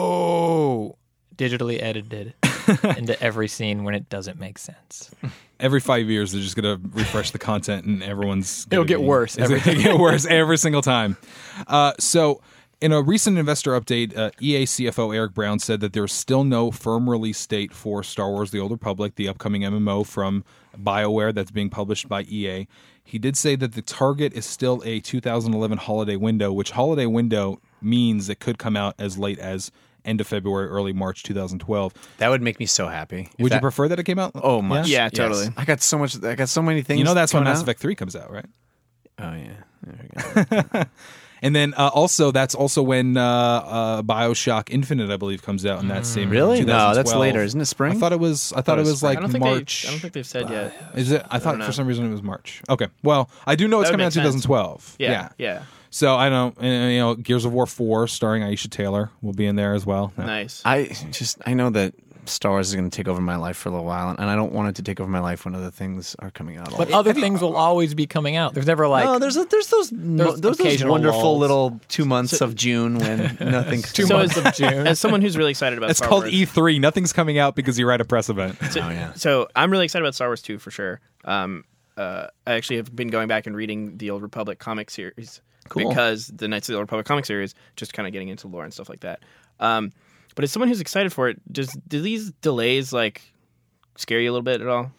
no digitally edited into every scene when it doesn't make sense. Every 5 years, they're just going to refresh the content, and everyone's It'll get worse every It'll get worse every single time. So, in a recent investor update, EA CFO Eric Brown said that there's still no firm release date for Star Wars: The Old Republic, the upcoming MMO from BioWare that's being published by EA. He did say that the target is still a 2011 holiday window, which holiday window means it could come out as late as end of February, early March 2012. That would make me so happy. Would you prefer that it came out? Oh, much. Yeah, Yes. totally. I got so many things. You know that's when coming Mass out. Effect 3 comes out, right? Oh yeah. There we go. And then also that's also when BioShock Infinite, I believe, comes out in that same Really? No, that's 2012. later. Isn't it spring? I thought it was like I don't think March. I don't think they've said yet. Is it? I thought for some reason it was March. Okay. Well, I do know it's That would coming out in make sense. 2012. Yeah. So I know, Gears of War 4 starring Aisha Taylor will be in there as well. No. Nice. I know that Star Wars is going to take over my life for a little while, and I don't want it to take over my life when other things are coming out. But other things will always be coming out. There's never like no, there's those occasional wonderful lulls. little 2 months of June when nothing's Two coming months of June. As someone who's really excited about It's Star called Wars, E3. Nothing's coming out because you're at a press event. Oh yeah. So I'm really excited about Star Wars 2 for sure. I actually have been going back and reading the Old Republic comic series because the Knights of the Old Republic comic series, just kind of getting into lore and stuff like that. But as someone who's excited for it, do these delays like scare you a little bit at all?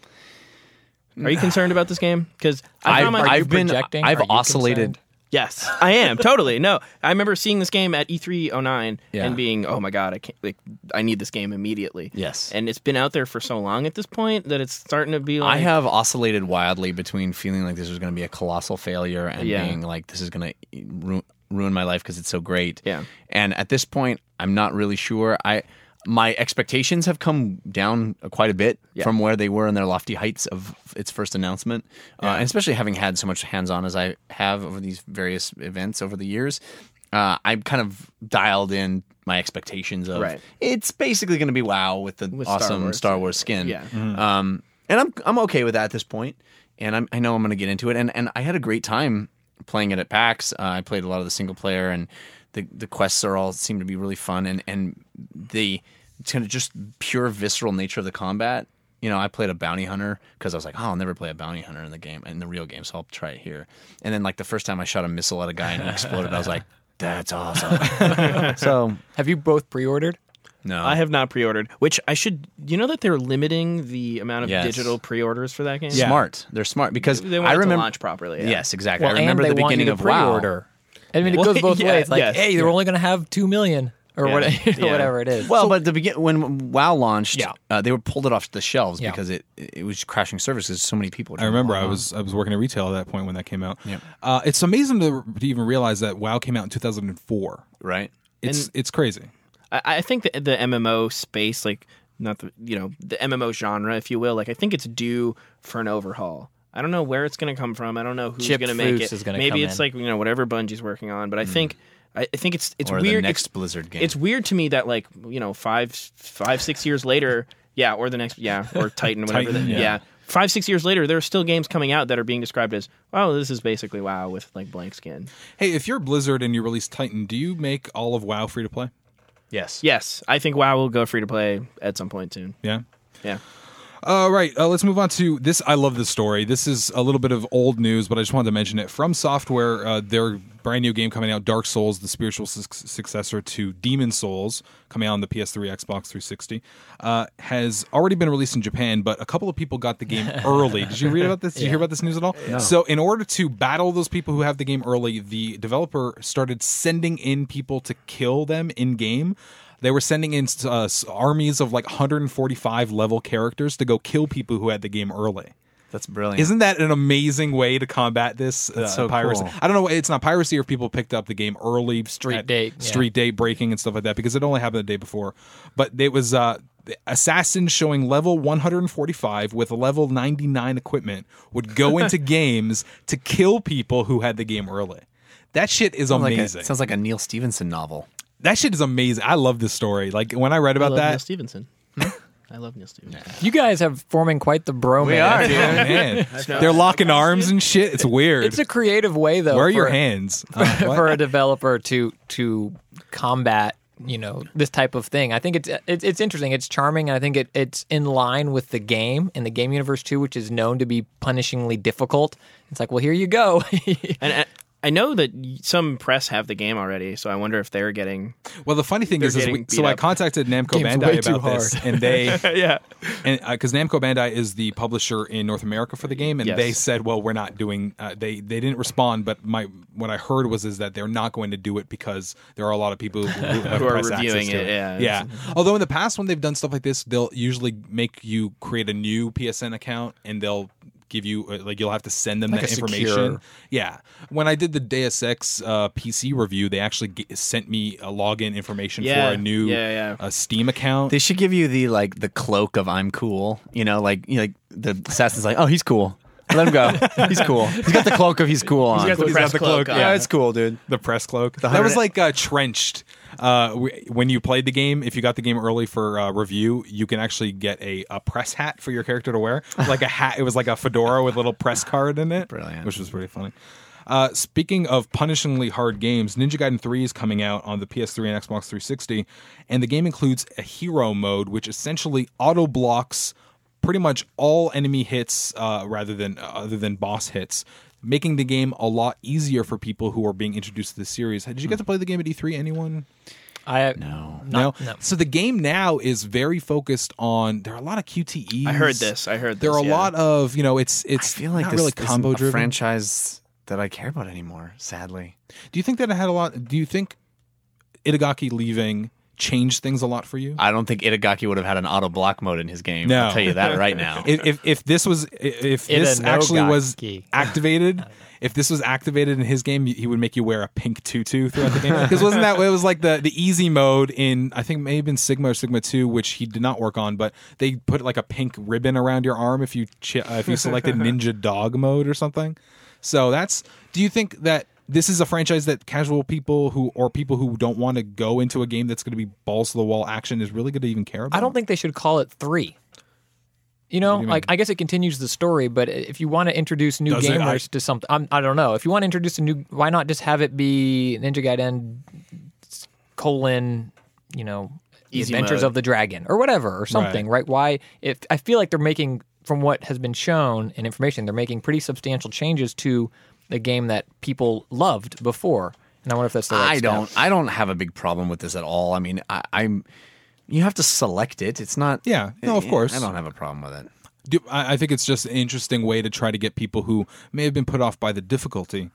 Are you concerned about this game? Because I've been projecting? I've Are you oscillated. concerned? Yes, I am totally. No, I remember seeing this game at E3 09 Yeah. and being, oh my god, I need this game immediately. Yes. and it's been out there for so long at this point that it's starting to be like I have oscillated wildly between feeling like this was going to be a colossal failure and Yeah. being like this is going to ruin my life because it's so great. Yeah. And at this point, I'm not really sure. My expectations have come down quite a bit from where they were in their lofty heights of its first announcement, and especially having had so much hands-on as I have over these various events over the years. I've kind of dialed in my expectations of it's basically going to be WoW with the awesome Star Wars skin. Yeah. And I'm okay with that at this point, and I know I'm going to get into it. And I had a great time playing it at PAX. I played a lot of the single player, and the quests seem to be really fun, and the kind of just pure visceral nature of the combat. You know, I played a bounty hunter because I was like, oh, I'll never play a bounty hunter in the real game, so I'll try it here. And then like the first time I shot a missile at a guy and he exploded, I was like, that's awesome. So Have you both pre-ordered? no, I have not pre-ordered, which I should. You know that they're limiting the amount of Yes. digital pre-orders for that game. smart. They're smart because They want I it remember to launch properly. Yeah. Yes, exactly. Well, I remember and the they want you beginning to of WoW. pre-order I mean, it goes both yeah, ways. Like, yes, hey, they're only going to have 2 million or Yeah, whatever, yeah. whatever it is. Well, but when WoW launched, Yeah. they were pulled it off the shelves Yeah. because it was crashing services. So many people. I remember I was working in retail at that point when that came out. Yep. It's amazing to even realize that WoW came out in 2004. right. It's crazy. I think that the MMO space, like not the the MMO genre, if you will, like I think it's due for an overhaul. I don't know where it's going to come from. I don't know who's Chip going to make Foose it. is gonna Maybe come it's in. like whatever Bungie's working on. But I think it's Or weird. the next Blizzard game. It's weird to me that like 5-6 years later, or the next, or Titan, whatever. Titan, yeah. 5-6 years later, there are still games coming out that are being described as, oh, this is basically WoW with like blank skin. Hey, if you're Blizzard and you release Titan, do you make all of WoW free to play? yes. Yes, I think WoW will go free to play at some point soon. Yeah. Yeah. Right, let's move on to this. I love this story. This is a little bit of old news, but I just wanted to mention it. From Software, their brand new game coming out, Dark Souls, the spiritual successor to Demon Souls, coming out on the PS3, Xbox 360, has already been released in Japan, but a couple of people got the game early. Did you read about this? Did you hear about this news at all? No. So in order to battle those people who have the game early, the developer started sending in people to kill them in-game. They were sending in armies of like 145 level characters to go kill people who had the game early. That's brilliant. Isn't that an amazing way to combat this so piracy? cool. I don't know. It's not piracy, or if people picked up the game early, Street date breaking and stuff like that, because it only happened the day before. But it was assassins showing level 145 with level 99 equipment would go into games to kill people who had the game early. That shit is amazing. Sounds like a Neil Stephenson novel. That shit is amazing. I love this story. Like when I read about I love Neil that, Stevenson. I love Neil Stevenson. You guys have forming quite the bromance. We are, dude. man, they're locking arms and shit. It's weird. It's a creative way, though. Where are for- your hands? What? for a developer to combat this type of thing. I think it's interesting. It's charming, and I think it's in line with the game and the game universe too, which is known to be punishingly difficult. It's like, well, here you go. And I know that some press have the game already, so I wonder if they're getting. Well, the funny thing is getting beat I up. contacted Namco Game's way Bandai too about this, hard. and they, Yeah. and because Namco Bandai is the publisher in North America for the game, and Yes. they said, well, we're not doing. They didn't respond, but what I heard was that they're not going to do it because there are a lot of people who have Who are press access reviewing to it, Yeah. Although in the past when they've done stuff like this, they'll usually make you create a new PSN account, and they'll give you you'll have to send them Like that a information. secure- Yeah. When I did the Deus Ex PC review, they actually sent me a login information Yeah. for a new Yeah. Steam account. They should give you the cloak of I'm cool. Like the assassin's like, oh, he's cool. Let him go. He's cool. He's got the cloak of he's cool on. got the press cloak on. Yeah, it's cool, dude. The press cloak. That was like Trenched. When you played the game, if you got the game early for review, you can actually get a press hat for your character to wear. Like a hat. It was like a fedora with a little press card in it. Brilliant. Which was pretty funny. Speaking of punishingly hard games, Ninja Gaiden 3 is coming out on the PS3 and Xbox 360, and the game includes a hero mode, which essentially auto blocks pretty much all enemy hits other than boss hits, making the game a lot easier for people who are being introduced to the series. Did you get to play the game at E3? Anyone? No. No. So the game now is very focused on. There are a lot of QTEs. I heard this. There are a lot of it's I feel like not this really isn't combo a driven. franchise that I care about anymore. Sadly, Do you think that it had a lot? Do you think Itagaki leaving changed things a lot for you? I don't think Itagaki would have had an auto block mode in his game. No. I'll tell you that right now. If this actually was Itagaki. activated, if this was activated in his game, he would make you wear a pink tutu throughout the game. Because wasn't that it was like the easy mode in I think maybe in Sigma or Sigma 2, which he did not work on, but they put like a pink ribbon around your arm if you selected Ninja Dog mode or something. So do you think that this is a franchise that casual people people who don't want to go into a game that's going to be balls to the wall action is really going to even care about? I don't think they should call it 3. I guess it continues the story, but if you want to introduce new Does it? gamers to something, I don't know. If you want to introduce why not just have it be Ninja Gaiden : The Easy Adventures mode. of the Dragon or whatever or something, right? Why? If I feel like they're making, from what has been shown in information, they're making pretty substantial changes to the game that people loved before, and I wonder if that's the right step. I don't have a big problem with this at all. I mean, I'm. You have to select it. It's not. Yeah. No, of course. I don't have a problem with it. I think it's just an interesting way to try to get people who may have been put off by the difficulty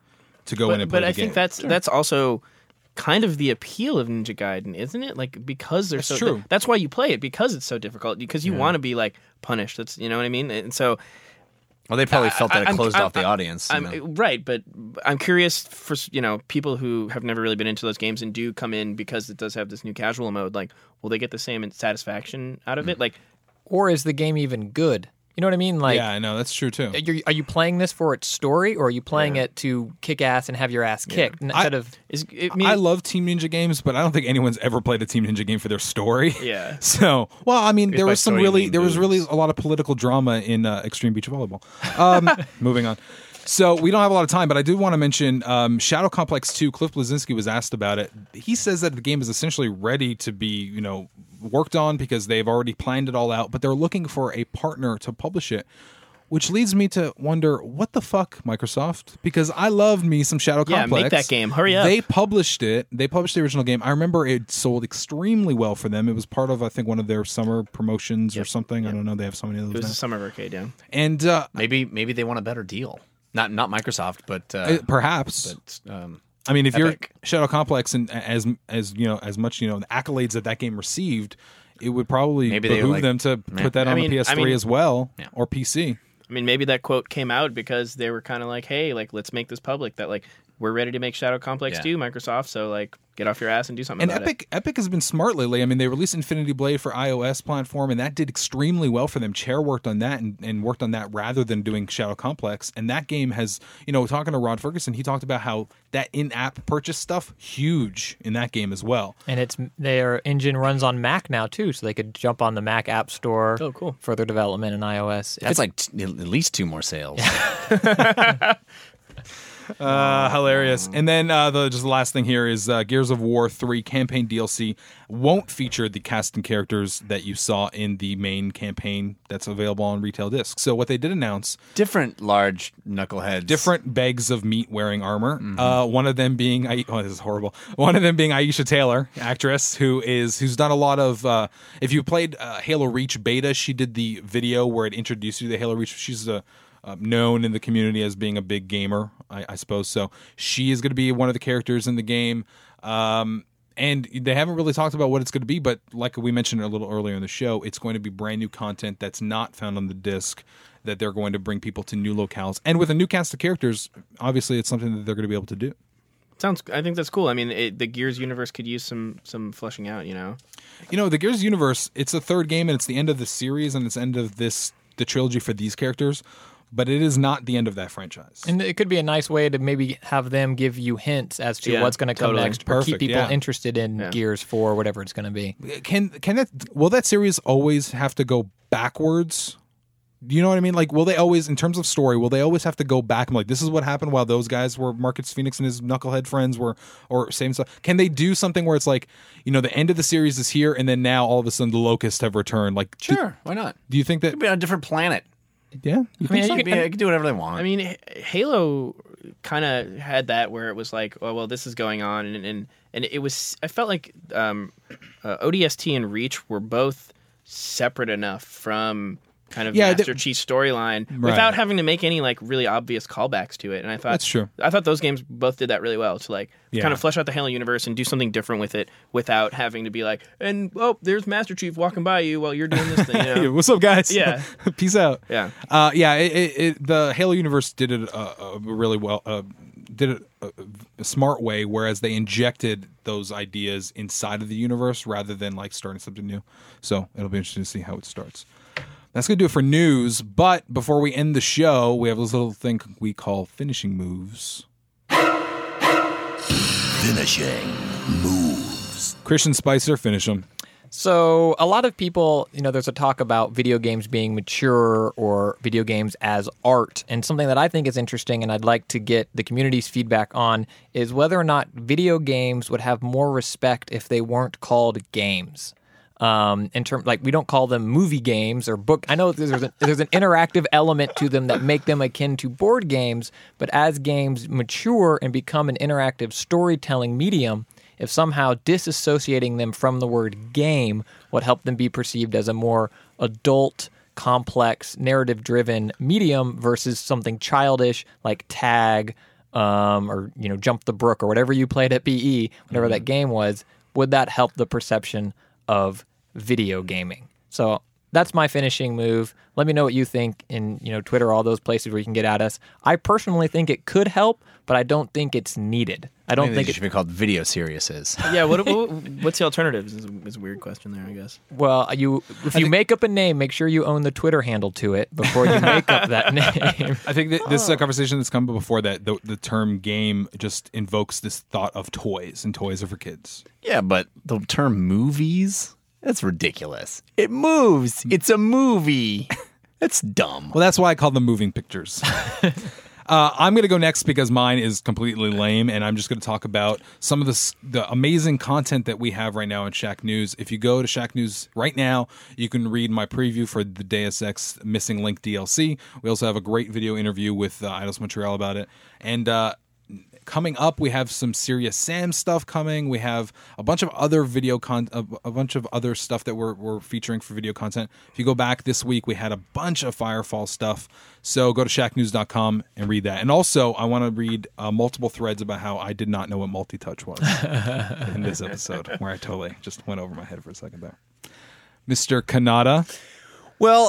to go in and play But the I game. think that's also kind of the appeal of Ninja Gaiden, isn't it? Like, because they're so true. that's why you play it, because it's so difficult, because you want to be like punished. That's, you know what I mean? And so Well, they probably felt that it I'm- closed I'm- off the audience. you know? Right, but I'm curious for people who have never really been into those games and do come in because it does have this new casual mode. Like, will they get the same satisfaction out of it? Like, Or is the game even good? You know what I mean? Like, yeah, I know that's true too. are you playing this for its story, or are you playing it to kick ass and have your ass kicked instead of? I love Team Ninja games, but I don't think anyone's ever played a Team Ninja game for their story. Yeah. So, well, I mean, there by was story, you mean was really boobs. a lot of political drama in Extreme Beach Volleyball. Moving on. So we don't have a lot of time, but I do want to mention Shadow Complex 2. Cliff Bleszinski was asked about it. He says that the game is essentially ready to be, worked on because they've already planned it all out, but they're looking for a partner to publish it. Which leads me to wonder, what the fuck, Microsoft? Because I loved me some Shadow Yeah, Complex. make that game. Hurry up. They published it. They published the original game. I remember it sold extremely well for them. It was part of, I think, one of their summer promotions or something. I don't know. They have so many of it those was a now. summer arcade, yeah. And maybe they want a better deal. Not Microsoft, but perhaps. but, I mean, if Epic. you're Shadow Complex and as much the accolades that game received, it would probably Maybe they behoove like- them to put that I on mean- the PS3 I mean- as well, or PC. I mean, maybe that quote came out because they were kind of like, hey, like, let's make this public, that, like, we're ready to make Shadow Complex 2, Microsoft, so, like, get off your ass and do something And about it. Epic has been smart lately. I mean, they released Infinity Blade for iOS platform, and that did extremely well for them. Chair worked on that and worked on that rather than doing Shadow Complex. And that game has, talking to Rod Ferguson, he talked about how that in-app purchase stuff, huge in that game as well. And their engine runs on Mac now too, so they could jump on the Mac App Store. Oh, cool. Further development in iOS. that's like at least 2 more sales. Hilarious. And then just the last thing here is Gears of War 3 campaign DLC won't feature the cast and characters that you saw in the main campaign that's available on retail disc. So what they did announce, Different large knuckleheads. different bags of meat wearing armor. One of them being this is horrible. One of them being Aisha Taylor, actress who's done a lot of. If you played Halo Reach beta, she did the video where it introduced you to Halo Reach. She's known in the community as being a big gamer, I suppose. So she is going to be one of the characters in the game. And they haven't really talked about what it's going to be, but like we mentioned a little earlier in the show, it's going to be brand new content that's not found on the disc, that they're going to bring people to new locales. And with a new cast of characters, obviously it's something that they're going to be able to do. I think that's cool. I mean, the Gears universe could use some fleshing out, The Gears universe, it's the third game and it's the end of the series and it's the end of the trilogy for these characters, but it is not the end of that franchise. And it could be a nice way to maybe have them give you hints as to Yeah, what's going to come totally. next, or keep Perfect, people yeah. interested in Gears 4, whatever it's going to be. Will that series always have to go backwards? Do you know what I mean? Like, will they always, in terms of story, will they always have to go back and like, this is what happened while those guys were, Marcus Phoenix and his knucklehead friends were, or same stuff? Can they do something where it's like, the end of the series is here and then now all of a sudden the Locusts have returned? Like, Sure, why not? do you think that? Could be on a different planet. Yeah. I mean, They can do whatever they want. I mean, Halo kind of had that where it was like, oh, well, this is going on, and it was. I felt like ODST and Reach were both separate enough from kind of Master Chief's storyline without having to make any like really obvious callbacks to it. And I thought That's true. I thought those games both did that really well to like kind of flesh out the Halo universe and do something different with it without having to be like, and there's Master Chief walking by you while you're doing this thing. Hey, what's up, guys? Yeah. Peace out. Yeah. The Halo universe did it really well. Did it a smart way, whereas they injected those ideas inside of the universe rather than like starting something new. So it'll be interesting to see how it starts. That's going to do it for news. But before we end the show, we have this little thing we call finishing moves. Finishing moves. Christian Spicer, finish them. So a lot of people, there's a talk about video games being mature or video games as art. And something that I think is interesting and I'd like to get the community's feedback on is whether or not video games would have more respect if they weren't called games. In terms, like, we don't call them movie games or book. I know there's an interactive element to them that make them akin to board games, but as games mature and become an interactive storytelling medium, if somehow disassociating them from the word game would help them be perceived as a more adult, complex, narrative-driven medium versus something childish like tag or Jump the Brook or whatever you played at BE, whatever that game was, would that help the perception of video gaming? So that's my finishing move. Let me know what you think in Twitter, all those places where you can get at us. I personally think it could help, but I don't think it's needed. I don't think it should be called Video Seriouses. Yeah, what's the alternative? Is a weird question there, I guess. Well, if you make up a name, make sure you own the Twitter handle to it before you make up that name. I think that this is a conversation that's come before that the term game just invokes this thought of toys, and toys are for kids. Yeah, but the term movies, that's ridiculous. It moves. It's a movie. That's dumb. Well, that's why I call them moving pictures. I'm going to go next because mine is completely lame, and I'm just going to talk about some of the amazing content that we have right now in Shack News. If you go to Shack News right now, you can read my preview for the Deus Ex Missing Link DLC. We also have a great video interview with Eidos Montreal about it. And coming up, we have some Serious Sam stuff coming. We have a bunch of other a bunch of other stuff that we're featuring for video content. If you go back this week, we had a bunch of Firefall stuff. So go to shacknews.com and read that. And also, I want to read multiple threads about how I did not know what multi-touch was in this episode, where I totally just went over my head for a second there. Mr. Kanata. Well,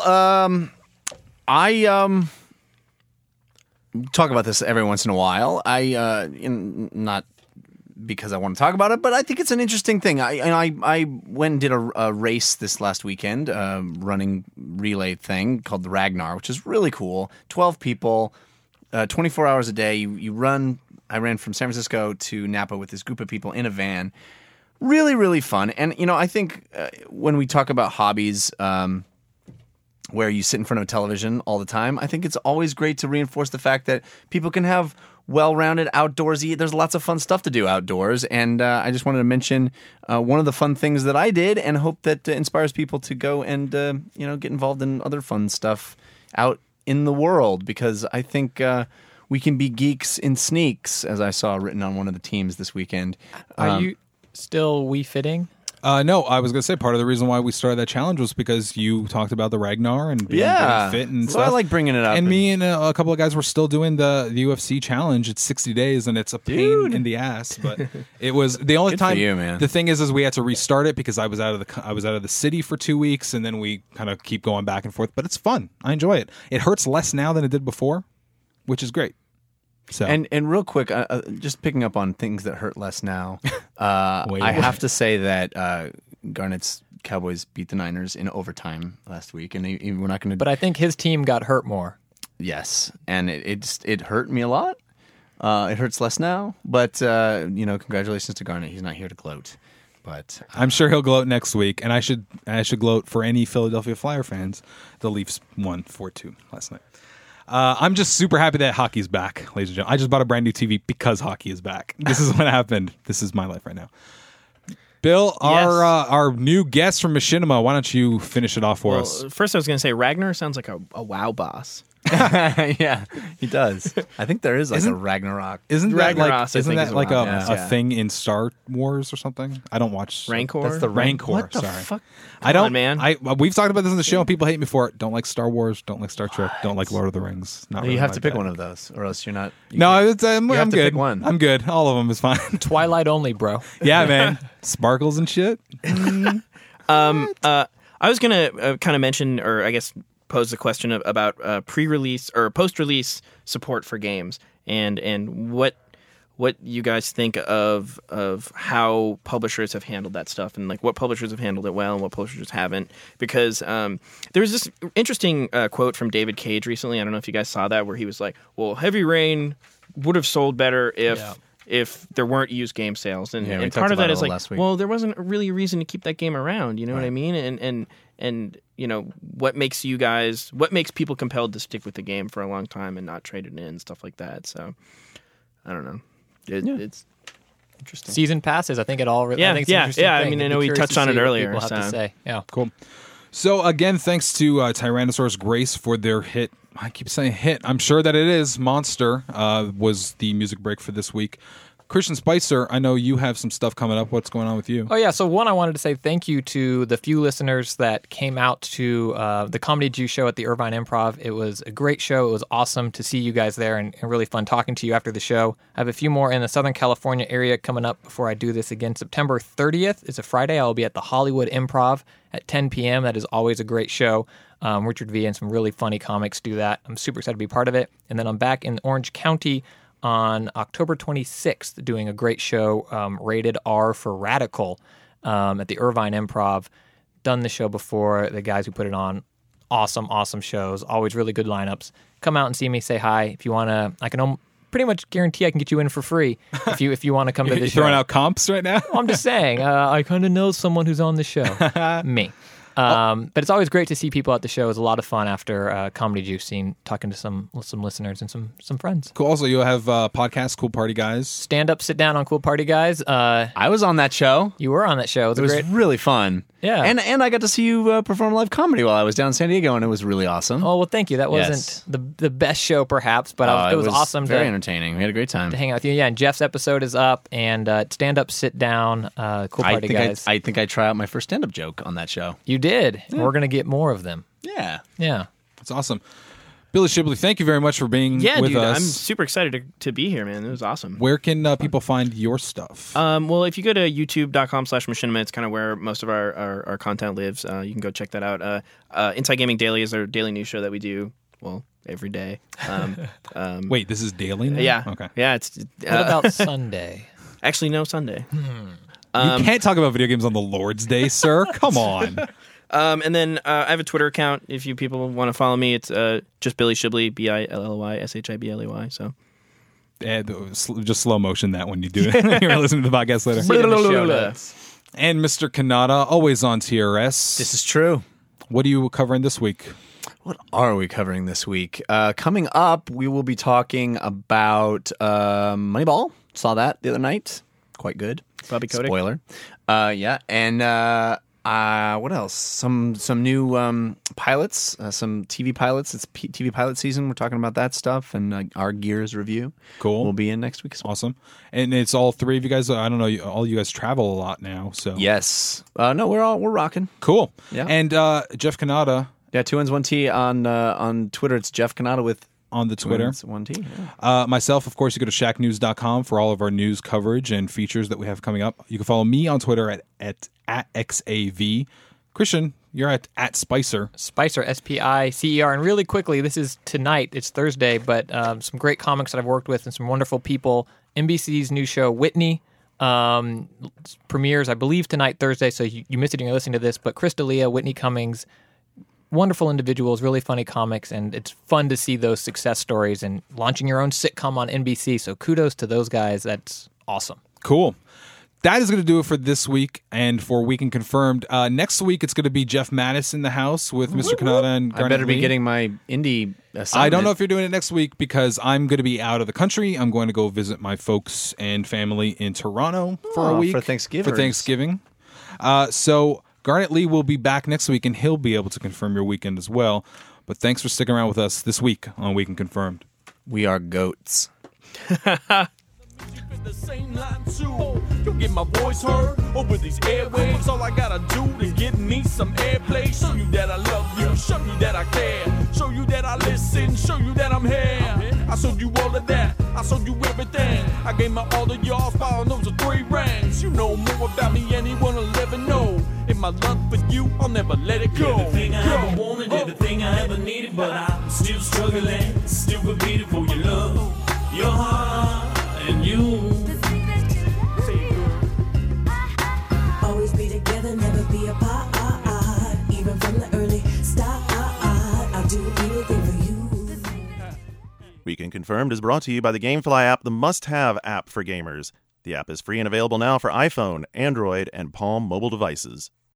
I talk about this every once in a while. Not because I want to talk about it, but I think it's an interesting thing. I went and did a race this last weekend, running relay thing called the Ragnar, which is really cool. 12 people, 24 hours a day. You run. I ran from San Francisco to Napa with this group of people in a van. Really, really fun. And I think when we talk about hobbies, where you sit in front of a television all the time, I think it's always great to reinforce the fact that people can have well-rounded outdoorsy. There's lots of fun stuff to do outdoors, and I just wanted to mention one of the fun things that I did, and hope that inspires people to go and get involved in other fun stuff out in the world, because I think we can be geeks in sneaks, as I saw written on one of the teams this weekend. Are you still Wii Fitting? No, I was going to say part of the reason why we started that challenge was because you talked about the Ragnar and being very fit and stuff. I like bringing it up. And me and a couple of guys were still doing the UFC challenge. It's 60 days and it's a pain in the ass, but it was the only time. For you, man. The thing is we had to restart it because I was out of the city for 2 weeks, and then we kind of keep going back and forth. But it's fun. I enjoy it. It hurts less now than it did before, which is great. So. And real quick, just picking up on things that hurt less now, I have to say that Garnett's Cowboys beat the Niners in overtime last week, and we're not going to. But I think his team got hurt more. Yes, and it hurt me a lot. It hurts less now, but congratulations to Garnett. He's not here to gloat, but I'm sure he'll gloat next week, and I should gloat for any Philadelphia Flyer fans. The Leafs won 4-2 last night. I'm just super happy that hockey's back, ladies and gentlemen. I just bought a brand new TV because hockey is back. This is what happened. This is my life right now. Bill, Yes. our new guest from Machinima, why don't you finish it off for us? First, I was going to say Ragnar sounds like a WoW boss. yeah, he does. I think there is like a Ragnarok. Isn't that Ragnaros, I isn't think, that is like what a, it is, a yeah. thing in Star Wars or something? I don't watch Rancor? That's the Rancor. What the sorry. fuck? I don't, on, man. We've talked about this on the show, and people hate me for it. Don't like Star Wars. Don't like Star Trek. Don't like Lord of the Rings. Not really You have my to pick bag. one of those, or else you're not. No, I'm have to good. pick one. I'm good. All of them is fine. Twilight only, bro. Yeah, man. Sparkles and shit. I was going to kind of mention, or I guess pose the question about pre-release or post-release support for games, and what you guys think of how publishers have handled that stuff, and like what publishers have handled it well and what publishers haven't. Because there was this interesting quote from David Cage recently. I don't know if you guys saw that, where he was like, "Well, Heavy Rain would have sold better if there weren't used game sales," and, Yeah, we and talked part of about that it is all like, last week. well, there wasn't really a reason to keep that game around. You know what I mean? And what makes people compelled to stick with the game for a long time and not trade it in, stuff like that. So I don't know. It's interesting. Season passes, I think it all. Yeah, I think it's an yeah, interesting yeah. I thing. mean, I I'd know be we curious touched to on it see what earlier, people have to so. say. Yeah, Cool. So again, thanks to Tyrannosaurus Grace for their hit. I keep saying hit. I'm sure that it is. Monster was the music break for this week. Christian Spicer, I know you have some stuff coming up. What's going on with you? Oh, yeah. So, one, I wanted to say thank you to the few listeners that came out to the Comedy Juice show at the Irvine Improv. It was a great show. It was awesome to see you guys there and really fun talking to you after the show. I have a few more in the Southern California area coming up before I do this again. September 30th is a Friday. I will be at the Hollywood Improv at 10 p.m. That is always a great show. Richard V and some really funny comics do that. I'm super excited to be part of it. And then I'm back in Orange County on October 26th, doing a great show, Rated R for Radical, at the Irvine Improv. Done the show before. The guys who put it on, awesome shows. Always really good lineups. Come out and see me. Say hi if you want to. I can pretty much guarantee I can get you in for free if you want to come to the show. Throwing out comps right now? I'm just saying. I kind of know someone who's on the show. Me. But it's always great to see people at the show. It's a lot of fun after Comedy Juice scene, talking to some listeners and some friends. Cool. Also, you have podcasts, Cool Party Guys. Stand Up, Sit Down on Cool Party Guys. I was on that show. You were on that show. It was really fun. Yeah. And I got to see you perform live comedy while I was down in San Diego, and it was really awesome. Oh, well, thank you. That wasn't the best show, perhaps, but it was awesome. Very entertaining. We had a great time. To hang out with you. Yeah, and Jeff's episode is up, and Stand Up, Sit Down, Cool Party Guys. I think I tried out my first stand-up joke on that show. You did. Yeah. We're going to get more of them. Yeah. Yeah. That's awesome. Billy Shibley, thank you very much for being with dude, us. I'm super excited to be here, man. It was awesome. Where can people find your stuff? Well, if you go to youtube.com/machinima, it's kind of where most of our content lives. You can go check that out. Inside Gaming Daily is our daily news show that we do, well, every day. Wait, this is daily now? Yeah. Okay. Yeah. It's what about Sunday? Actually, no, Sunday. You can't talk about video games on the Lord's Day, sir. Come on. And then I have a Twitter account. If you people want to follow me, it's just Billy Shibley, BILLY, So, just slow motion that when you do it. You're listening to the podcast later. See it in the show notes. And Mr. Kanata, always on TRS. This is true. What are you covering this week? What are we covering this week? Coming up, we will be talking about Moneyball. Saw that the other night. Quite good. Bobby Kotick. Spoiler. Yeah. And what else? Some new pilots, some TV pilots. It's TV pilot season. We're talking about that stuff, and our Gears review. Cool. Will be in next week as well. Awesome. And it's all three of you guys. I don't know. All you guys travel a lot now. So yes. No, we're rocking. Cool. Yeah. And Jeff Kanata. Yeah, 2 N's 1 T on Twitter. It's Jeff Kanata with. On the Twitter. 1 T. Yeah. Myself, of course, you go to shacknews.com for all of our news coverage and features that we have coming up. You can follow me on Twitter at XAV. Christian, you're at Spicer. Spicer, SPICER. And really quickly, this is tonight. It's Thursday, but some great comics that I've worked with and some wonderful people. NBC's new show, Whitney, premieres, I believe, tonight, Thursday. So you missed it and you're listening to this. But Chris D'Elia, Whitney Cummings, wonderful individuals, really funny comics, and it's fun to see those success stories and launching your own sitcom on NBC. So kudos to those guys. That's awesome. Cool. That is going to do it for this week and for Week and Confirmed. Next week, it's going to be Jeff Mattis in the house with Mr. Kanata and Garnet I better be Lee. getting my indie assignment. I don't know if you're doing it next week because I'm going to be out of the country. I'm going to go visit my folks and family in Toronto for a week. For Thanksgiving. So Garnet Lee will be back next week, and he'll be able to confirm your weekend as well. But thanks for sticking around with us this week on Week and Confirmed. We are goats. The same line too. You get my voice heard over these airwaves. All I gotta do is give me some airplay. Show you that I love you, show you that I care, show you that I listen, show you that I'm here. I showed you all of that, I showed you everything. I gave my all to y'all, following those are 3 rings. You know more about me, anyone will ever know. In my love for you, I'll never let it go. Everything I ever wanted, everything I ever needed, but I'm still struggling, still competing for your love, your heart, and you. Always be together, never be apart. Even from the early start, I'll do anything for you. Week and Confirmed is brought to you by the GameFly app, the must-have app for gamers. The app is free and available now for iPhone, Android, and Palm mobile devices.